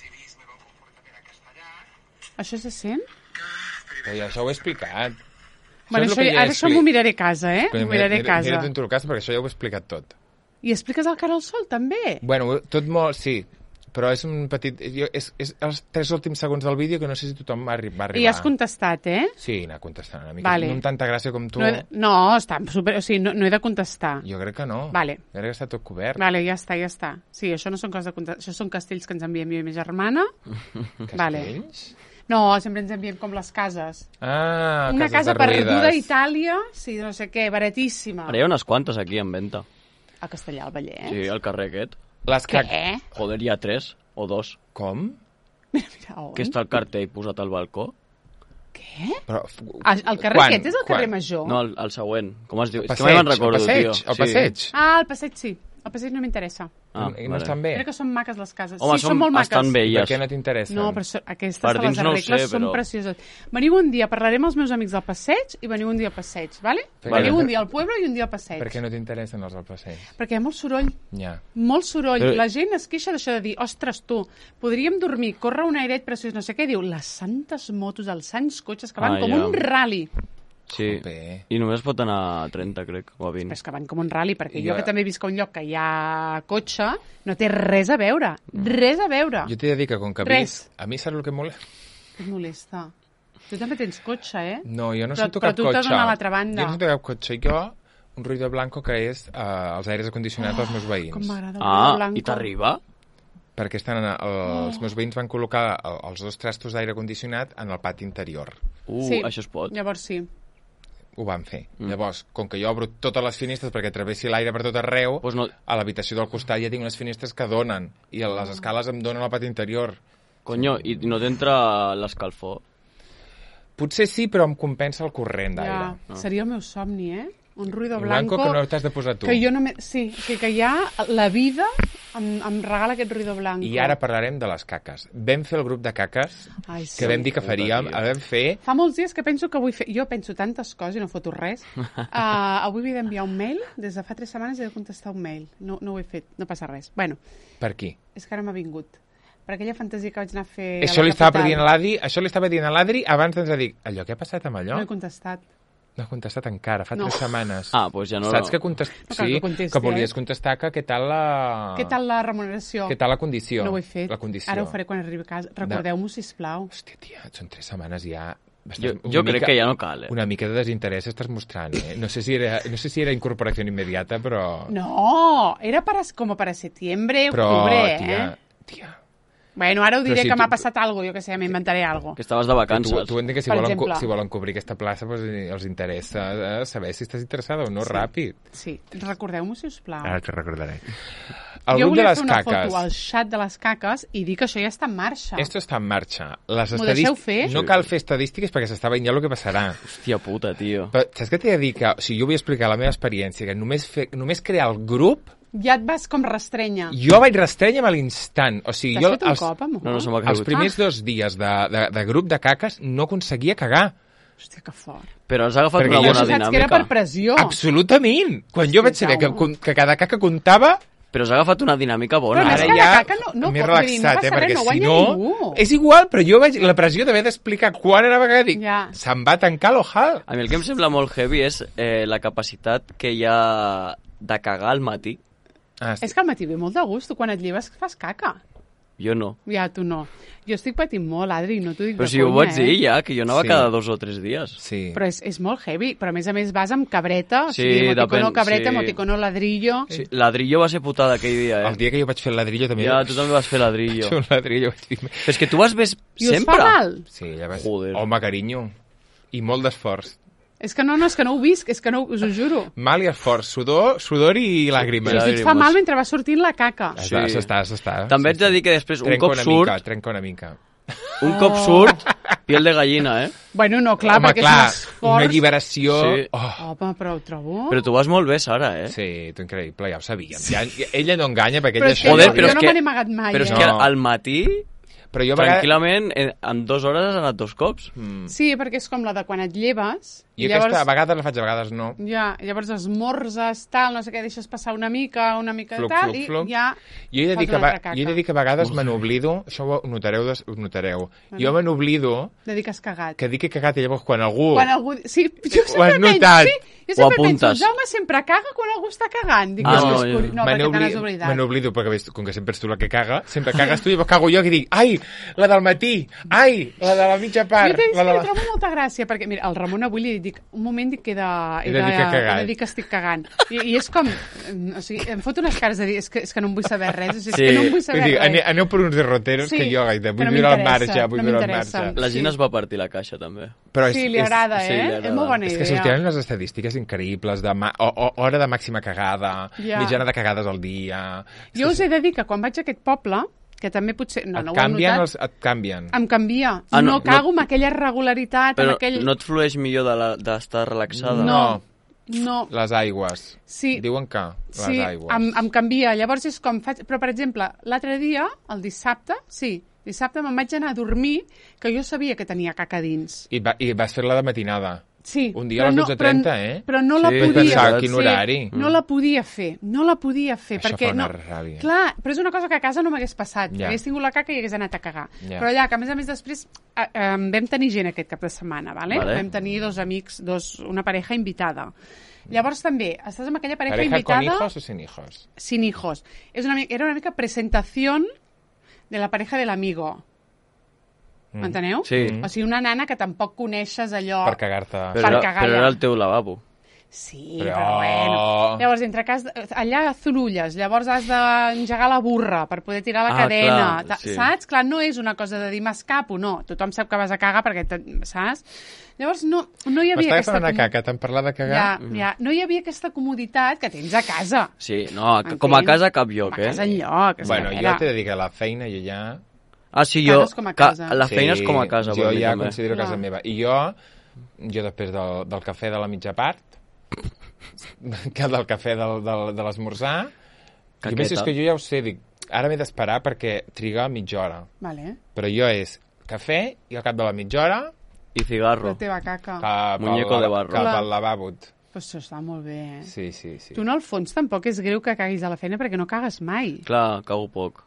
[SPEAKER 2] Això és decent?
[SPEAKER 1] però ja això ho he explicat.
[SPEAKER 2] Bueno,
[SPEAKER 1] és el
[SPEAKER 2] això,
[SPEAKER 1] que ja he
[SPEAKER 2] ara això m'ho
[SPEAKER 1] expli-
[SPEAKER 2] miraré a casa, eh?
[SPEAKER 1] Però
[SPEAKER 2] M'ho miraré a
[SPEAKER 1] mira-
[SPEAKER 2] casa.
[SPEAKER 1] Mira't en tu cas, perquè això ja ho he explicat tot.
[SPEAKER 2] I expliques el cara al sol, també?
[SPEAKER 1] Bueno, tot molt... Sí, però és un petit... Jo, és, és els tres últims segons del vídeo que no sé si tothom va, arri va arribar.
[SPEAKER 2] I has contestat, eh?
[SPEAKER 1] Sí, anar contestant una mica.
[SPEAKER 2] Vale.
[SPEAKER 1] No amb tanta gràcia com tu.
[SPEAKER 2] No, he de... no, està super... O sigui, no, no he de contestar.
[SPEAKER 1] Jo crec que no.
[SPEAKER 2] Vale.
[SPEAKER 1] Jo crec que està tot cobert.
[SPEAKER 2] Vale, ja està, ja està. Sí, això no són coses de contestar. Això són castells que ens enviem jo i ma germana. Vale.
[SPEAKER 1] Castells?
[SPEAKER 2] No, sempre ens enviem com les cases.
[SPEAKER 1] Ah,
[SPEAKER 2] Una
[SPEAKER 1] cases
[SPEAKER 2] casa
[SPEAKER 1] derruïdes.
[SPEAKER 2] perduda a Itàlia, sí, no sé què, baratíssima.
[SPEAKER 3] Ara hi ha unes quantes aquí en venda.
[SPEAKER 2] A Castellà, al Vallès.
[SPEAKER 3] Sí, al carrer aquest.
[SPEAKER 1] Les
[SPEAKER 2] Què?
[SPEAKER 1] ca...
[SPEAKER 3] Joder, hi ha tres o dos.
[SPEAKER 1] Com?
[SPEAKER 2] Mira, mira, on?
[SPEAKER 3] Que està el cartell posat al balcó.
[SPEAKER 2] Què?
[SPEAKER 1] Però...
[SPEAKER 2] Ah, el carrer
[SPEAKER 1] Quan?
[SPEAKER 2] aquest és el carrer
[SPEAKER 1] Quan?
[SPEAKER 2] Major?
[SPEAKER 3] No, el, el següent. Com es diu?
[SPEAKER 1] El
[SPEAKER 3] És que mai me'n
[SPEAKER 1] passeig,
[SPEAKER 3] recordo,
[SPEAKER 1] el passeig,
[SPEAKER 3] tio.
[SPEAKER 1] el passeig.
[SPEAKER 2] Ah, el passeig sí. El passeig no m'interessa.
[SPEAKER 3] Ah,
[SPEAKER 1] I no
[SPEAKER 3] vale.
[SPEAKER 1] estan bé?
[SPEAKER 2] Crec que són maques les cases.
[SPEAKER 3] Home,
[SPEAKER 2] sí, són molt maques.
[SPEAKER 3] estan
[SPEAKER 1] Per
[SPEAKER 3] velles.
[SPEAKER 1] què no t'interessen?
[SPEAKER 2] No, però so- aquestes
[SPEAKER 3] Per
[SPEAKER 2] te
[SPEAKER 3] dins
[SPEAKER 2] les
[SPEAKER 3] no ho
[SPEAKER 2] arregles,
[SPEAKER 3] sé,
[SPEAKER 2] són
[SPEAKER 3] però-
[SPEAKER 2] precioses. Veniu un dia, parlarem amb els meus amics del passeig i veniu un dia al passeig, vale?
[SPEAKER 1] Vale.
[SPEAKER 2] Veniu un dia al pueblo i un dia al passeig.
[SPEAKER 1] Per què no t'interessen els del passeig?
[SPEAKER 2] Perquè hi ha molt soroll.
[SPEAKER 1] Ja.
[SPEAKER 2] Molt soroll.
[SPEAKER 3] Però-
[SPEAKER 2] La gent es queixa d'això de dir, ostres, tu, podríem dormir, córrer un airet preciós, no sé què, diu, les santes motos, els sants cotxes que van
[SPEAKER 3] Ah,
[SPEAKER 2] com
[SPEAKER 3] ja.
[SPEAKER 2] un rally.
[SPEAKER 3] Sí.
[SPEAKER 1] Bé.
[SPEAKER 3] I només pot anar a trenta, crec, o a vint.
[SPEAKER 2] Però és que van com un rally, perquè
[SPEAKER 1] Jo-
[SPEAKER 2] jo que també visc a un lloc que hi ha cotxe, no té res a veure. Res a veure.
[SPEAKER 1] Jo t'he de dir que com que
[SPEAKER 2] Res.
[SPEAKER 1] vis... A mi saps el que em molesta?
[SPEAKER 2] Et molesta. Tu també tens cotxe, eh?
[SPEAKER 1] No, jo no
[SPEAKER 2] Però-
[SPEAKER 1] sento
[SPEAKER 2] però
[SPEAKER 1] cap
[SPEAKER 2] tu t'has
[SPEAKER 1] cotxe.
[SPEAKER 2] d'anar a l'altra banda.
[SPEAKER 1] Jo no sento cap cotxe. Jo, un ruido blanco que és uh, els aires acondicionats dels meus veïns.
[SPEAKER 2] Com m'agrada el
[SPEAKER 3] Ah,
[SPEAKER 2] blanco.
[SPEAKER 3] i t'arriba?
[SPEAKER 1] Perquè estan en, el, els
[SPEAKER 2] Oh.
[SPEAKER 1] meus veïns van col·locar el- els dos trastos d'aire condicionat en el pati interior.
[SPEAKER 3] Uh,
[SPEAKER 2] Sí,
[SPEAKER 3] això es pot.
[SPEAKER 2] Llavors sí.
[SPEAKER 1] Ho van fer. Mm. Llavors, com que jo obro totes les finestres perquè travessi l'aire per tot arreu,
[SPEAKER 3] Pues no,
[SPEAKER 1] a l'habitació del costat ja tinc unes finestres que donen, i a les escales em donen al pati interior.
[SPEAKER 3] conyo, i no t'entra l'escalfor?
[SPEAKER 1] Potser sí, però em compensa el corrent d'aire.
[SPEAKER 2] Ja,
[SPEAKER 3] Ah.
[SPEAKER 2] seria el meu somni, eh? Un ruido
[SPEAKER 1] Blanco,
[SPEAKER 2] blanco,
[SPEAKER 1] que no t'has de posar tu.
[SPEAKER 2] que jo només... Sí, que, que ja la vida em, em regala aquest ruido blanco.
[SPEAKER 1] I ara parlarem de les caques. Vam fer el grup de caques,
[SPEAKER 2] Ai, sí.
[SPEAKER 1] que vam dir que
[SPEAKER 3] Puta,
[SPEAKER 1] faríem,
[SPEAKER 3] tio.
[SPEAKER 1] el vam fer...
[SPEAKER 2] Fa molts dies que penso que vull fer... Jo penso tantes coses i no foto res. Uh, avui havia d'enviar un mail. Des de fa tres setmanes he de contestar un mail. No, no ho he fet, no passa res. Bueno,
[SPEAKER 1] Per qui?
[SPEAKER 2] és que ara m'ha vingut. Per aquella fantasia que vaig anar a fer... a
[SPEAKER 1] Això
[SPEAKER 2] la
[SPEAKER 1] li estava
[SPEAKER 2] capital.
[SPEAKER 1] dient a l'Adri, això li estava dient a l'Adri abans d'ens dir, allò, què ha passat amb allò?
[SPEAKER 2] No he contestat.
[SPEAKER 1] No ha contestat encara, fa
[SPEAKER 2] No.
[SPEAKER 1] tres setmanes.
[SPEAKER 3] Ah, doncs ja no...
[SPEAKER 1] Saps que contest...
[SPEAKER 2] No cal
[SPEAKER 1] sí,
[SPEAKER 2] que contesti,
[SPEAKER 1] que volies
[SPEAKER 2] eh?
[SPEAKER 1] contestar que què tal la...
[SPEAKER 2] Què tal la remuneració?
[SPEAKER 1] Què tal la condició?
[SPEAKER 2] No ho he fet.
[SPEAKER 1] La condició.
[SPEAKER 2] Ara ho faré quan arribi a casa. Recordeu-m'ho, sisplau.
[SPEAKER 1] Hòstia, tia, són tres setmanes ja...
[SPEAKER 3] Jo,
[SPEAKER 1] Una
[SPEAKER 3] jo crec
[SPEAKER 1] mica-
[SPEAKER 3] que ja no cal, eh?
[SPEAKER 1] Una mica de desinterès estàs mostrant, eh? No sé si era, no sé si era incorporació immediata, però...
[SPEAKER 2] No, era para, como para septiembre,
[SPEAKER 1] Però,
[SPEAKER 2] octubre,
[SPEAKER 1] tia,
[SPEAKER 2] eh?
[SPEAKER 1] tia...
[SPEAKER 2] Bueno, ara ho diré
[SPEAKER 1] si
[SPEAKER 2] que
[SPEAKER 1] tu-
[SPEAKER 2] m'ha passat algo, jo que sé, m'inventaré algo.
[SPEAKER 3] Que estaves de
[SPEAKER 1] Tu,
[SPEAKER 3] vacances.
[SPEAKER 1] tu entenc que si
[SPEAKER 2] Per
[SPEAKER 1] volen, co-
[SPEAKER 2] exemple.
[SPEAKER 1] si volen cobrir aquesta plaça doncs, els interessa eh, saber si estàs interessada o no, ràpid.
[SPEAKER 2] Sí, recordeu-m'ho, si us plau.
[SPEAKER 1] Ara t'ho recordaré. El
[SPEAKER 2] jo
[SPEAKER 1] grup de
[SPEAKER 2] volia
[SPEAKER 1] les
[SPEAKER 2] fer una
[SPEAKER 1] caques.
[SPEAKER 2] foto al xat de les caques i dir que això ja està en marxa.
[SPEAKER 1] Esto está en marcha. Les
[SPEAKER 2] M'ho deixeu
[SPEAKER 1] estadístiques...
[SPEAKER 2] fer?
[SPEAKER 1] No cal fer estadístiques perquè s'està veient ja el que passarà.
[SPEAKER 3] Hòstia puta, tio.
[SPEAKER 1] Però saps què t'he de dir? Que, o sigui, jo vull explicar la meva experiència, que només, fer, només crear el grup,
[SPEAKER 2] Ja et vas com restrenya.
[SPEAKER 1] jo vaig restrenyar a l'instant. O sigui,
[SPEAKER 2] T'has
[SPEAKER 1] jo
[SPEAKER 2] fet un
[SPEAKER 1] els,
[SPEAKER 2] cop, amor?
[SPEAKER 3] No, no se m'ha
[SPEAKER 1] els
[SPEAKER 3] caigut.
[SPEAKER 1] primers dos dies de, de, de grup de caques no aconseguia cagar.
[SPEAKER 2] Hòstia, que fort.
[SPEAKER 3] Però has agafat
[SPEAKER 1] Perquè
[SPEAKER 3] una
[SPEAKER 1] jo
[SPEAKER 3] bona
[SPEAKER 1] sé-
[SPEAKER 2] Saps que era per
[SPEAKER 3] dinàmica.
[SPEAKER 2] pressió.
[SPEAKER 1] Absolutament! Quan jo
[SPEAKER 2] Hòstia,
[SPEAKER 1] vaig saber que,
[SPEAKER 2] Jaume.
[SPEAKER 1] que cada caca comptava,
[SPEAKER 3] Però has agafat una dinàmica bona.
[SPEAKER 2] Però a més
[SPEAKER 1] ara
[SPEAKER 2] cada
[SPEAKER 1] ja
[SPEAKER 2] caca no- no
[SPEAKER 1] m'he
[SPEAKER 2] pot- vull dir, no
[SPEAKER 1] relaxat,
[SPEAKER 2] passa
[SPEAKER 1] eh?
[SPEAKER 2] res,
[SPEAKER 1] Perquè
[SPEAKER 2] no
[SPEAKER 1] si
[SPEAKER 2] guanya
[SPEAKER 1] no...
[SPEAKER 2] ningú.
[SPEAKER 1] És igual, però jo vaig... La pressió d'haver d'explicar quan anava a cagar, dic,
[SPEAKER 2] Ja.
[SPEAKER 1] se'm va tancar l'ojal.
[SPEAKER 3] A mi el que em sembla molt heavy és eh, la capacitat que hi ha de cagar al matí.
[SPEAKER 1] Ah, sí.
[SPEAKER 2] És que al matí ve molt de gust. Tu quan et lleves fas caca.
[SPEAKER 3] Jo no.
[SPEAKER 2] Ja, tu no. Jo estic patint molt, Adri, no t'ho dic
[SPEAKER 3] Però
[SPEAKER 2] de
[SPEAKER 3] si ho
[SPEAKER 2] conya,
[SPEAKER 3] vaig
[SPEAKER 2] eh?
[SPEAKER 3] dir ja, que jo anava
[SPEAKER 1] Sí.
[SPEAKER 3] cada dos o tres dies.
[SPEAKER 1] Sí.
[SPEAKER 2] Però és, és molt heavy, però a més a més vas amb cabreta, o
[SPEAKER 3] Sí,
[SPEAKER 2] sigui, emoticono
[SPEAKER 3] depèn,
[SPEAKER 2] cabreta,
[SPEAKER 3] sí.
[SPEAKER 2] emoticono ladrillo...
[SPEAKER 3] Sí. Ladrillo va ser putada aquell dia, eh?
[SPEAKER 1] El dia que jo vaig fer el ladrillo també...
[SPEAKER 3] Ja, tu també vas fer ladrillo.
[SPEAKER 1] Un ladrillo vaig dir...
[SPEAKER 3] Però és que tu vas bé
[SPEAKER 2] I us
[SPEAKER 3] sempre.
[SPEAKER 2] fa mal?
[SPEAKER 1] Sí, ja vas...
[SPEAKER 3] Joder.
[SPEAKER 1] Home, carinyo. I molt d'esforç.
[SPEAKER 2] És que no, no, és que no ho visc, és que no, us ho juro.
[SPEAKER 1] Mal i esforç. Sudor, sudor i làgrimes.
[SPEAKER 3] Ja.
[SPEAKER 2] I et fa mal mentre va sortint la caca.
[SPEAKER 1] Sí.
[SPEAKER 3] Sí.
[SPEAKER 1] S'està, s'està.
[SPEAKER 3] També haig de dir que després, un
[SPEAKER 1] Trenca
[SPEAKER 3] cop
[SPEAKER 1] una
[SPEAKER 3] surt,
[SPEAKER 1] mica, trenca una mica.
[SPEAKER 3] un cop surt, piel de gallina, eh?
[SPEAKER 2] Bueno, no, clar,
[SPEAKER 1] Home,
[SPEAKER 2] perquè
[SPEAKER 1] clar,
[SPEAKER 2] és un esforç...
[SPEAKER 1] una alliberació...
[SPEAKER 3] Sí.
[SPEAKER 1] Oh.
[SPEAKER 2] Home, però ho trobo...
[SPEAKER 3] Però tu vas molt bé, Sara, eh?
[SPEAKER 1] Sí, tu increïble, ja ho sabíem. Ja, ella no enganya perquè
[SPEAKER 2] Però
[SPEAKER 1] ella
[SPEAKER 2] és que
[SPEAKER 1] això...
[SPEAKER 3] Joder,
[SPEAKER 2] jo,
[SPEAKER 3] però
[SPEAKER 2] jo
[SPEAKER 3] és
[SPEAKER 2] no
[SPEAKER 3] que-
[SPEAKER 2] me n'he amagat mai,
[SPEAKER 3] Però és
[SPEAKER 2] eh?
[SPEAKER 3] que
[SPEAKER 1] No.
[SPEAKER 3] al matí,
[SPEAKER 1] Però jo a vegades...
[SPEAKER 3] tranquil·lament, en, en dues hores has anat dos cops.
[SPEAKER 1] Mm.
[SPEAKER 2] Sí, perquè és com la de quan et lleves...
[SPEAKER 1] I aquesta a vegades la faig, a vegades no.
[SPEAKER 2] Ja, llavors esmorzes, tal, no sé què, deixes passar una mica, una mica
[SPEAKER 1] Fluc,
[SPEAKER 2] de tal,
[SPEAKER 1] fluc, fluc.
[SPEAKER 2] i ja...
[SPEAKER 1] Jo he de dir
[SPEAKER 2] fas
[SPEAKER 1] que,
[SPEAKER 2] una
[SPEAKER 1] va,
[SPEAKER 2] altra
[SPEAKER 1] jo he de
[SPEAKER 2] caca.
[SPEAKER 1] dir que a vegades me n'oblido, això ho notareu, des, ho notareu. Jo me n'oblido
[SPEAKER 2] De dir que has cagat.
[SPEAKER 1] que dic que he cagat i llavors quan algú...
[SPEAKER 2] Quan algú... Sí, jo
[SPEAKER 1] Ho
[SPEAKER 2] sempre
[SPEAKER 1] has
[SPEAKER 2] penso,
[SPEAKER 1] notat?
[SPEAKER 2] sí, jo
[SPEAKER 3] Ho
[SPEAKER 2] sempre penso,
[SPEAKER 3] apuntes.
[SPEAKER 2] el Jaume sempre caga quan algú està cagant. Dic,
[SPEAKER 3] Ah,
[SPEAKER 2] és que
[SPEAKER 3] no,
[SPEAKER 2] és
[SPEAKER 3] jo-
[SPEAKER 2] curi- no,
[SPEAKER 1] me
[SPEAKER 2] perquè te
[SPEAKER 1] n'obli-
[SPEAKER 2] n'has oblidat.
[SPEAKER 1] me n'oblido perquè ves, com que sempre ets tu la que caga, sempre cagues tu i llavors cago jo que dic, ai, la del matí, ai, la de la mitja part.
[SPEAKER 2] Jo t'he dit
[SPEAKER 1] la
[SPEAKER 2] que
[SPEAKER 1] de
[SPEAKER 2] li
[SPEAKER 1] la...
[SPEAKER 2] trobo molta gràcia, perquè, mira, el Ramon avui li dic, un moment dic que he de, he
[SPEAKER 1] He de dir que ha cagat.
[SPEAKER 2] he de dir que estic cagant. I, i és com, mm, o sigui, em fot unes cares de dir, és que, és que no en vull saber res, o sigui, és
[SPEAKER 3] Sí.
[SPEAKER 2] que no en vull
[SPEAKER 1] Vull
[SPEAKER 2] saber
[SPEAKER 1] dir,
[SPEAKER 2] res.
[SPEAKER 1] aneu, aneu per uns derroteros
[SPEAKER 2] Sí,
[SPEAKER 1] que jo, gaire,
[SPEAKER 2] que
[SPEAKER 1] vull
[SPEAKER 2] no
[SPEAKER 1] viure al
[SPEAKER 2] m'interessa,
[SPEAKER 1] marge, vull
[SPEAKER 2] no
[SPEAKER 1] viure al
[SPEAKER 2] m'interessa.
[SPEAKER 1] marge.
[SPEAKER 3] La
[SPEAKER 2] Sí.
[SPEAKER 3] Gina es va partir la caixa, també.
[SPEAKER 1] Però és,
[SPEAKER 2] Sí, li
[SPEAKER 1] és,
[SPEAKER 2] agrada,
[SPEAKER 3] sí,
[SPEAKER 2] eh?
[SPEAKER 3] li agrada.
[SPEAKER 2] És molt bona
[SPEAKER 1] És
[SPEAKER 2] idea.
[SPEAKER 1] que sortiran les estadístiques increïbles de ma o, o, hora de màxima cagada,
[SPEAKER 2] Ja.
[SPEAKER 1] mitjana de cagades al dia...
[SPEAKER 2] Jo us he de dir que quan vaig a aquest poble, que també potser... No,
[SPEAKER 1] et,
[SPEAKER 2] no ho heu
[SPEAKER 1] canvien
[SPEAKER 2] notat,
[SPEAKER 1] els, et canvien.
[SPEAKER 2] em canvia.
[SPEAKER 3] Ah,
[SPEAKER 2] no,
[SPEAKER 3] no,
[SPEAKER 2] cago
[SPEAKER 3] no-
[SPEAKER 2] amb aquella regularitat,
[SPEAKER 3] Però
[SPEAKER 2] amb aquell...
[SPEAKER 3] no et flueix millor de la- d'estar relaxada?
[SPEAKER 2] No. No.
[SPEAKER 1] Les aigües.
[SPEAKER 2] Sí.
[SPEAKER 1] Diuen que les
[SPEAKER 2] Sí,
[SPEAKER 1] aigües.
[SPEAKER 2] em, em canvia. Llavors és com faig... Però, per exemple, l'altre dia, el dissabte, sí, dissabte me'n vaig anar a dormir, que jo sabia que tenia caca dins.
[SPEAKER 1] I, va, I vas fer-la de matinada.
[SPEAKER 2] Sí.
[SPEAKER 1] Un dia
[SPEAKER 2] però
[SPEAKER 1] a les
[SPEAKER 2] no-
[SPEAKER 1] dotze trenta,
[SPEAKER 2] però,
[SPEAKER 1] eh?
[SPEAKER 2] Però no la
[SPEAKER 3] Sí,
[SPEAKER 2] podia...
[SPEAKER 1] pensava, quin horari.
[SPEAKER 2] No la podia fer, no la podia fer.
[SPEAKER 1] Això
[SPEAKER 2] perquè
[SPEAKER 1] fa una
[SPEAKER 2] no...
[SPEAKER 1] ràbia.
[SPEAKER 2] Clar, però és una cosa que a casa no m'hagués passat.
[SPEAKER 1] Ja.
[SPEAKER 2] Hagués tingut la caca i hagués anat a cagar.
[SPEAKER 1] Ja.
[SPEAKER 2] Però allà, que a més a més després eh, eh, vam tenir gent aquest cap de setmana, vale?
[SPEAKER 3] Vale.
[SPEAKER 2] Vam tenir dos amics, dos, una pareja invitada. Llavors també, estàs amb aquella pareja,
[SPEAKER 1] ¿Pareja con
[SPEAKER 2] invitada
[SPEAKER 1] hijos o sin hijos?
[SPEAKER 2] sin hijos. És una, mi- era una mica presentación de la pareja del amigo. M'enteneu?
[SPEAKER 3] Sí.
[SPEAKER 2] O sigui, una nana que tampoc coneixes allò...
[SPEAKER 1] Per cagar-te.
[SPEAKER 3] Però,
[SPEAKER 2] Per
[SPEAKER 3] era,
[SPEAKER 2] cagar
[SPEAKER 3] però
[SPEAKER 2] allà.
[SPEAKER 3] era el teu lavabo.
[SPEAKER 2] Sí,
[SPEAKER 1] Però-
[SPEAKER 2] però, bueno. Llavors, entre cas, allà zurulles, llavors has d'engegar la burra per poder tirar la
[SPEAKER 3] Ah,
[SPEAKER 2] cadena,
[SPEAKER 3] clar,
[SPEAKER 2] ta-
[SPEAKER 3] sí.
[SPEAKER 2] saps? Clar, no és una cosa de dir m'escapo, no. Tothom sap que vas a cagar perquè, te- saps? Llavors, no, no hi havia
[SPEAKER 1] M'està
[SPEAKER 2] aquesta...
[SPEAKER 1] agafant una
[SPEAKER 2] comu-
[SPEAKER 1] caca, t'han parlat de cagar?
[SPEAKER 2] Ja, ja. No hi havia aquesta comoditat que tens a casa.
[SPEAKER 3] Sí, no,
[SPEAKER 2] Entens?
[SPEAKER 3] com a casa cap lloc,
[SPEAKER 2] A
[SPEAKER 3] eh?
[SPEAKER 2] casa enlloc. és
[SPEAKER 1] Bueno,
[SPEAKER 2] que,
[SPEAKER 1] jo
[SPEAKER 2] mira,
[SPEAKER 1] t'he de dir que a la feina jo ja...
[SPEAKER 3] Ah, sí, jo...
[SPEAKER 2] Cases com a
[SPEAKER 3] ca-
[SPEAKER 2] casa.
[SPEAKER 3] La feina és com a casa,
[SPEAKER 1] Jo
[SPEAKER 3] per mi,
[SPEAKER 1] ja
[SPEAKER 3] també.
[SPEAKER 1] considero
[SPEAKER 2] Clar.
[SPEAKER 1] casa meva. I jo, jo després del, del cafè de la mitja part, que del cafè del, del, de l'esmorzar, i a més
[SPEAKER 3] Caqueta.
[SPEAKER 1] és que jo ja ho sé, dic, ara m'he d'esperar perquè triga mitja hora.
[SPEAKER 2] Vale.
[SPEAKER 1] Però jo és cafè i al cap de la mitja hora
[SPEAKER 3] I cigarro.
[SPEAKER 2] La teva caca.
[SPEAKER 1] cap,
[SPEAKER 3] Muñeco
[SPEAKER 1] al,
[SPEAKER 3] de barro.
[SPEAKER 1] cap
[SPEAKER 2] Clar.
[SPEAKER 1] al lavabo.
[SPEAKER 2] Però això està molt bé, eh?
[SPEAKER 1] Sí, sí, sí.
[SPEAKER 2] Tu, no, al fons, tampoc és greu que caguis a la feina perquè no cagues mai.
[SPEAKER 3] Clar, cago poc.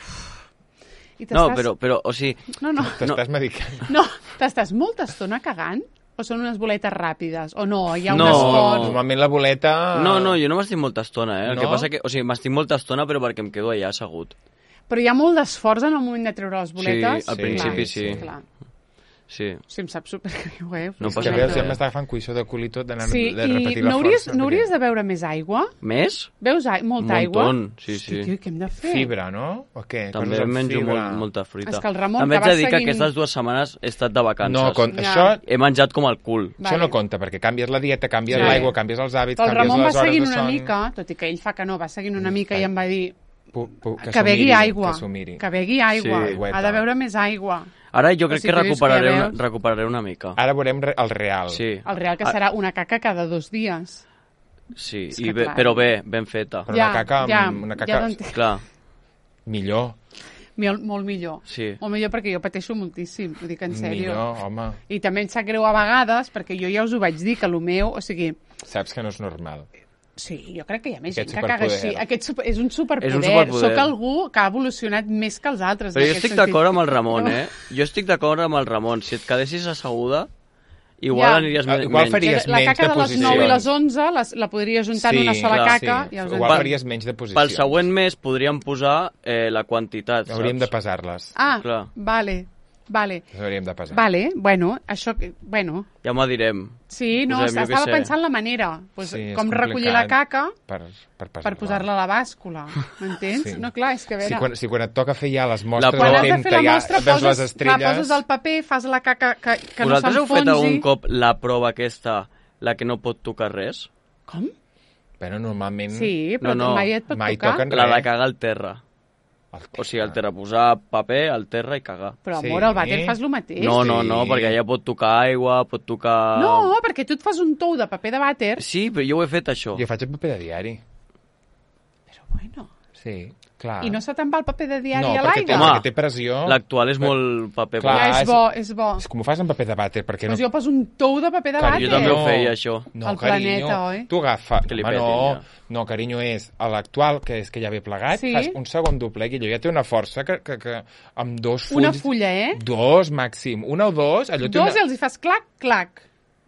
[SPEAKER 2] I
[SPEAKER 3] No,
[SPEAKER 2] t'estàs-
[SPEAKER 3] però, però, o sigui,
[SPEAKER 2] No, no.
[SPEAKER 1] T'estàs medicant.
[SPEAKER 2] No, t'estàs molta estona cagant? O són unes boletes ràpides? O no, hi ha un
[SPEAKER 3] No.
[SPEAKER 2] esforç?
[SPEAKER 1] Normalment la boleta...
[SPEAKER 3] no, no, jo no m'estic molta estona, eh? El
[SPEAKER 1] No?
[SPEAKER 3] que passa que, o sigui, m'estic molta estona però perquè em quedo allà assegut.
[SPEAKER 2] Però hi ha molt d'esforç en el moment de treure les boletes?
[SPEAKER 3] Sí, al
[SPEAKER 1] Sí,
[SPEAKER 3] principi
[SPEAKER 1] sí.
[SPEAKER 3] sí.
[SPEAKER 2] Clar.
[SPEAKER 3] Sí.
[SPEAKER 2] Sí, em sap supergreu, eh?
[SPEAKER 3] No
[SPEAKER 1] És
[SPEAKER 3] passa
[SPEAKER 1] que
[SPEAKER 3] res.
[SPEAKER 1] veus, ja m'està agafant cuissó de cul i tot d'anar
[SPEAKER 2] Sí,
[SPEAKER 1] de
[SPEAKER 2] i
[SPEAKER 1] repetir la
[SPEAKER 2] no hauries,
[SPEAKER 1] força.
[SPEAKER 2] no hauries
[SPEAKER 1] perquè-
[SPEAKER 2] de beure més aigua?
[SPEAKER 3] Més?
[SPEAKER 2] Veus a... molta
[SPEAKER 3] Un
[SPEAKER 2] aigua?
[SPEAKER 3] montón, sí,
[SPEAKER 2] Hosti,
[SPEAKER 3] sí.
[SPEAKER 2] tio, què hem de fer?
[SPEAKER 1] Fibra, no? O què?
[SPEAKER 3] També
[SPEAKER 1] Coses amb
[SPEAKER 3] menjo
[SPEAKER 1] fibra.
[SPEAKER 3] molt, molta fruita.
[SPEAKER 2] És que el Ramon,
[SPEAKER 3] També
[SPEAKER 2] que
[SPEAKER 3] haig de
[SPEAKER 2] va
[SPEAKER 3] dir que
[SPEAKER 2] seguint-
[SPEAKER 3] aquestes dues setmanes he estat de vacances.
[SPEAKER 1] No, con...
[SPEAKER 2] Ja.
[SPEAKER 1] això,
[SPEAKER 3] He menjat com el cul.
[SPEAKER 1] això no compta, perquè canvies la dieta, canvies
[SPEAKER 3] Sí.
[SPEAKER 1] l'aigua, canvies els hàbits,
[SPEAKER 2] Però el
[SPEAKER 1] canvies
[SPEAKER 2] Ramon va
[SPEAKER 1] les hores
[SPEAKER 2] seguint
[SPEAKER 1] de
[SPEAKER 2] una
[SPEAKER 1] son...
[SPEAKER 2] mica, tot i que ell fa que no, va seguint una mica i em va dir
[SPEAKER 1] Pu, pu, que,
[SPEAKER 2] que,
[SPEAKER 1] s'ho
[SPEAKER 2] begui
[SPEAKER 1] miri,
[SPEAKER 2] aigua,
[SPEAKER 1] Que s'ho miri.
[SPEAKER 2] que begui aigua,
[SPEAKER 1] Sí,
[SPEAKER 2] ha de beure més aigua.
[SPEAKER 3] Ara jo crec
[SPEAKER 2] sigui,
[SPEAKER 3] que
[SPEAKER 2] tu dius que ja
[SPEAKER 3] recuperaré, una,
[SPEAKER 2] veus.
[SPEAKER 3] recuperaré una mica.
[SPEAKER 1] Ara veurem re- el real.
[SPEAKER 3] Sí.
[SPEAKER 2] El real que
[SPEAKER 3] Ah,
[SPEAKER 2] serà una caca cada dos dies.
[SPEAKER 3] Sí,
[SPEAKER 2] És
[SPEAKER 3] i
[SPEAKER 2] que
[SPEAKER 3] bé,
[SPEAKER 2] clar.
[SPEAKER 3] però bé, ben feta.
[SPEAKER 1] Però una caca, amb-
[SPEAKER 2] ja,
[SPEAKER 1] una
[SPEAKER 2] ja
[SPEAKER 1] caca
[SPEAKER 2] t'entenc.
[SPEAKER 3] Clar,
[SPEAKER 1] millor.
[SPEAKER 2] Molt, molt millor.
[SPEAKER 3] sí.
[SPEAKER 2] Molt millor perquè jo pateixo moltíssim, ho dic en sèrio.
[SPEAKER 1] Millor, home.
[SPEAKER 2] I també em sap greu a vegades, perquè jo ja us ho vaig dir, que el meu, o sigui,
[SPEAKER 1] Saps que no és normal.
[SPEAKER 2] sí, jo crec que hi ha més
[SPEAKER 1] Aquest
[SPEAKER 2] gent que caga
[SPEAKER 1] superpoder.
[SPEAKER 2] així. Aquest super, és un superpoder.
[SPEAKER 3] És un superpoder.
[SPEAKER 2] Soc algú que ha evolucionat més que els altres.
[SPEAKER 3] Però
[SPEAKER 2] en
[SPEAKER 3] jo
[SPEAKER 2] aquest
[SPEAKER 3] estic
[SPEAKER 2] sentit.
[SPEAKER 3] d'acord amb el Ramon,
[SPEAKER 2] No.
[SPEAKER 3] eh? Jo estic d'acord amb el Ramon. Si et quedessis asseguda igual
[SPEAKER 2] Ja.
[SPEAKER 3] aniries
[SPEAKER 1] Ah,
[SPEAKER 3] men-
[SPEAKER 1] igual
[SPEAKER 3] menys.
[SPEAKER 1] faries
[SPEAKER 2] La
[SPEAKER 1] menys
[SPEAKER 2] caca
[SPEAKER 1] de
[SPEAKER 2] de les
[SPEAKER 1] posicions.
[SPEAKER 2] nou i les onze les, la podries juntar en una sola
[SPEAKER 3] clar,
[SPEAKER 2] caca.
[SPEAKER 1] sí.
[SPEAKER 2] Ja us
[SPEAKER 1] Igual
[SPEAKER 2] entenc.
[SPEAKER 1] faries menys de posicions.
[SPEAKER 3] Pel següent mes podríem posar eh, la quantitat,
[SPEAKER 1] Hauríem
[SPEAKER 3] saps?
[SPEAKER 1] de pesar-les.
[SPEAKER 2] Ah,
[SPEAKER 3] Clar.
[SPEAKER 2] vale, vale.
[SPEAKER 1] Les hauríem de pesar.
[SPEAKER 2] Vale, bueno, això... que- Bueno,
[SPEAKER 3] Ja m'ho direm.
[SPEAKER 2] sí, no,
[SPEAKER 3] Posem, jo què
[SPEAKER 2] estava
[SPEAKER 3] sé.
[SPEAKER 2] pensant la manera. Pues,
[SPEAKER 1] Sí, és
[SPEAKER 2] com recollir la
[SPEAKER 1] complicat
[SPEAKER 2] caca
[SPEAKER 1] Per, per,
[SPEAKER 2] per posar-la a la bàscula, m'entens?
[SPEAKER 1] Sí.
[SPEAKER 2] No, clar, és que a veure...
[SPEAKER 1] Si quan, si quan et toca fer ja les mostres
[SPEAKER 3] Quan
[SPEAKER 1] de
[SPEAKER 2] Quan has de fer la
[SPEAKER 1] tempta, ja
[SPEAKER 2] mostra,
[SPEAKER 1] veus les
[SPEAKER 2] poses, clar,
[SPEAKER 1] estrelles...
[SPEAKER 2] poses el paper, fas la caca que, que no
[SPEAKER 3] Vosaltres heu fet
[SPEAKER 2] s'enfonsi...
[SPEAKER 3] algun cop la prova aquesta, la que no pot tocar res?
[SPEAKER 2] Com?
[SPEAKER 1] Però normalment
[SPEAKER 2] Sí, però
[SPEAKER 3] No, no,
[SPEAKER 2] mai et pot
[SPEAKER 1] mai
[SPEAKER 2] tocar.
[SPEAKER 1] toquen
[SPEAKER 3] La
[SPEAKER 1] res.
[SPEAKER 3] de cagar al terra. O sigui, al terra, posar paper al terra i cagar.
[SPEAKER 2] Però,
[SPEAKER 1] Sí.
[SPEAKER 2] amor, al vàter fas el mateix.
[SPEAKER 3] No, no, no,
[SPEAKER 1] Sí.
[SPEAKER 3] perquè allà pot tocar aigua, pot tocar...
[SPEAKER 2] No, perquè tu et fas un tou de paper de vàter,
[SPEAKER 3] Sí, però jo ho he fet, això.
[SPEAKER 1] Jo faig el paper de diari.
[SPEAKER 2] però bueno...
[SPEAKER 1] Sí, clar.
[SPEAKER 2] I no se te'n va el paper de diari
[SPEAKER 1] no,
[SPEAKER 2] a
[SPEAKER 1] perquè té,
[SPEAKER 2] l'aigua?
[SPEAKER 3] Home,
[SPEAKER 1] perquè té pressió.
[SPEAKER 3] L'actual és molt paper.
[SPEAKER 1] Clar,
[SPEAKER 2] Ja és
[SPEAKER 1] és-
[SPEAKER 2] bo, és bo.
[SPEAKER 1] És com ho fas en paper de vàter, perquè
[SPEAKER 2] Doncs
[SPEAKER 1] no...
[SPEAKER 2] jo poso un tou de paper de
[SPEAKER 1] Carinyo,
[SPEAKER 2] vàter.
[SPEAKER 3] Jo també ho feia, això.
[SPEAKER 1] No,
[SPEAKER 2] El
[SPEAKER 1] carinyo,
[SPEAKER 2] planeta, oi?
[SPEAKER 1] tu agafa...
[SPEAKER 3] Que li
[SPEAKER 1] Home,
[SPEAKER 3] petin,
[SPEAKER 1] no,
[SPEAKER 3] ja.
[SPEAKER 1] no, carinyo, és a l'actual, que és que ja ve plegat,
[SPEAKER 2] Sí.
[SPEAKER 1] fas un segon doblet i allò ja té una força que, que, que amb dos fulls...
[SPEAKER 2] Una fulla, eh?
[SPEAKER 1] Dos, màxim. Una o dos, allò té
[SPEAKER 2] Dos i
[SPEAKER 1] una...
[SPEAKER 2] els hi fas clac, clac.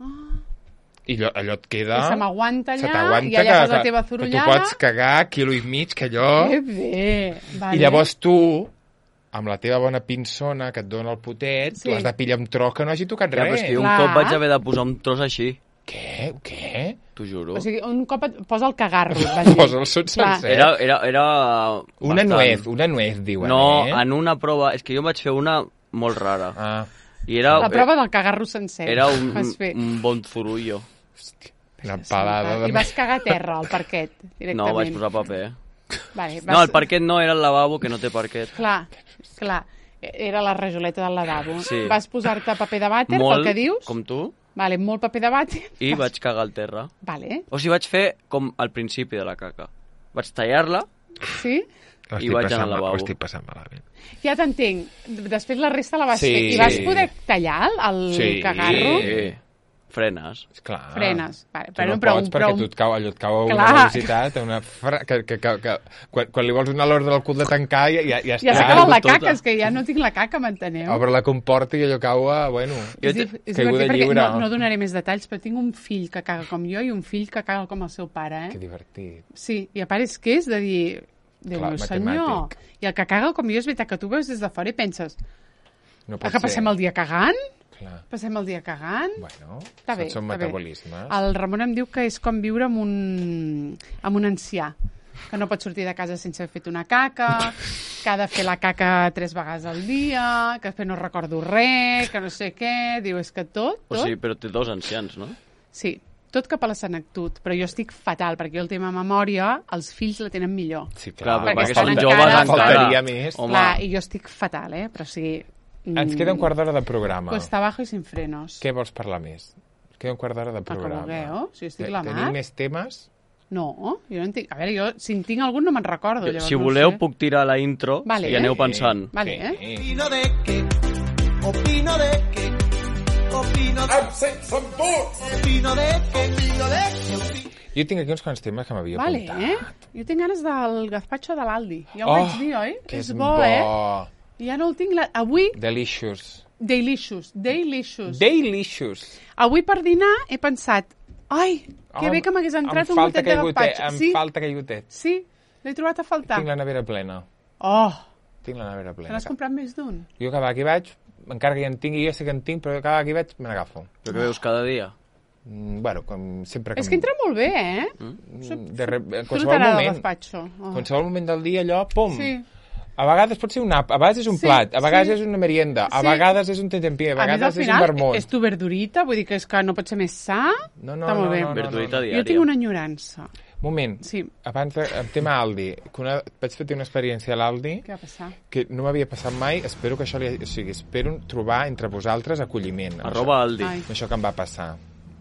[SPEAKER 1] I allò, allò et queda...
[SPEAKER 2] I se m'aguanta
[SPEAKER 1] se
[SPEAKER 2] allà,
[SPEAKER 1] t'aguanta
[SPEAKER 2] i allà
[SPEAKER 1] que,
[SPEAKER 2] fas la
[SPEAKER 1] que-
[SPEAKER 2] teva
[SPEAKER 1] que tu
[SPEAKER 2] zorollada.
[SPEAKER 1] pots cagar quilo i mig, que allò...
[SPEAKER 2] Que bé. Vale.
[SPEAKER 1] I llavors tu, amb la teva bona pinçona que et dona el potet,
[SPEAKER 2] Sí.
[SPEAKER 1] tu has de pillar un tros que no hagi tocat
[SPEAKER 3] Ja, però
[SPEAKER 1] res.
[SPEAKER 3] és que jo un
[SPEAKER 2] Clar.
[SPEAKER 3] cop vaig haver de posar un tros així,
[SPEAKER 1] Què? Què?
[SPEAKER 3] t'ho juro.
[SPEAKER 2] O sigui, un cop et posa el cagarro, et vas dir.
[SPEAKER 1] Posa el sot
[SPEAKER 2] Clar.
[SPEAKER 1] sencer.
[SPEAKER 3] Era, era, era
[SPEAKER 1] Una
[SPEAKER 3] bastant.
[SPEAKER 1] nuez, una nuez, diuen,
[SPEAKER 3] No,
[SPEAKER 1] eh?
[SPEAKER 3] en una prova... És que jo vaig fer una molt rara.
[SPEAKER 1] Ah,
[SPEAKER 3] I era,
[SPEAKER 2] La prova del cagarro sencer.
[SPEAKER 3] era un,
[SPEAKER 2] Vas fer.
[SPEAKER 3] un bon zurullo.
[SPEAKER 1] una palada de...
[SPEAKER 2] I vas cagar a terra, al parquet, directament.
[SPEAKER 3] No, vaig posar paper.
[SPEAKER 2] Vale, vas...
[SPEAKER 3] No, el parquet no, era el lavabo, que no té parquet.
[SPEAKER 2] Clar, clar. Era la rajoleta del lavabo.
[SPEAKER 3] Sí.
[SPEAKER 2] Vas posar-te paper de vàter,
[SPEAKER 3] Molt,
[SPEAKER 2] pel que dius?
[SPEAKER 3] com tu,
[SPEAKER 2] Vale, molt paper de vàter.
[SPEAKER 3] i vaig cagar al terra.
[SPEAKER 2] Vale,
[SPEAKER 3] O sigui, vaig fer com al principi de la caca. Vaig tallar-la,
[SPEAKER 2] sí?
[SPEAKER 1] Ho
[SPEAKER 3] I
[SPEAKER 1] estic
[SPEAKER 3] vaig
[SPEAKER 1] passant
[SPEAKER 3] anar al
[SPEAKER 1] mal-
[SPEAKER 3] lavabo.
[SPEAKER 1] Ho estic passant malament.
[SPEAKER 2] Ja t'entenc. Després la resta la vas
[SPEAKER 1] Sí.
[SPEAKER 2] fer. I vas poder tallar el
[SPEAKER 1] Sí.
[SPEAKER 2] cagarro?
[SPEAKER 3] sí, frenes.
[SPEAKER 1] Clar.
[SPEAKER 2] Frenes. Vale,
[SPEAKER 1] Tu
[SPEAKER 2] però,
[SPEAKER 1] no
[SPEAKER 2] però,
[SPEAKER 1] pots
[SPEAKER 2] però,
[SPEAKER 1] perquè tu et cau, allò et cau a una
[SPEAKER 2] Clar.
[SPEAKER 1] velocitat, a una fra... que, que, que, que, quan, quan li vols donar l'ordre del cul de tancar ja, ja, ja,
[SPEAKER 2] ja s'ha
[SPEAKER 1] està.
[SPEAKER 2] acabat la
[SPEAKER 3] tota.
[SPEAKER 2] caca, és que ja no tinc la caca, m'enteneu?
[SPEAKER 1] Obre la comporta i allò cau a... Bueno,
[SPEAKER 2] És,
[SPEAKER 3] Jo
[SPEAKER 2] dif-
[SPEAKER 3] te-
[SPEAKER 2] és
[SPEAKER 1] caiguda
[SPEAKER 2] divertit perquè
[SPEAKER 1] lliure.
[SPEAKER 2] no, no donaré més detalls, però tinc un fill que caga com jo i un fill que caga com el seu pare,
[SPEAKER 1] que
[SPEAKER 2] eh?
[SPEAKER 1] divertit.
[SPEAKER 2] Sí, i a part és que és de dir... Déu
[SPEAKER 1] Clar,
[SPEAKER 2] meu senyor.
[SPEAKER 1] matemàtic.
[SPEAKER 2] I el que caga com jo és veritat que tu veus des de fora i penses
[SPEAKER 1] No
[SPEAKER 2] ah,
[SPEAKER 1] pot
[SPEAKER 2] que passem
[SPEAKER 1] ser.
[SPEAKER 2] el dia cagant?
[SPEAKER 1] Clar.
[SPEAKER 2] Passem el dia cagant?
[SPEAKER 1] Bueno,
[SPEAKER 2] Està bé,
[SPEAKER 1] són
[SPEAKER 2] està bé.
[SPEAKER 1] metabolismes.
[SPEAKER 2] El Ramon em diu que és com viure amb un, amb un ancià, que no pot sortir de casa sense haver fet una caca, que ha de fer la caca tres vegades al dia, que després no recordo res, que no sé què... Diu, és que tot,
[SPEAKER 3] O
[SPEAKER 2] tot...
[SPEAKER 3] sigui, però té dos ancians, no?
[SPEAKER 2] Sí, tot cap a la senectut, però jo estic fatal, perquè jo el tema memòria, els fills la tenen millor.
[SPEAKER 1] Sí,
[SPEAKER 3] Clar,
[SPEAKER 1] clar,
[SPEAKER 3] però
[SPEAKER 2] perquè
[SPEAKER 3] perquè
[SPEAKER 2] estan
[SPEAKER 3] són
[SPEAKER 2] encara-
[SPEAKER 3] joves encara.
[SPEAKER 1] Faltaria més.
[SPEAKER 3] Home,
[SPEAKER 2] Clar, i jo estic fatal, eh? Però sí... mm,
[SPEAKER 1] Ens queda un quart d'hora de programa.
[SPEAKER 2] Cuesta abajo i sin frenos.
[SPEAKER 1] Què vols parlar més? Ens queda un quart d'hora de
[SPEAKER 2] El que
[SPEAKER 1] programa.
[SPEAKER 2] vulgueu, si estic
[SPEAKER 1] Te-
[SPEAKER 2] la mar.
[SPEAKER 1] Tenim més temes?
[SPEAKER 2] No, jo no en tinc... A veure, jo, si en tinc algun no me'n recordo. Llavors
[SPEAKER 3] si
[SPEAKER 2] no
[SPEAKER 3] voleu,
[SPEAKER 2] sé.
[SPEAKER 3] puc tirar la intro
[SPEAKER 2] Vale.
[SPEAKER 3] i aneu pensant.
[SPEAKER 2] Vale, eh?
[SPEAKER 1] Sí.
[SPEAKER 4] Opino de que, opino de que, opino de opino de que, opino de que,
[SPEAKER 1] Jo tinc aquí uns quants temes que m'havia
[SPEAKER 2] Vale,
[SPEAKER 1] apuntat.
[SPEAKER 2] eh? Jo tinc ganes del gazpacho de l'Aldi. Ja ho
[SPEAKER 1] Oh,
[SPEAKER 2] vaig dir, oi?
[SPEAKER 1] que
[SPEAKER 2] és
[SPEAKER 1] és
[SPEAKER 2] bo,
[SPEAKER 1] bo.
[SPEAKER 2] eh? Ja no el tinc... La... Avui,
[SPEAKER 1] Delicious.
[SPEAKER 2] delicious, delicious.
[SPEAKER 1] Delicious.
[SPEAKER 2] Avui per dinar he pensat, ai, que
[SPEAKER 1] Oh,
[SPEAKER 2] bé que m'hagués entrat
[SPEAKER 1] em
[SPEAKER 2] un
[SPEAKER 1] falta
[SPEAKER 2] gotet de
[SPEAKER 1] caigutet,
[SPEAKER 2] gazpacho.
[SPEAKER 1] Em
[SPEAKER 2] Sí,
[SPEAKER 1] falta caigutet.
[SPEAKER 2] sí, l'he trobat a faltar.
[SPEAKER 1] Tinc la nevera plena.
[SPEAKER 2] Oh,
[SPEAKER 1] Tinc la nevera
[SPEAKER 2] te
[SPEAKER 1] plena.
[SPEAKER 2] n'has comprat més d'un?
[SPEAKER 1] Jo cada vegada que hi vaig, encara que ja en tingui, ja sé que en tinc, però cada vegada que hi vaig me n'agafo.
[SPEAKER 3] Però que veus cada dia?
[SPEAKER 1] Mm, bueno, com sempre que...
[SPEAKER 2] És que entra molt bé, eh?
[SPEAKER 1] Mm, de re... en
[SPEAKER 2] Tu
[SPEAKER 1] qualsevol
[SPEAKER 2] t'agrada el
[SPEAKER 1] moment.
[SPEAKER 2] gazpacho. Oh.
[SPEAKER 1] Qualsevol moment del dia, allò, pum.
[SPEAKER 2] Sí.
[SPEAKER 1] A vegades pot ser un àpat, a vegades és un
[SPEAKER 2] Sí,
[SPEAKER 1] plat, a vegades
[SPEAKER 2] sí.
[SPEAKER 1] és una merienda, a
[SPEAKER 2] Sí.
[SPEAKER 1] vegades és un tentempié, a
[SPEAKER 2] A més, al
[SPEAKER 1] vegades és un
[SPEAKER 2] final,
[SPEAKER 1] vermut.
[SPEAKER 2] és tu verdurita, vull dir que és que no pot ser més sa.
[SPEAKER 1] No, no,
[SPEAKER 2] Està molt
[SPEAKER 1] no,
[SPEAKER 2] bé.
[SPEAKER 1] no, no,
[SPEAKER 3] Verdurita
[SPEAKER 1] no.
[SPEAKER 3] diària.
[SPEAKER 2] Jo tinc una enyorança.
[SPEAKER 1] Moment,
[SPEAKER 2] Sí.
[SPEAKER 1] abans de, el tema Aldi, que una, vaig fer una experiència a l'Aldi
[SPEAKER 2] Què va passar?
[SPEAKER 1] que no m'havia passat mai, espero que això li, o sigui, espero trobar entre vosaltres acolliment. amb
[SPEAKER 3] Arroba Aldi.
[SPEAKER 2] Ai.
[SPEAKER 1] Això, amb això que em va passar.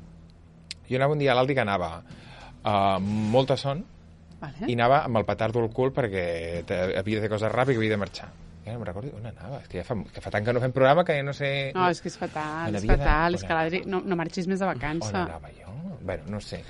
[SPEAKER 1] Jo anava un dia a l'Aldi que anava uh, molta son
[SPEAKER 2] Vale.
[SPEAKER 1] i anava amb el petardo al cul perquè te- havia de fer coses ràpides i havia de marxar. Ja no me'n recordo on anava, és que ja fa, que fa tant que no fem programa que ja no sé...
[SPEAKER 2] No, és que és fatal,
[SPEAKER 1] Me
[SPEAKER 2] és
[SPEAKER 1] n'havia de-
[SPEAKER 2] fatal.
[SPEAKER 1] on
[SPEAKER 2] És que l'Adri... No, no marxis més de
[SPEAKER 1] On
[SPEAKER 2] vacança.
[SPEAKER 1] anava jo? Bueno, no sé.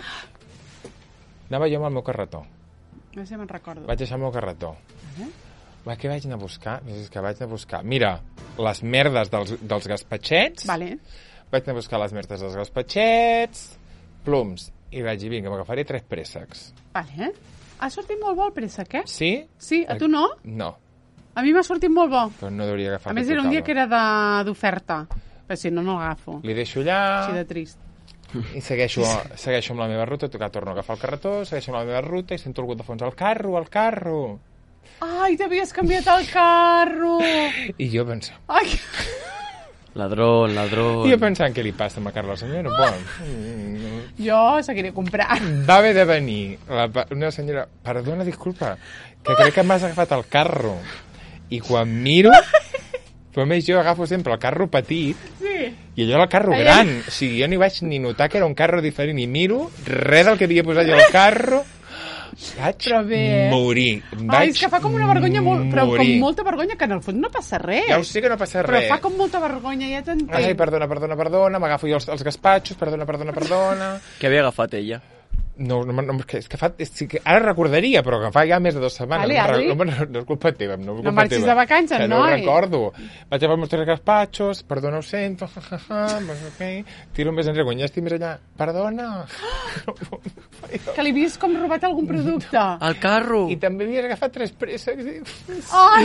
[SPEAKER 1] Anava jo amb el meu carretó.
[SPEAKER 2] No sé si me'n recordo.
[SPEAKER 1] Vaig deixar el meu carretó. Va, què vaig anar a buscar? És que vaig anar a buscar... Mira, les merdes dels, dels gaspatxets,
[SPEAKER 2] Vale.
[SPEAKER 1] vaig anar a buscar les merdes dels gaspatxets, plums, i vaig dir, vinga, m'agafaré tres préssecs.
[SPEAKER 2] Vale. Ha sortit molt bo el préssec, eh?
[SPEAKER 1] Sí?
[SPEAKER 2] Sí, a tu no?
[SPEAKER 1] No,
[SPEAKER 2] A mi m'ha sortit molt bo.
[SPEAKER 1] però no hauria agafat.
[SPEAKER 2] A més, era un dia que era de- d'oferta. Però si no, no l'agafo.
[SPEAKER 1] Li deixo allà
[SPEAKER 2] Així de trist.
[SPEAKER 1] i segueixo, segueixo amb la meva ruta, que torno a agafar el carretó, segueixo amb la meva ruta i sento algú de fons, el carro, el carro.
[SPEAKER 2] Ai, t'havies canviat el carro!
[SPEAKER 1] I jo pensant,
[SPEAKER 2] Ai,
[SPEAKER 3] Ladrón, ladrón.
[SPEAKER 1] i jo pensant què li passa a Carla senyora. Bueno,
[SPEAKER 2] jo seguiré comprant.
[SPEAKER 1] va haver de venir la, pa- una senyora, perdona, disculpa, que crec que m'has agafat el carro. I quan miro, però més jo agafo sempre el carro petit
[SPEAKER 2] Sí.
[SPEAKER 1] i allò era el carro
[SPEAKER 2] Allà-
[SPEAKER 1] gran. O sigui, jo ni vaig ni notar que era un carro diferent i miro, res del que havia posat jo al carro. Vaig
[SPEAKER 2] Però bé, eh?
[SPEAKER 1] morir. Vaig
[SPEAKER 2] Ai, és que fa com una vergonya molt... Però com
[SPEAKER 1] morir.
[SPEAKER 2] molta vergonya, que en el fons no passa res.
[SPEAKER 1] Ja ho sé que no passa
[SPEAKER 2] Però
[SPEAKER 1] res.
[SPEAKER 2] fa com molta vergonya, ja t'entenc.
[SPEAKER 1] Ai, perdona, perdona, perdona, m'agafo jo els, els gaspatxos, perdona, perdona, perdona...
[SPEAKER 3] Què havia agafat ella?
[SPEAKER 1] No, no, no, és que fa, és, sí que ara recordaria, però que fa ja més de dues setmanes.
[SPEAKER 2] Vale,
[SPEAKER 1] no,
[SPEAKER 2] Adri.
[SPEAKER 1] no, no, no és culpa teva. No, és culpa
[SPEAKER 2] No marxis
[SPEAKER 1] teva.
[SPEAKER 2] de vacances,
[SPEAKER 1] que no ho
[SPEAKER 2] noi.
[SPEAKER 1] recordo. Vaig agafar els meus tres gaspatxos, perdona, ho sento, ja, ja, ja, doncs, ok. Tiro més enrere, quan ja estic més allà, perdona.
[SPEAKER 2] Que li havies com robat algun producte.
[SPEAKER 3] Al carro!
[SPEAKER 1] I també havies agafat tres préssecs. i-
[SPEAKER 2] Ai!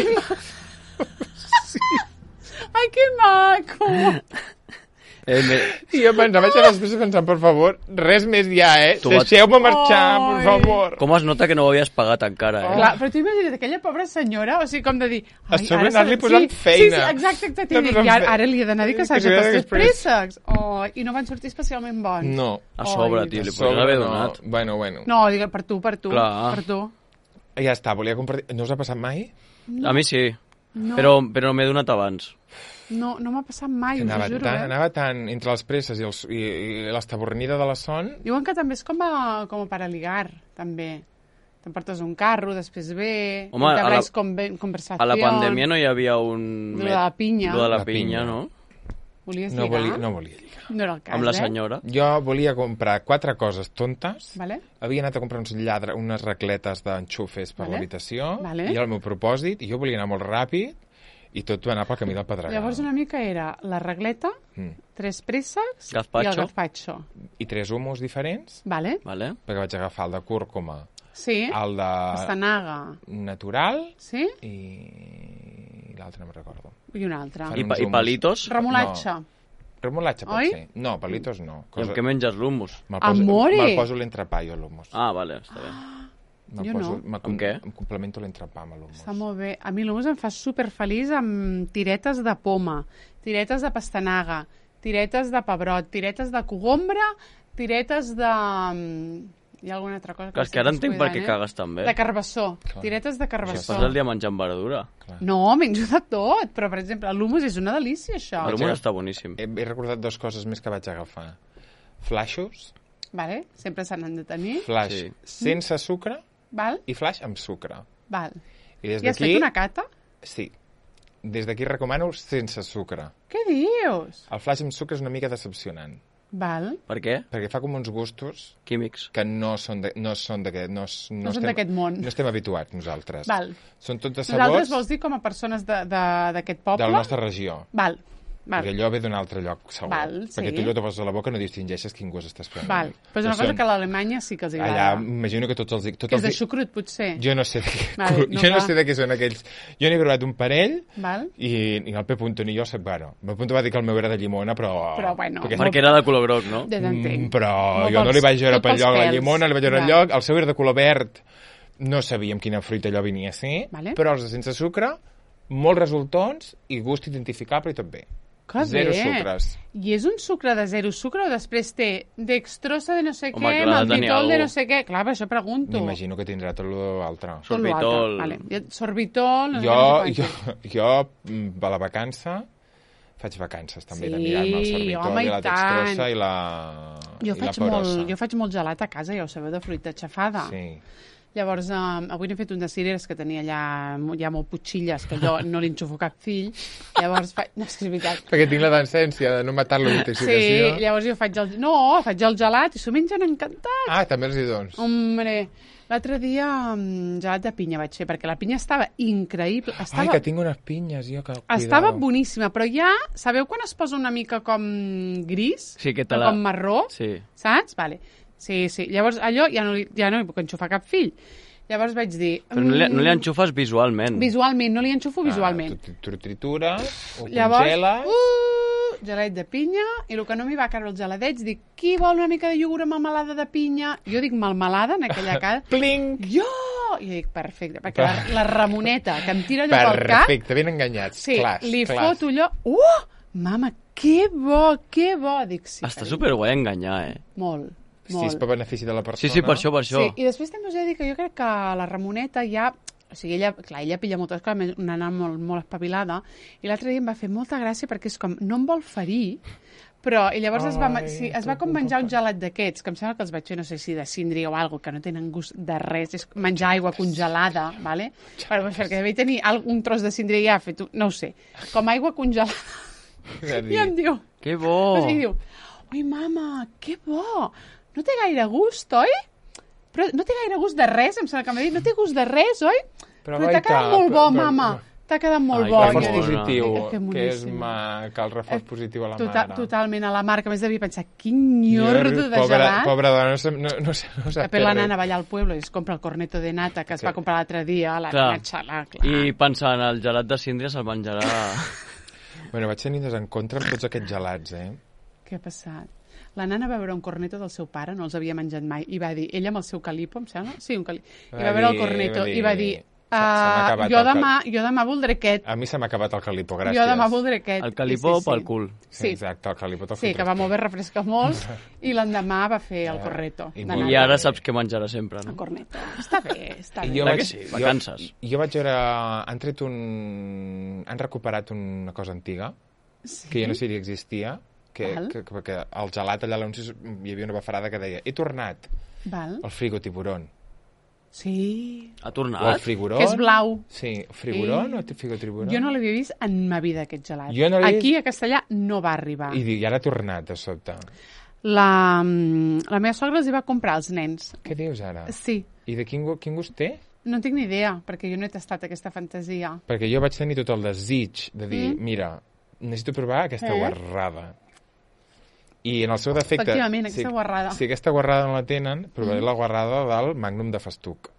[SPEAKER 2] Ai, que maco!
[SPEAKER 3] Eh, me...
[SPEAKER 1] I jo pensava, vaig anar després pensant, per favor, res més ja, eh?
[SPEAKER 3] Tu vas-
[SPEAKER 1] Deixeu-me marxar, per
[SPEAKER 2] Ai.
[SPEAKER 1] favor.
[SPEAKER 3] Com es nota que no ho havies pagat encara, eh?
[SPEAKER 2] Clar, però tu imagina't aquella pobra senyora, o sigui, com de dir...
[SPEAKER 1] A sobre
[SPEAKER 2] ara
[SPEAKER 1] anar-li
[SPEAKER 2] s'ha-
[SPEAKER 1] posant
[SPEAKER 2] sí,
[SPEAKER 1] feina.
[SPEAKER 2] Sí, sí, exacte, exacte.
[SPEAKER 1] Anar
[SPEAKER 2] I,
[SPEAKER 1] posant
[SPEAKER 2] dic, i ara,
[SPEAKER 1] fe-
[SPEAKER 2] ara li he d'anar a dir que s'ha
[SPEAKER 1] Que s'ha
[SPEAKER 2] agafat
[SPEAKER 1] de
[SPEAKER 2] els
[SPEAKER 1] després.
[SPEAKER 2] préssecs. Oh, I no van sortir especialment bons.
[SPEAKER 1] No.
[SPEAKER 3] A sobre,
[SPEAKER 2] Ai,
[SPEAKER 3] tio, li
[SPEAKER 1] A sobre
[SPEAKER 3] podries haver
[SPEAKER 1] no.
[SPEAKER 3] donat.
[SPEAKER 1] Bueno, bueno.
[SPEAKER 2] No, digue, per tu, per tu.
[SPEAKER 3] Clar.
[SPEAKER 2] Per tu.
[SPEAKER 1] Ja està, volia compartir... No us ha passat mai?
[SPEAKER 3] A mi sí,
[SPEAKER 2] No,
[SPEAKER 3] però, però m'he donat abans.
[SPEAKER 2] no, no m'ha passat mai, us ho
[SPEAKER 1] Anava
[SPEAKER 2] juro,
[SPEAKER 1] tan,
[SPEAKER 2] eh?
[SPEAKER 1] anava tan entre les presses i, els, i, i l'estabornida de la son.
[SPEAKER 2] Diuen que també és com a, com a per a ligar, també. T'emportes un carro, després ve,
[SPEAKER 3] Home, a la-
[SPEAKER 2] entabláis conve- conversación.
[SPEAKER 3] A la pandèmia no hi havia un...
[SPEAKER 2] Lo de la pinya.
[SPEAKER 3] Lo de la
[SPEAKER 1] La
[SPEAKER 3] pinya,
[SPEAKER 1] pinya.
[SPEAKER 3] no?
[SPEAKER 2] Volies
[SPEAKER 1] No
[SPEAKER 2] ligar?
[SPEAKER 1] volia, no volia lligar.
[SPEAKER 2] No era el cas,
[SPEAKER 3] Amb la
[SPEAKER 2] eh?
[SPEAKER 3] senyora.
[SPEAKER 1] Jo volia comprar quatre coses tontes.
[SPEAKER 2] Vale?
[SPEAKER 1] Havia anat a comprar uns lladre, unes racletes d'enxufes per
[SPEAKER 2] Vale.
[SPEAKER 1] l'habitació.
[SPEAKER 2] Vale.
[SPEAKER 1] I era el meu propòsit. I jo volia anar molt ràpid. I tot va anar pel camí del Pedregal.
[SPEAKER 2] Llavors una mica era la regleta,
[SPEAKER 1] Mm.
[SPEAKER 2] tres préssecs
[SPEAKER 3] Gazpacho.
[SPEAKER 2] i el gazpacho.
[SPEAKER 1] I tres humos diferents.
[SPEAKER 2] Vale?
[SPEAKER 3] Vale?
[SPEAKER 1] Perquè vaig agafar el de cúrcuma,
[SPEAKER 2] Sí.
[SPEAKER 1] el de
[SPEAKER 2] Pastanaga.
[SPEAKER 1] natural
[SPEAKER 2] Sí?
[SPEAKER 1] i l'altre no me'n recordo.
[SPEAKER 2] I un altre.
[SPEAKER 1] Fan
[SPEAKER 3] I,
[SPEAKER 1] uns
[SPEAKER 3] pa, I
[SPEAKER 1] hummus.
[SPEAKER 3] palitos?
[SPEAKER 2] Remolatge.
[SPEAKER 1] Remolatge pot
[SPEAKER 2] Oi?
[SPEAKER 1] ser. No, palitos no.
[SPEAKER 3] I amb què menges l'hummus?
[SPEAKER 1] Me'l poso,
[SPEAKER 2] Amore!
[SPEAKER 1] me'l poso l'entrepà, jo, l'hummus.
[SPEAKER 3] Ah, vale, està bé.
[SPEAKER 1] Me'l
[SPEAKER 2] jo
[SPEAKER 1] poso,
[SPEAKER 2] no.
[SPEAKER 1] me-
[SPEAKER 3] Amb què?
[SPEAKER 1] Em complemento l'entrepà amb l'hummus.
[SPEAKER 2] Està molt bé. A mi l'humus em fa superfeliç amb tiretes de poma, tiretes de pastanaga, tiretes de pebrot, tiretes de cogombra, tiretes de... mm, Hi ha alguna altra cosa?
[SPEAKER 3] Clar, és que ara
[SPEAKER 2] estic
[SPEAKER 3] entenc per què
[SPEAKER 2] descuidant,
[SPEAKER 3] cagues tan bé.
[SPEAKER 2] eh? De carbassó.
[SPEAKER 1] Clar.
[SPEAKER 2] Tiretes de carbassó.
[SPEAKER 3] Passa el dia menjant verdura.
[SPEAKER 2] No, menjo de tot, però per exemple, l'humus és una delícia, això.
[SPEAKER 3] L'hummus està boníssim.
[SPEAKER 1] He, he recordat dues coses més que vaig agafar. Flashos,
[SPEAKER 2] Vale? Sempre se n'han de tenir.
[SPEAKER 1] flash
[SPEAKER 3] Sí.
[SPEAKER 1] sense sucre
[SPEAKER 2] Val?
[SPEAKER 1] i flash amb sucre.
[SPEAKER 2] Val.
[SPEAKER 1] I des
[SPEAKER 2] I has
[SPEAKER 1] d'aquí...
[SPEAKER 2] fet una cata?
[SPEAKER 1] Sí. Des d'aquí recomano sense sucre.
[SPEAKER 2] Què dius?
[SPEAKER 1] El flash amb sucre és una mica decepcionant,
[SPEAKER 2] Val.
[SPEAKER 3] Per què?
[SPEAKER 1] perquè fa com uns gustos
[SPEAKER 3] Químics.
[SPEAKER 1] que no són de, no són d'aquest no, s- no,
[SPEAKER 2] No són
[SPEAKER 1] estem-
[SPEAKER 2] d'aquest món.
[SPEAKER 1] No estem habituats nosaltres.
[SPEAKER 2] Val.
[SPEAKER 1] Són tots de
[SPEAKER 2] Nosaltres
[SPEAKER 1] sabors
[SPEAKER 2] vols dir com a persones de- de- d'aquest poble?
[SPEAKER 1] de la nostra regió.
[SPEAKER 2] Val. Val.
[SPEAKER 1] Perquè allò ve d'un altre lloc, segur.
[SPEAKER 2] Val,
[SPEAKER 1] Perquè
[SPEAKER 2] sí.
[SPEAKER 1] tu allò te poses a la boca no distingeixes quin gust estàs fent.
[SPEAKER 2] Val. Però és una cosa que a l'Alemanya sí que els agrada.
[SPEAKER 1] Allà, imagino que tots els... Tots
[SPEAKER 2] Que és
[SPEAKER 1] els
[SPEAKER 2] de xucrut, potser.
[SPEAKER 1] Jo no sé de què,
[SPEAKER 2] Vale, no,
[SPEAKER 1] jo no
[SPEAKER 2] clar.
[SPEAKER 1] sé de què són aquells. Jo n'he provat un parell
[SPEAKER 2] Val?
[SPEAKER 1] i, i el P. ni jo sé, bueno, el P. va dir que el meu era de llimona, però...
[SPEAKER 2] Però, bueno,
[SPEAKER 1] perquè,
[SPEAKER 3] Perquè era de color groc, no?
[SPEAKER 2] Ja t'entenc.
[SPEAKER 1] Mm, però
[SPEAKER 2] Molt
[SPEAKER 1] jo no
[SPEAKER 2] pels-
[SPEAKER 1] li vaig veure
[SPEAKER 2] tot
[SPEAKER 1] pel
[SPEAKER 2] pels
[SPEAKER 1] lloc la
[SPEAKER 2] pèls.
[SPEAKER 1] llimona, li vaig veure el
[SPEAKER 2] Val.
[SPEAKER 1] lloc, el seu era de color verd, no sabíem quina fruita allò venia a ser,
[SPEAKER 2] Vale.
[SPEAKER 1] però els de sense sucre, molt resultons i gust identificable i tot bé.
[SPEAKER 2] Que
[SPEAKER 1] Zero
[SPEAKER 2] bé.
[SPEAKER 1] sucres.
[SPEAKER 2] I és un sucre de zero sucre o després té dextrosa de no sé
[SPEAKER 3] Home,
[SPEAKER 2] què,
[SPEAKER 3] clar, ha de tenir
[SPEAKER 2] maltitol de
[SPEAKER 3] algú.
[SPEAKER 2] no sé què? Clar, per això pregunto.
[SPEAKER 1] M'imagino que tindrà tot l'altre.
[SPEAKER 2] Tot l'altre.
[SPEAKER 3] Sorbitol.
[SPEAKER 2] Vale. I Sorbitol, no sé
[SPEAKER 1] Jo,
[SPEAKER 2] què, no sé
[SPEAKER 1] jo,
[SPEAKER 2] quantos.
[SPEAKER 1] jo, mm, a la vacança, faig vacances també, de
[SPEAKER 2] Sí,
[SPEAKER 1] mirar-me el sorbitol
[SPEAKER 2] home,
[SPEAKER 1] i
[SPEAKER 2] i
[SPEAKER 1] la
[SPEAKER 2] tant.
[SPEAKER 1] dextrosa i la,
[SPEAKER 2] Jo
[SPEAKER 1] i la
[SPEAKER 2] faig,
[SPEAKER 1] porosa.
[SPEAKER 2] molt, jo faig molt gelat a casa, ja ho sabeu, de fruita xafada.
[SPEAKER 1] Sí.
[SPEAKER 2] Llavors, um, avui n'he fet un de cireres que tenia allà ja molt putxilles, que jo no li enxufo cap fill. Llavors, fa... no, és que és veritat.
[SPEAKER 1] Perquè tinc la decència de no matar-lo d'intoxicació.
[SPEAKER 2] Sí, llavors jo faig el... No, faig el gelat i s'ho mengen encantat.
[SPEAKER 1] Ah, també els hi dones.
[SPEAKER 2] Hombre, l'altre dia um, gelat de pinya vaig fer, perquè la pinya estava increïble. Estava...
[SPEAKER 1] Ai, que tinc unes pinyes, jo, que cuidado.
[SPEAKER 2] Estava boníssima, però ja, sabeu quan es posa una mica com gris?
[SPEAKER 3] Sí, que te la...
[SPEAKER 2] Com marró?
[SPEAKER 3] Sí.
[SPEAKER 2] Saps? Vale. Sí, sí. Llavors, allò ja no, li, ja no li puc enxufar cap fill. Llavors vaig dir...
[SPEAKER 3] Però no li, no li
[SPEAKER 2] mm,
[SPEAKER 3] enxufes visualment.
[SPEAKER 2] Visualment, no li enxufo visualment.
[SPEAKER 1] Ah, tu, tu tritures, ho
[SPEAKER 2] Llavors,
[SPEAKER 1] congeles...
[SPEAKER 2] uh, gelat de pinya, i el que no m'hi va caure els geladets, dic, qui vol una mica de iogurt amb melmelada de pinya? Jo dic melmelada en aquella cara.
[SPEAKER 1] Pling!
[SPEAKER 2] Jo! I dic, perfecte, perquè la, la Ramoneta, que em tira allò pel cap...
[SPEAKER 1] Perfecte, ben enganyats,
[SPEAKER 2] sí,
[SPEAKER 1] clars,
[SPEAKER 2] li
[SPEAKER 1] clars.
[SPEAKER 2] foto allò... Uh! Mama, que bo, que bo! Dic, sí,
[SPEAKER 3] Està
[SPEAKER 2] carinyo.
[SPEAKER 3] superguai enganyar, eh?
[SPEAKER 2] Molt.
[SPEAKER 1] Sí,
[SPEAKER 2] Molt.
[SPEAKER 1] és per benefici de la persona.
[SPEAKER 3] Sí, sí, per això, per això.
[SPEAKER 2] Sí, i després també us he de dir que jo crec que la Ramoneta ja... O sigui, ella, clar, ella pilla moltes coses, una nana molt, molt espavilada, i l'altre dia em va fer molta gràcia perquè és com, no em vol ferir, però... I llavors es va,
[SPEAKER 1] Ai,
[SPEAKER 2] sí, es va com menjar un gelat d'aquests, que em sembla que els vaig fer, no sé si de síndria o alguna que no tenen gust de res, és menjar aigua congelada, ¿vale? Però, perquè devia tenir un tros de síndria ja fet, no ho sé, com aigua congelada. I em diu...
[SPEAKER 3] Que bo!
[SPEAKER 2] O sigui, diu, oi, mama, que bo! No té gaire gust, oi? Però no té gaire gust de res, em sembla que m'ha dit, no té gust de res, oi? Però, però t'ha quedat molt bo, però, mama. T'ha quedat molt
[SPEAKER 3] Ai,
[SPEAKER 2] bo.
[SPEAKER 1] Reforç
[SPEAKER 3] jo dic,
[SPEAKER 1] positiu,
[SPEAKER 2] que,
[SPEAKER 1] que,
[SPEAKER 2] que
[SPEAKER 1] és maca, el reforç positiu a la
[SPEAKER 2] Total,
[SPEAKER 1] mare.
[SPEAKER 2] totalment, a la mare, que a més devia pensar, quin nyordo de
[SPEAKER 1] pobra,
[SPEAKER 2] gelat.
[SPEAKER 1] Pobra dona, no, no, no, no sap
[SPEAKER 2] Però la
[SPEAKER 1] fer
[SPEAKER 2] nana
[SPEAKER 1] res.
[SPEAKER 2] va allà al pueblo i es compra el corneto de nata que es
[SPEAKER 1] Sí.
[SPEAKER 2] va comprar l'altre dia, la
[SPEAKER 3] Clar.
[SPEAKER 2] nana xala, clar.
[SPEAKER 3] I pensant, el gelat de síndria se'l menjarà...
[SPEAKER 1] Bueno, vaig tenir desencontre amb tots aquests gelats, eh?
[SPEAKER 2] Què ha passat? La nana va veure un corneto del seu pare, no els havia menjat mai, i va dir, ella amb el seu calipo, em sembla? Sí, un calipo. I va veure el corneto i va dir,
[SPEAKER 1] Se- se m'ha
[SPEAKER 2] uh,
[SPEAKER 1] acabat
[SPEAKER 2] jo,
[SPEAKER 1] el
[SPEAKER 2] demà, jo demà voldré aquest.
[SPEAKER 1] A mi se m'ha acabat el calipo, gràcies.
[SPEAKER 2] Jo demà voldré aquest.
[SPEAKER 3] El calipó
[SPEAKER 2] I
[SPEAKER 3] pel cul.
[SPEAKER 2] Sí,
[SPEAKER 1] Exacte, el calipo te'l
[SPEAKER 2] sí, que
[SPEAKER 1] fotràs
[SPEAKER 2] va
[SPEAKER 1] tu.
[SPEAKER 2] molt bé, refresca molt, i l'endemà va fer el corneto.
[SPEAKER 1] i
[SPEAKER 2] de
[SPEAKER 1] molt
[SPEAKER 2] nata.
[SPEAKER 3] I ara saps què menjarà sempre,
[SPEAKER 2] El
[SPEAKER 3] no?
[SPEAKER 2] corneto. Està bé, està
[SPEAKER 1] I
[SPEAKER 2] bé.
[SPEAKER 1] jo
[SPEAKER 3] Clar
[SPEAKER 1] vaig,
[SPEAKER 3] que sí, vacances.
[SPEAKER 1] Jo, jo vaig veure... Han tret un... Han recuperat una cosa antiga,
[SPEAKER 2] Sí?
[SPEAKER 1] que jo no sé si existia, que,
[SPEAKER 2] Val.
[SPEAKER 1] que, que, que al gelat allà a l'anunci hi havia una bafarada que deia he tornat
[SPEAKER 2] Val.
[SPEAKER 1] el frigo tiburón.
[SPEAKER 2] Sí.
[SPEAKER 3] Ha
[SPEAKER 1] O el
[SPEAKER 3] tornat?
[SPEAKER 1] frigorón.
[SPEAKER 2] Que és blau.
[SPEAKER 1] Sí, frigorón
[SPEAKER 2] Eh.
[SPEAKER 1] o frigo tiburón.
[SPEAKER 2] Jo no l'havia vist en ma vida, aquest gelat.
[SPEAKER 1] Jo no l'he
[SPEAKER 2] Aquí,
[SPEAKER 1] vist.
[SPEAKER 2] a Castellà, no va arribar.
[SPEAKER 1] I dic, i ara ha tornat, de sobte.
[SPEAKER 2] La, mm, la meva sogra els hi va comprar als nens.
[SPEAKER 1] Què dius ara?
[SPEAKER 2] Sí.
[SPEAKER 1] I de quin, gu- quin gust té?
[SPEAKER 2] No tinc ni idea, perquè jo no he tastat aquesta fantasia.
[SPEAKER 1] Perquè jo vaig tenir tot el desig de dir,
[SPEAKER 2] Mm.
[SPEAKER 1] mira, necessito provar aquesta
[SPEAKER 2] Eh?
[SPEAKER 1] guarrada. I en el seu defecte...
[SPEAKER 2] Efectivament, aquesta guarrada.
[SPEAKER 1] Si aquesta guarrada no la tenen, provaré
[SPEAKER 2] Mm.
[SPEAKER 1] la guarrada del Magnum de Festuc.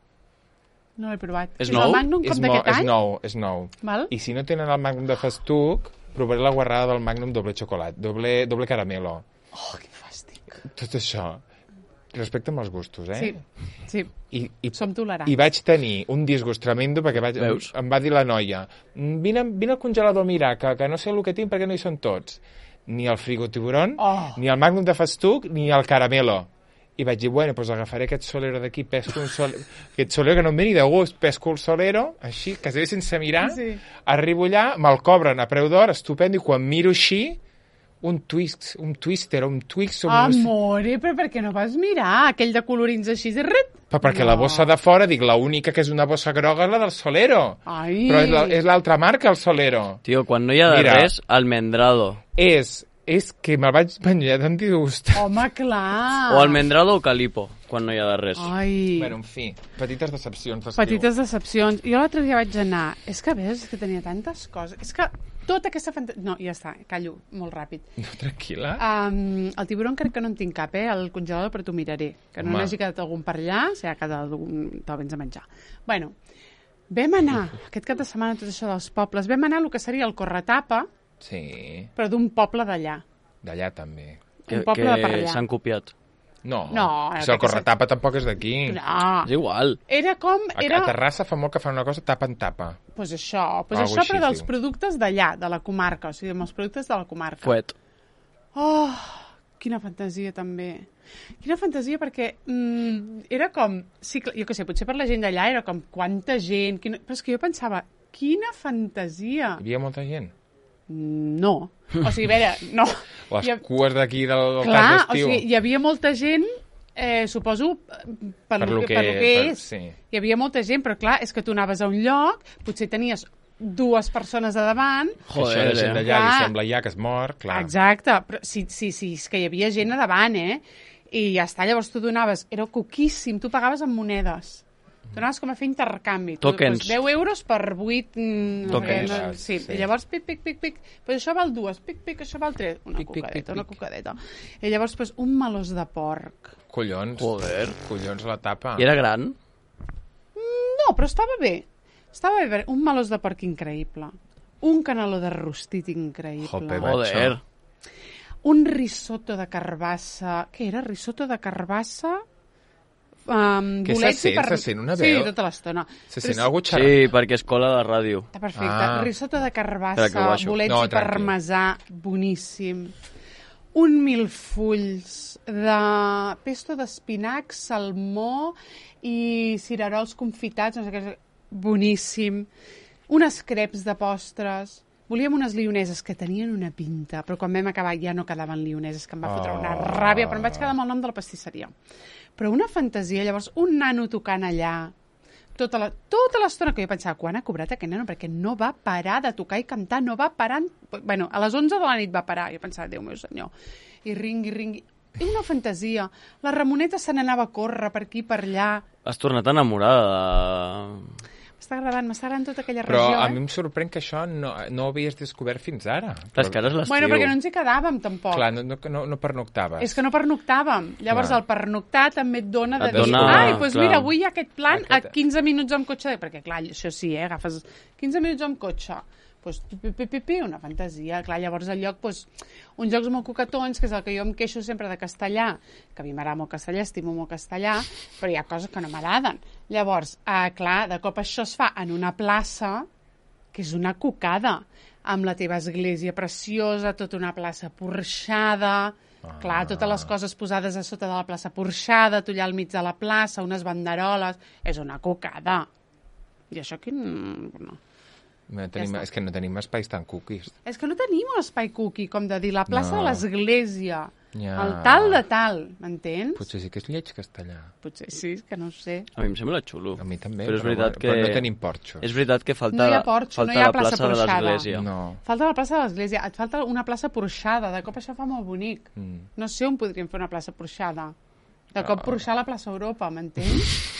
[SPEAKER 2] No l'he provat.
[SPEAKER 3] És
[SPEAKER 2] És
[SPEAKER 3] nou?
[SPEAKER 2] el Magnum
[SPEAKER 1] És,
[SPEAKER 2] com
[SPEAKER 1] mo-
[SPEAKER 2] d'aquest
[SPEAKER 1] és
[SPEAKER 2] any?
[SPEAKER 1] nou, és nou.
[SPEAKER 2] Val?
[SPEAKER 1] I si no tenen el Magnum de Festuc, provaré la guarrada del Magnum doble xocolat, doble, doble caramelo.
[SPEAKER 2] Oh, quin fàstic.
[SPEAKER 1] Tot això. Respecte amb els gustos, eh?
[SPEAKER 2] Sí, sí.
[SPEAKER 1] I, i,
[SPEAKER 2] Som tolerants.
[SPEAKER 1] I vaig tenir un disgust tremendo perquè vaig, em,
[SPEAKER 3] Veus?
[SPEAKER 1] em va dir la noia "Mm, vine, vine al congelador a mirar, que, que no sé el que tinc perquè no hi són tots. Ni el frigo tiburón,
[SPEAKER 2] Oh.
[SPEAKER 1] ni el Magnum de Festuc, ni el caramelo. I vaig dir, bueno, doncs agafaré aquest solero d'aquí, pesco un solero, aquest solero que no em ve ni de gust, pesco el solero, així, quasi sense mirar,
[SPEAKER 2] Sí.
[SPEAKER 1] arribo allà, me'l cobren a preu d'or, estupendo, i quan miro així, un twist, un twister, un twix... o un-
[SPEAKER 2] Amore, però per què no vas mirar aquell de colorins així de ret?
[SPEAKER 1] Però perquè
[SPEAKER 2] No.
[SPEAKER 1] la bossa de fora, dic, l'única que és una bossa groga és la del Solero.
[SPEAKER 2] Ai.
[SPEAKER 1] Però és la- és l'altra marca, el Solero.
[SPEAKER 3] Tio, quan no hi ha de
[SPEAKER 1] Mira.
[SPEAKER 3] res, almendrado.
[SPEAKER 1] És, és que me'l vaig menjar tant disgust.
[SPEAKER 2] Home, clar.
[SPEAKER 3] O almendrado o calipo, quan no hi ha de res.
[SPEAKER 2] Ai.
[SPEAKER 1] Bueno, en fi, petites decepcions d'estiu.
[SPEAKER 2] Petites decepcions. Jo l'altre dia vaig anar... És que ves, és que tenia tantes coses. És que tota aquesta fantasia... No, ja està, callo, molt ràpid.
[SPEAKER 1] No, tranquil·la.
[SPEAKER 2] Um, el tiburón crec que no en tinc cap, eh? El congelador, però t'ho miraré. Que no
[SPEAKER 1] Home.
[SPEAKER 2] n'hagi quedat algun per allà, si ha quedat algun... Te'l vens a menjar. Bueno, vam anar, aquest cap de setmana, tot això dels pobles, vam anar a el que seria el Corretapa,
[SPEAKER 1] Sí,
[SPEAKER 2] però d'un poble d'allà.
[SPEAKER 1] d'allà també.
[SPEAKER 3] Que,
[SPEAKER 2] Un poble de per
[SPEAKER 3] que
[SPEAKER 2] allà.
[SPEAKER 3] s'han copiat.
[SPEAKER 1] No,
[SPEAKER 2] No,
[SPEAKER 1] si el
[SPEAKER 2] perquè
[SPEAKER 1] Corretapa tampoc és d'aquí.
[SPEAKER 2] No,
[SPEAKER 3] És igual.
[SPEAKER 2] era com...
[SPEAKER 1] A,
[SPEAKER 2] Era...
[SPEAKER 1] a Terrassa fa molt que fan una cosa tapa en tapa.
[SPEAKER 2] Pues això, pues
[SPEAKER 1] Algo
[SPEAKER 2] això
[SPEAKER 1] així
[SPEAKER 2] però
[SPEAKER 1] es
[SPEAKER 2] dels
[SPEAKER 1] diu.
[SPEAKER 2] productes d'allà, de la comarca, o sigui, amb els productes de la comarca.
[SPEAKER 3] Fuet.
[SPEAKER 2] Oh, quina fantasia també. Quina fantasia perquè mm, era com, sí, jo què sé, potser per la gent d'allà era com quanta gent, quina... però és que jo pensava, quina fantasia.
[SPEAKER 1] Hi havia molta gent.
[SPEAKER 2] No, o sigui, a veure, no.
[SPEAKER 1] Les
[SPEAKER 2] Hi ha-
[SPEAKER 1] cues d'aquí del, del
[SPEAKER 2] Clar,
[SPEAKER 1] cas
[SPEAKER 2] o
[SPEAKER 1] d'estiu.
[SPEAKER 2] sigui, hi havia molta gent eh, suposo, per,
[SPEAKER 1] Per
[SPEAKER 2] lo
[SPEAKER 1] lo
[SPEAKER 2] que,
[SPEAKER 1] que-
[SPEAKER 2] per lo que
[SPEAKER 1] per-
[SPEAKER 2] és.
[SPEAKER 1] sí.
[SPEAKER 2] Hi havia molta gent, però clar, és que tu anaves a un lloc, potser tenies dues persones a davant.
[SPEAKER 3] Joder,
[SPEAKER 1] Això de gent
[SPEAKER 3] eh?
[SPEAKER 1] d'allà li
[SPEAKER 2] Clar.
[SPEAKER 1] sembla ja que es mor, clar.
[SPEAKER 2] Exacte, però sí, sí, sí, és que hi havia gent a davant, eh? I ja està, llavors tu donaves, era coquíssim, tu pagaves amb monedes. Tu anaves com a fer intercanvi. Tu,
[SPEAKER 3] Tokens.
[SPEAKER 2] Doncs, deu euros per vuit... Mm,
[SPEAKER 3] Tokens.
[SPEAKER 2] no, sí.
[SPEAKER 1] Sí.
[SPEAKER 2] I llavors, pic, pic, pic, pic, pues això val dues, pic, pic, això val tres. Una
[SPEAKER 1] Pic, pic,
[SPEAKER 2] cucadeta,
[SPEAKER 1] pic,
[SPEAKER 2] una
[SPEAKER 1] pic.
[SPEAKER 2] cucadeta. I llavors, pues, un melós de porc.
[SPEAKER 1] Collons.
[SPEAKER 3] Joder.
[SPEAKER 1] Collons la tapa.
[SPEAKER 3] I era gran?
[SPEAKER 2] No, però estava bé. Estava bé, un melós de porc increïble. Un caneló de rostit increïble.
[SPEAKER 1] Jope,
[SPEAKER 3] Joder.
[SPEAKER 2] Un risotto de carbassa. Què era? Risotto de carbassa? Um,
[SPEAKER 1] Què
[SPEAKER 2] bolets
[SPEAKER 1] se
[SPEAKER 2] i
[SPEAKER 1] sent? Se sent una
[SPEAKER 2] Sí,
[SPEAKER 1] veu?
[SPEAKER 2] tota l'estona.
[SPEAKER 1] Se sent
[SPEAKER 2] Ris-
[SPEAKER 1] algú xerrant?
[SPEAKER 3] Sí, perquè és cola de ràdio.
[SPEAKER 2] Està perfecte.
[SPEAKER 1] Ah.
[SPEAKER 2] Risotto de
[SPEAKER 3] Espera que ho
[SPEAKER 2] carbassa,
[SPEAKER 3] baixo.
[SPEAKER 2] bolets
[SPEAKER 1] No,
[SPEAKER 2] i
[SPEAKER 1] tranquil.
[SPEAKER 2] parmesà, boníssim. Un milfulls de pesto d'espinac, salmó i cirerols confitats, no sé què, boníssim. Unes creps de postres. Volíem unes lioneses que tenien una pinta, però quan vam acabar ja no quedaven lioneses, que em va fotre una
[SPEAKER 1] Oh.
[SPEAKER 2] ràbia, però em vaig quedar amb el nom de la pastisseria. Però una fantasia, llavors, un nano tocant allà, tota la- tota l'estona que jo pensava, quan ha cobrat aquest nano? Perquè no va parar de tocar i cantar, no va parar... Bueno, a les onze de la nit va parar, jo pensava, Déu meu senyor, i ringui, ringui... I una fantasia. La Ramoneta se n'anava a córrer per aquí, per allà.
[SPEAKER 3] Has tornat enamorada de...
[SPEAKER 2] M'està agradant, m'està agradant tota aquella
[SPEAKER 1] Però
[SPEAKER 2] regió,
[SPEAKER 1] a
[SPEAKER 2] eh?
[SPEAKER 1] mi em sorprèn que això no, no ho havies descobert fins ara.
[SPEAKER 3] Clar, és que ara és l'estiu.
[SPEAKER 2] Bueno, perquè no ens hi quedàvem, tampoc.
[SPEAKER 1] Clar, no, no, no, no pernoctaves.
[SPEAKER 2] És que no pernoctàvem. Llavors
[SPEAKER 1] Clar.
[SPEAKER 2] el pernoctar també et dona de
[SPEAKER 3] Et
[SPEAKER 2] dir,
[SPEAKER 3] dona,
[SPEAKER 2] ai, doncs
[SPEAKER 3] clar.
[SPEAKER 2] mira, avui hi ha aquest plan
[SPEAKER 1] Aquest-
[SPEAKER 2] a quinze minuts amb cotxe, perquè clar, això sí, eh, agafes quinze minuts amb cotxe, doncs pi, pi, pi, pi, una fantasia, clar, llavors el lloc, doncs, uns jocs molt coquetons, que és el que jo em queixo sempre de castellà, que a mi m'agrada molt castellà, estimo molt castellà, però hi ha coses que no m'agraden. Llavors, eh, clar, de cop això es fa en una plaça, que és una cocada, amb la teva església preciosa, tota una plaça porxada, ah. clar, totes les coses posades a sota de la plaça porxada, tu allà al mig de la plaça, unes banderoles, és una cocada. I això aquí no.
[SPEAKER 1] No tenim,
[SPEAKER 2] Ja està.
[SPEAKER 1] és que no tenim espais tan cookies.
[SPEAKER 2] És que no tenim un espai cookie, com de dir, la plaça
[SPEAKER 1] No.
[SPEAKER 2] de l'església,
[SPEAKER 1] Ja.
[SPEAKER 2] el tal de tal, m'entens?
[SPEAKER 1] Potser sí que és lleig castellà.
[SPEAKER 2] Potser sí, és que no ho sé.
[SPEAKER 3] A mi em sembla xulo.
[SPEAKER 1] A mi també,
[SPEAKER 3] però és
[SPEAKER 1] però,
[SPEAKER 3] veritat
[SPEAKER 1] bueno,
[SPEAKER 3] que...
[SPEAKER 1] però no tenim porxos.
[SPEAKER 3] És veritat que falta,
[SPEAKER 2] No hi ha porxo,
[SPEAKER 3] falta
[SPEAKER 2] no hi ha
[SPEAKER 3] la
[SPEAKER 2] plaça
[SPEAKER 3] plaça de
[SPEAKER 2] porxada.
[SPEAKER 3] l'església.
[SPEAKER 1] No.
[SPEAKER 2] Falta la plaça de l'església, et falta una plaça porxada, de cop això fa molt bonic.
[SPEAKER 1] Mm.
[SPEAKER 2] No sé on podríem fer una plaça porxada. De
[SPEAKER 1] Ah.
[SPEAKER 2] cop porxar la plaça Europa, m'entens?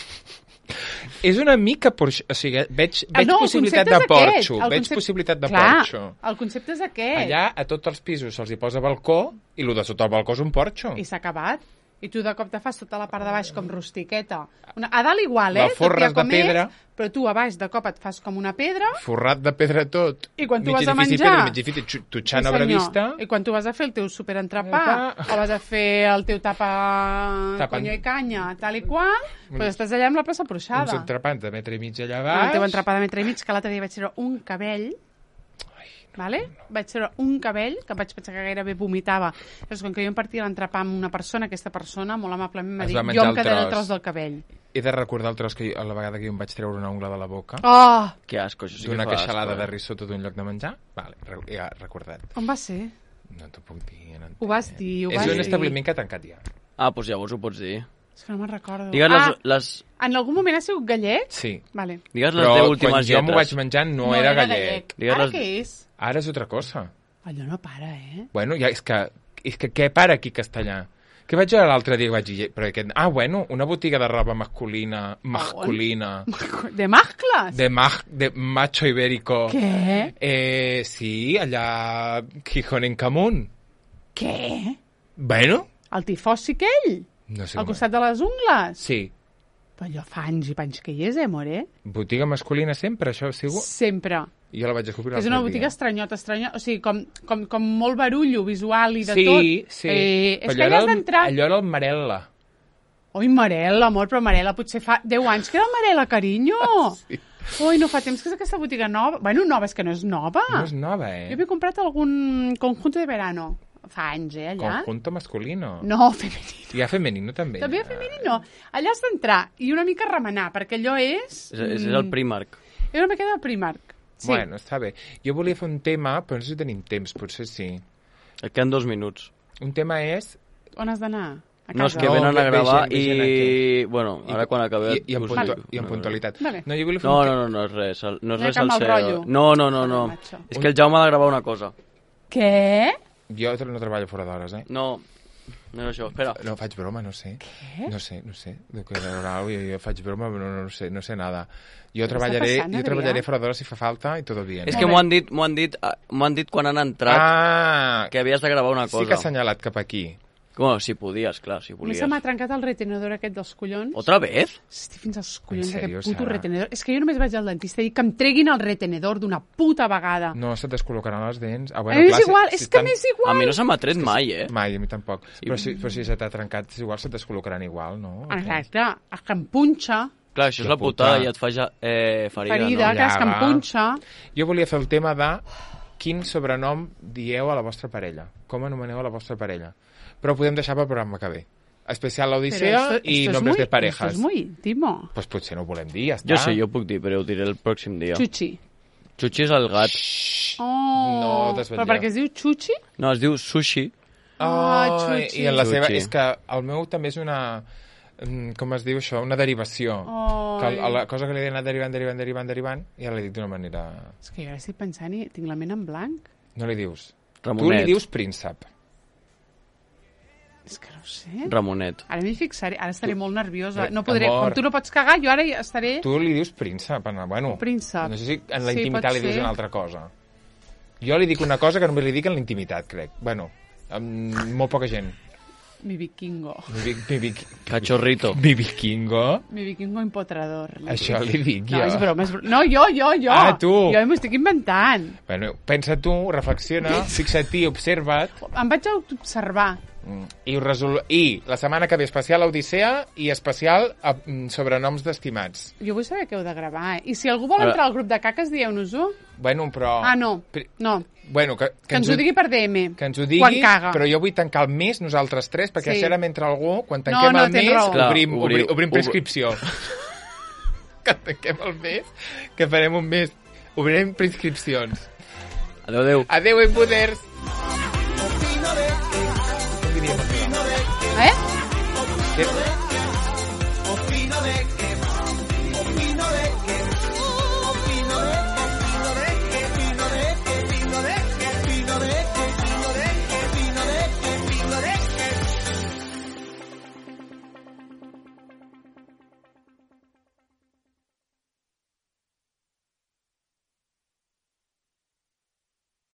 [SPEAKER 1] És una mica porxo. O sigui, veig,
[SPEAKER 2] Ah,
[SPEAKER 1] veig
[SPEAKER 2] no, el
[SPEAKER 1] possibilitat
[SPEAKER 2] concepte
[SPEAKER 1] de
[SPEAKER 2] és aquest.
[SPEAKER 1] porxo.
[SPEAKER 2] El
[SPEAKER 1] Veig
[SPEAKER 2] concepte-
[SPEAKER 1] possibilitat de
[SPEAKER 2] Clar,
[SPEAKER 1] porxo.
[SPEAKER 2] el concepte és aquest.
[SPEAKER 1] Allà, a tots els pisos se'ls hi posa balcó i el de sota el balcó és un porxo.
[SPEAKER 2] I s'ha acabat. I tu de cop te fas tota la part de baix com rustiqueta. Una, a dalt igual, eh?
[SPEAKER 1] La forres
[SPEAKER 2] Tot ja com
[SPEAKER 1] de pedra.
[SPEAKER 2] És, però tu a baix de cop et fas com una pedra.
[SPEAKER 1] Forrat de pedra tot.
[SPEAKER 2] I quan tu
[SPEAKER 1] Mig
[SPEAKER 2] vas a
[SPEAKER 1] edifici
[SPEAKER 2] menjar...
[SPEAKER 1] Pedra, mig edifici, tu- tutxant a
[SPEAKER 2] senyor.
[SPEAKER 1] Brevista.
[SPEAKER 2] I quan tu vas a fer el teu superentrepà,
[SPEAKER 1] Entrepà.
[SPEAKER 2] o vas a fer el teu tapa...
[SPEAKER 1] Tapa-
[SPEAKER 2] Conyo i canya, tal i qual, doncs estàs allà amb la plaça
[SPEAKER 1] Uns
[SPEAKER 2] porxada.
[SPEAKER 1] entrepans de metre i mig allà
[SPEAKER 2] El
[SPEAKER 1] baix.
[SPEAKER 2] teu entrepà de metre i mig, que l'altre dia vaig treure un cabell, vale? Vaig treure un cabell, que vaig pensar que gairebé vomitava. Però com que jo em partia l'entrepà amb una persona, aquesta persona, molt amablement, m'ha
[SPEAKER 1] Es
[SPEAKER 2] dit,
[SPEAKER 1] va
[SPEAKER 2] jo
[SPEAKER 1] menjar
[SPEAKER 2] em
[SPEAKER 1] el
[SPEAKER 2] quedaré el
[SPEAKER 1] tros.
[SPEAKER 2] tros del cabell.
[SPEAKER 1] He de recordar el tros que jo, a la vegada que jo em vaig treure una ungla de la boca
[SPEAKER 2] Oh!
[SPEAKER 3] Que asco, això sí que
[SPEAKER 1] d'una
[SPEAKER 3] fa
[SPEAKER 1] queixalada
[SPEAKER 3] asco,
[SPEAKER 1] de
[SPEAKER 3] eh?
[SPEAKER 1] risotto d'un lloc de menjar. Vale, re- ja recordat.
[SPEAKER 2] On va ser?
[SPEAKER 1] No t'ho puc dir. No
[SPEAKER 2] Ho vas dir, ho
[SPEAKER 1] és
[SPEAKER 2] vas
[SPEAKER 1] un
[SPEAKER 2] dir.
[SPEAKER 1] establiment que ha tancat ja.
[SPEAKER 3] Ah, doncs llavors ho pots dir.
[SPEAKER 2] És que no me'n recordo.
[SPEAKER 3] Digues
[SPEAKER 2] ah,
[SPEAKER 3] les, les,
[SPEAKER 2] en algun moment ha sigut gallec?
[SPEAKER 1] Sí.
[SPEAKER 2] Vale.
[SPEAKER 3] digues les
[SPEAKER 1] Però
[SPEAKER 3] deu
[SPEAKER 1] quan
[SPEAKER 3] últimes
[SPEAKER 1] jo m'ho vaig
[SPEAKER 3] lletres.
[SPEAKER 1] menjar no, era gallec.
[SPEAKER 3] Digues
[SPEAKER 2] Ara
[SPEAKER 3] les-
[SPEAKER 2] què és?
[SPEAKER 1] Ara és altra cosa.
[SPEAKER 2] Allò no para, eh?
[SPEAKER 1] Bueno, ja és que, és que què para aquí castellà? Què vaig veure l'altre dia que vaig dir? Però aquest... Ah, bueno, una botiga de roba masculina, masculina,
[SPEAKER 2] De mascles?
[SPEAKER 1] de, mag, de macho ibérico.
[SPEAKER 2] Què?
[SPEAKER 1] Eh, sí, allà Gijón en Camunt.
[SPEAKER 2] Què?
[SPEAKER 1] Bueno,
[SPEAKER 2] El tifós aquell?
[SPEAKER 1] no sé
[SPEAKER 2] Al
[SPEAKER 1] com
[SPEAKER 2] costat de les ungles?
[SPEAKER 1] Sí,
[SPEAKER 2] Però allò fa anys i panys que hi és, eh, more?
[SPEAKER 1] botiga masculina sempre, això ha sigut...
[SPEAKER 2] Sempre.
[SPEAKER 1] Jo la vaig descobrir
[SPEAKER 2] És
[SPEAKER 1] l'altre
[SPEAKER 2] una botiga
[SPEAKER 1] dia.
[SPEAKER 2] estranyota, estranyota. O sigui, com, com, com molt barullo visual i de
[SPEAKER 1] sí,
[SPEAKER 2] tot.
[SPEAKER 1] Sí,
[SPEAKER 2] Eh, és
[SPEAKER 1] Però
[SPEAKER 2] que
[SPEAKER 1] allò
[SPEAKER 2] allà has
[SPEAKER 1] era el-
[SPEAKER 2] d'entrar...
[SPEAKER 1] Allò era el Marella.
[SPEAKER 2] Oi, Marela, amor, però Marela potser fa deu anys que era Marela, carinyo.
[SPEAKER 1] Sí.
[SPEAKER 2] Ui, no fa temps que és aquesta botiga nova. Bueno, nova, és que no és nova.
[SPEAKER 1] No és nova, eh?
[SPEAKER 2] Jo havia comprat algun conjunto de verano. Fa anys, eh, allà.
[SPEAKER 1] Conjunto masculino.
[SPEAKER 2] No, femenino.
[SPEAKER 1] I ha femenino també.
[SPEAKER 2] També femenino. Allà has d'entrar i una mica remenar, perquè allò és...
[SPEAKER 3] És, és el Primark.
[SPEAKER 2] És una mica de Primark. Sí.
[SPEAKER 1] Bueno, està bé. Jo volia fer un tema, però no sé si tenim temps, potser sí.
[SPEAKER 3] Et queden dos minuts.
[SPEAKER 1] Un tema és
[SPEAKER 2] On has d'anar? A
[SPEAKER 3] No, és
[SPEAKER 2] casa.
[SPEAKER 3] que venen
[SPEAKER 1] No,
[SPEAKER 3] a
[SPEAKER 1] ve-
[SPEAKER 3] gravar
[SPEAKER 1] ve gent, ve gent
[SPEAKER 3] i... Bueno, ara quan acabeu...
[SPEAKER 1] I, i, amb,
[SPEAKER 3] us
[SPEAKER 1] puntu
[SPEAKER 3] dic.
[SPEAKER 1] i amb puntualitat.
[SPEAKER 2] Vale.
[SPEAKER 1] No, jo volia fer
[SPEAKER 3] No,
[SPEAKER 1] un...
[SPEAKER 3] no, no, no és res. el- No és
[SPEAKER 2] No hi ha
[SPEAKER 3] res
[SPEAKER 2] cap
[SPEAKER 3] al
[SPEAKER 2] mal
[SPEAKER 3] C E O.
[SPEAKER 2] rotllo.
[SPEAKER 3] No, no, no, no.
[SPEAKER 2] Joder, macho.
[SPEAKER 3] És que el Jaume ha de gravar una cosa.
[SPEAKER 2] Què?
[SPEAKER 1] Jo no treballo fora d'hores, eh?
[SPEAKER 3] No, no és això. Espera.
[SPEAKER 1] No, faig broma, no sé.
[SPEAKER 2] Què?
[SPEAKER 1] No sé, no sé. De que haurà, jo, jo faig broma, però no, no sé, no sé nada. Jo
[SPEAKER 2] està
[SPEAKER 1] treballaré,
[SPEAKER 2] passant,
[SPEAKER 1] jo
[SPEAKER 2] Adrià?
[SPEAKER 1] treballaré fora d'hores si fa falta i tot bien.
[SPEAKER 3] És
[SPEAKER 2] Molt
[SPEAKER 3] que
[SPEAKER 2] bé.
[SPEAKER 3] m'ho han dit, m'ho han dit, ah, m'ho han dit quan han entrat
[SPEAKER 1] Ah,
[SPEAKER 3] que havies de gravar una
[SPEAKER 1] sí que ha
[SPEAKER 3] cosa.
[SPEAKER 1] assenyalat cap aquí.
[SPEAKER 3] Com, si podies, clar, si
[SPEAKER 2] A mi
[SPEAKER 3] volies.
[SPEAKER 2] se m'ha trencat el retenedor aquest dels collons.
[SPEAKER 3] Otra vez?
[SPEAKER 2] Estic fins als collons
[SPEAKER 1] En sèrio,
[SPEAKER 2] d'aquest puto
[SPEAKER 1] Sara?
[SPEAKER 2] retenedor. És que jo només vaig al dentista i dic que em treguin el retenedor d'una puta vegada.
[SPEAKER 1] No, se t'escol·locaran les dents. Ah,
[SPEAKER 2] A
[SPEAKER 1] bueno,
[SPEAKER 2] mi
[SPEAKER 1] clar,
[SPEAKER 2] és
[SPEAKER 1] si-
[SPEAKER 2] igual,
[SPEAKER 1] si
[SPEAKER 2] és que
[SPEAKER 1] estan-
[SPEAKER 2] m'és
[SPEAKER 3] A
[SPEAKER 2] igual.
[SPEAKER 3] mi no se m'ha tret mai, eh?
[SPEAKER 1] Mai, a mi tampoc. Però si, però si se t'ha trencat, igual se t'escol·locaran igual, no?
[SPEAKER 2] Exacte, és que em punxa,
[SPEAKER 3] Clar, això és
[SPEAKER 1] La
[SPEAKER 3] la putada
[SPEAKER 1] puta.
[SPEAKER 3] i et fa ja, eh, ferida,
[SPEAKER 2] ferida,
[SPEAKER 3] no?
[SPEAKER 2] que és que em
[SPEAKER 1] va.
[SPEAKER 2] punxa.
[SPEAKER 1] Jo volia fer el tema de quin sobrenom dieu a la vostra parella. Com anomeneu a la vostra parella. Però ho podem deixar pel programa que ve. Especial l'Odissea i
[SPEAKER 2] esto es
[SPEAKER 1] nombres
[SPEAKER 2] muy-
[SPEAKER 1] de parejas.
[SPEAKER 2] Esto es muy íntimo.
[SPEAKER 1] Pues potser no ho volem dir, ja està.
[SPEAKER 3] Jo sé, jo puc dir, però ho diré el pròxim dia.
[SPEAKER 2] Chuchi.
[SPEAKER 3] Xuxi és el gat.
[SPEAKER 2] Oh,
[SPEAKER 1] No desvetlleu.
[SPEAKER 2] però perquè es diu Chuchi?
[SPEAKER 3] No, es diu sushi.
[SPEAKER 2] Ah,
[SPEAKER 1] Ai,
[SPEAKER 2] Chuchi.
[SPEAKER 1] I en la seva...
[SPEAKER 3] Chuchi.
[SPEAKER 1] És que el meu també és una... mm, Com es diu això? Una derivació.
[SPEAKER 2] Ai.
[SPEAKER 1] Que el- a la cosa que li he anat derivant, derivant, derivant, derivant, ja l'he dit d'una manera...
[SPEAKER 2] És que jo ara estic pensant i tinc la ment en blanc.
[SPEAKER 1] No li dius.
[SPEAKER 3] Ramonet.
[SPEAKER 1] Tu li dius príncep.
[SPEAKER 2] És que no ho sé.
[SPEAKER 3] Ramonet.
[SPEAKER 2] Ara m'hi fixaré, ara estaré molt nerviosa.
[SPEAKER 1] Re-
[SPEAKER 2] No podré,
[SPEAKER 1] amor.
[SPEAKER 2] com tu no pots cagar, jo ara hi estaré...
[SPEAKER 1] Tu li dius príncep. Anna. Bueno,
[SPEAKER 2] Príncep.
[SPEAKER 1] No sé si en la
[SPEAKER 2] Sí,
[SPEAKER 1] intimitat
[SPEAKER 2] pot
[SPEAKER 1] li dius
[SPEAKER 2] ser.
[SPEAKER 1] una altra cosa. Jo li dic una cosa que només li dic en la intimitat, crec. Bueno, amb molt poca gent.
[SPEAKER 2] Mi vikingo.
[SPEAKER 1] Mi, vi- mi, vi-
[SPEAKER 3] Cachorrito.
[SPEAKER 1] mi vikingo?
[SPEAKER 2] Mi vikingo empotrador. li
[SPEAKER 1] Això
[SPEAKER 2] dic.
[SPEAKER 1] li dic
[SPEAKER 2] No,
[SPEAKER 1] jo.
[SPEAKER 2] és broma, és broma. No, jo, jo, jo.
[SPEAKER 1] Ah, tu.
[SPEAKER 2] Jo m'ho estic inventant.
[SPEAKER 1] Bueno, pensa tu, reflexiona, fixa't-hi, observa't,
[SPEAKER 2] Em vaig observar.
[SPEAKER 1] mm, i, ho resol... I la setmana que ve especial Odissea i especial a, mm, sobrenoms d'estimats.
[SPEAKER 2] Jo vull saber què heu de gravar, eh? I si algú vol
[SPEAKER 3] Ara-
[SPEAKER 2] entrar al grup de caques, dieu-nos-ho.
[SPEAKER 1] Bueno, però...
[SPEAKER 2] Ah, no.
[SPEAKER 1] Pri-
[SPEAKER 2] No.
[SPEAKER 1] Bueno, que,
[SPEAKER 2] Que ens ho digui per D M.
[SPEAKER 1] Que ens ho digui,
[SPEAKER 2] Quan caga.
[SPEAKER 1] però jo vull tancar el mes nosaltres tres, perquè
[SPEAKER 2] Sí.
[SPEAKER 1] així ara mentre algú, quan
[SPEAKER 2] No,
[SPEAKER 1] tanquem
[SPEAKER 2] no,
[SPEAKER 1] el
[SPEAKER 2] tens
[SPEAKER 1] mes,
[SPEAKER 2] raó.
[SPEAKER 3] Clar,
[SPEAKER 1] obrim,
[SPEAKER 3] obri-
[SPEAKER 1] obrim, obrim
[SPEAKER 3] obri-
[SPEAKER 1] prescripció. Que tanquem el mes, que farem un mes, obrirem prescripcions.
[SPEAKER 3] Adéu, adéu.
[SPEAKER 1] Adéu, en poders!
[SPEAKER 2] Eh?
[SPEAKER 1] Que-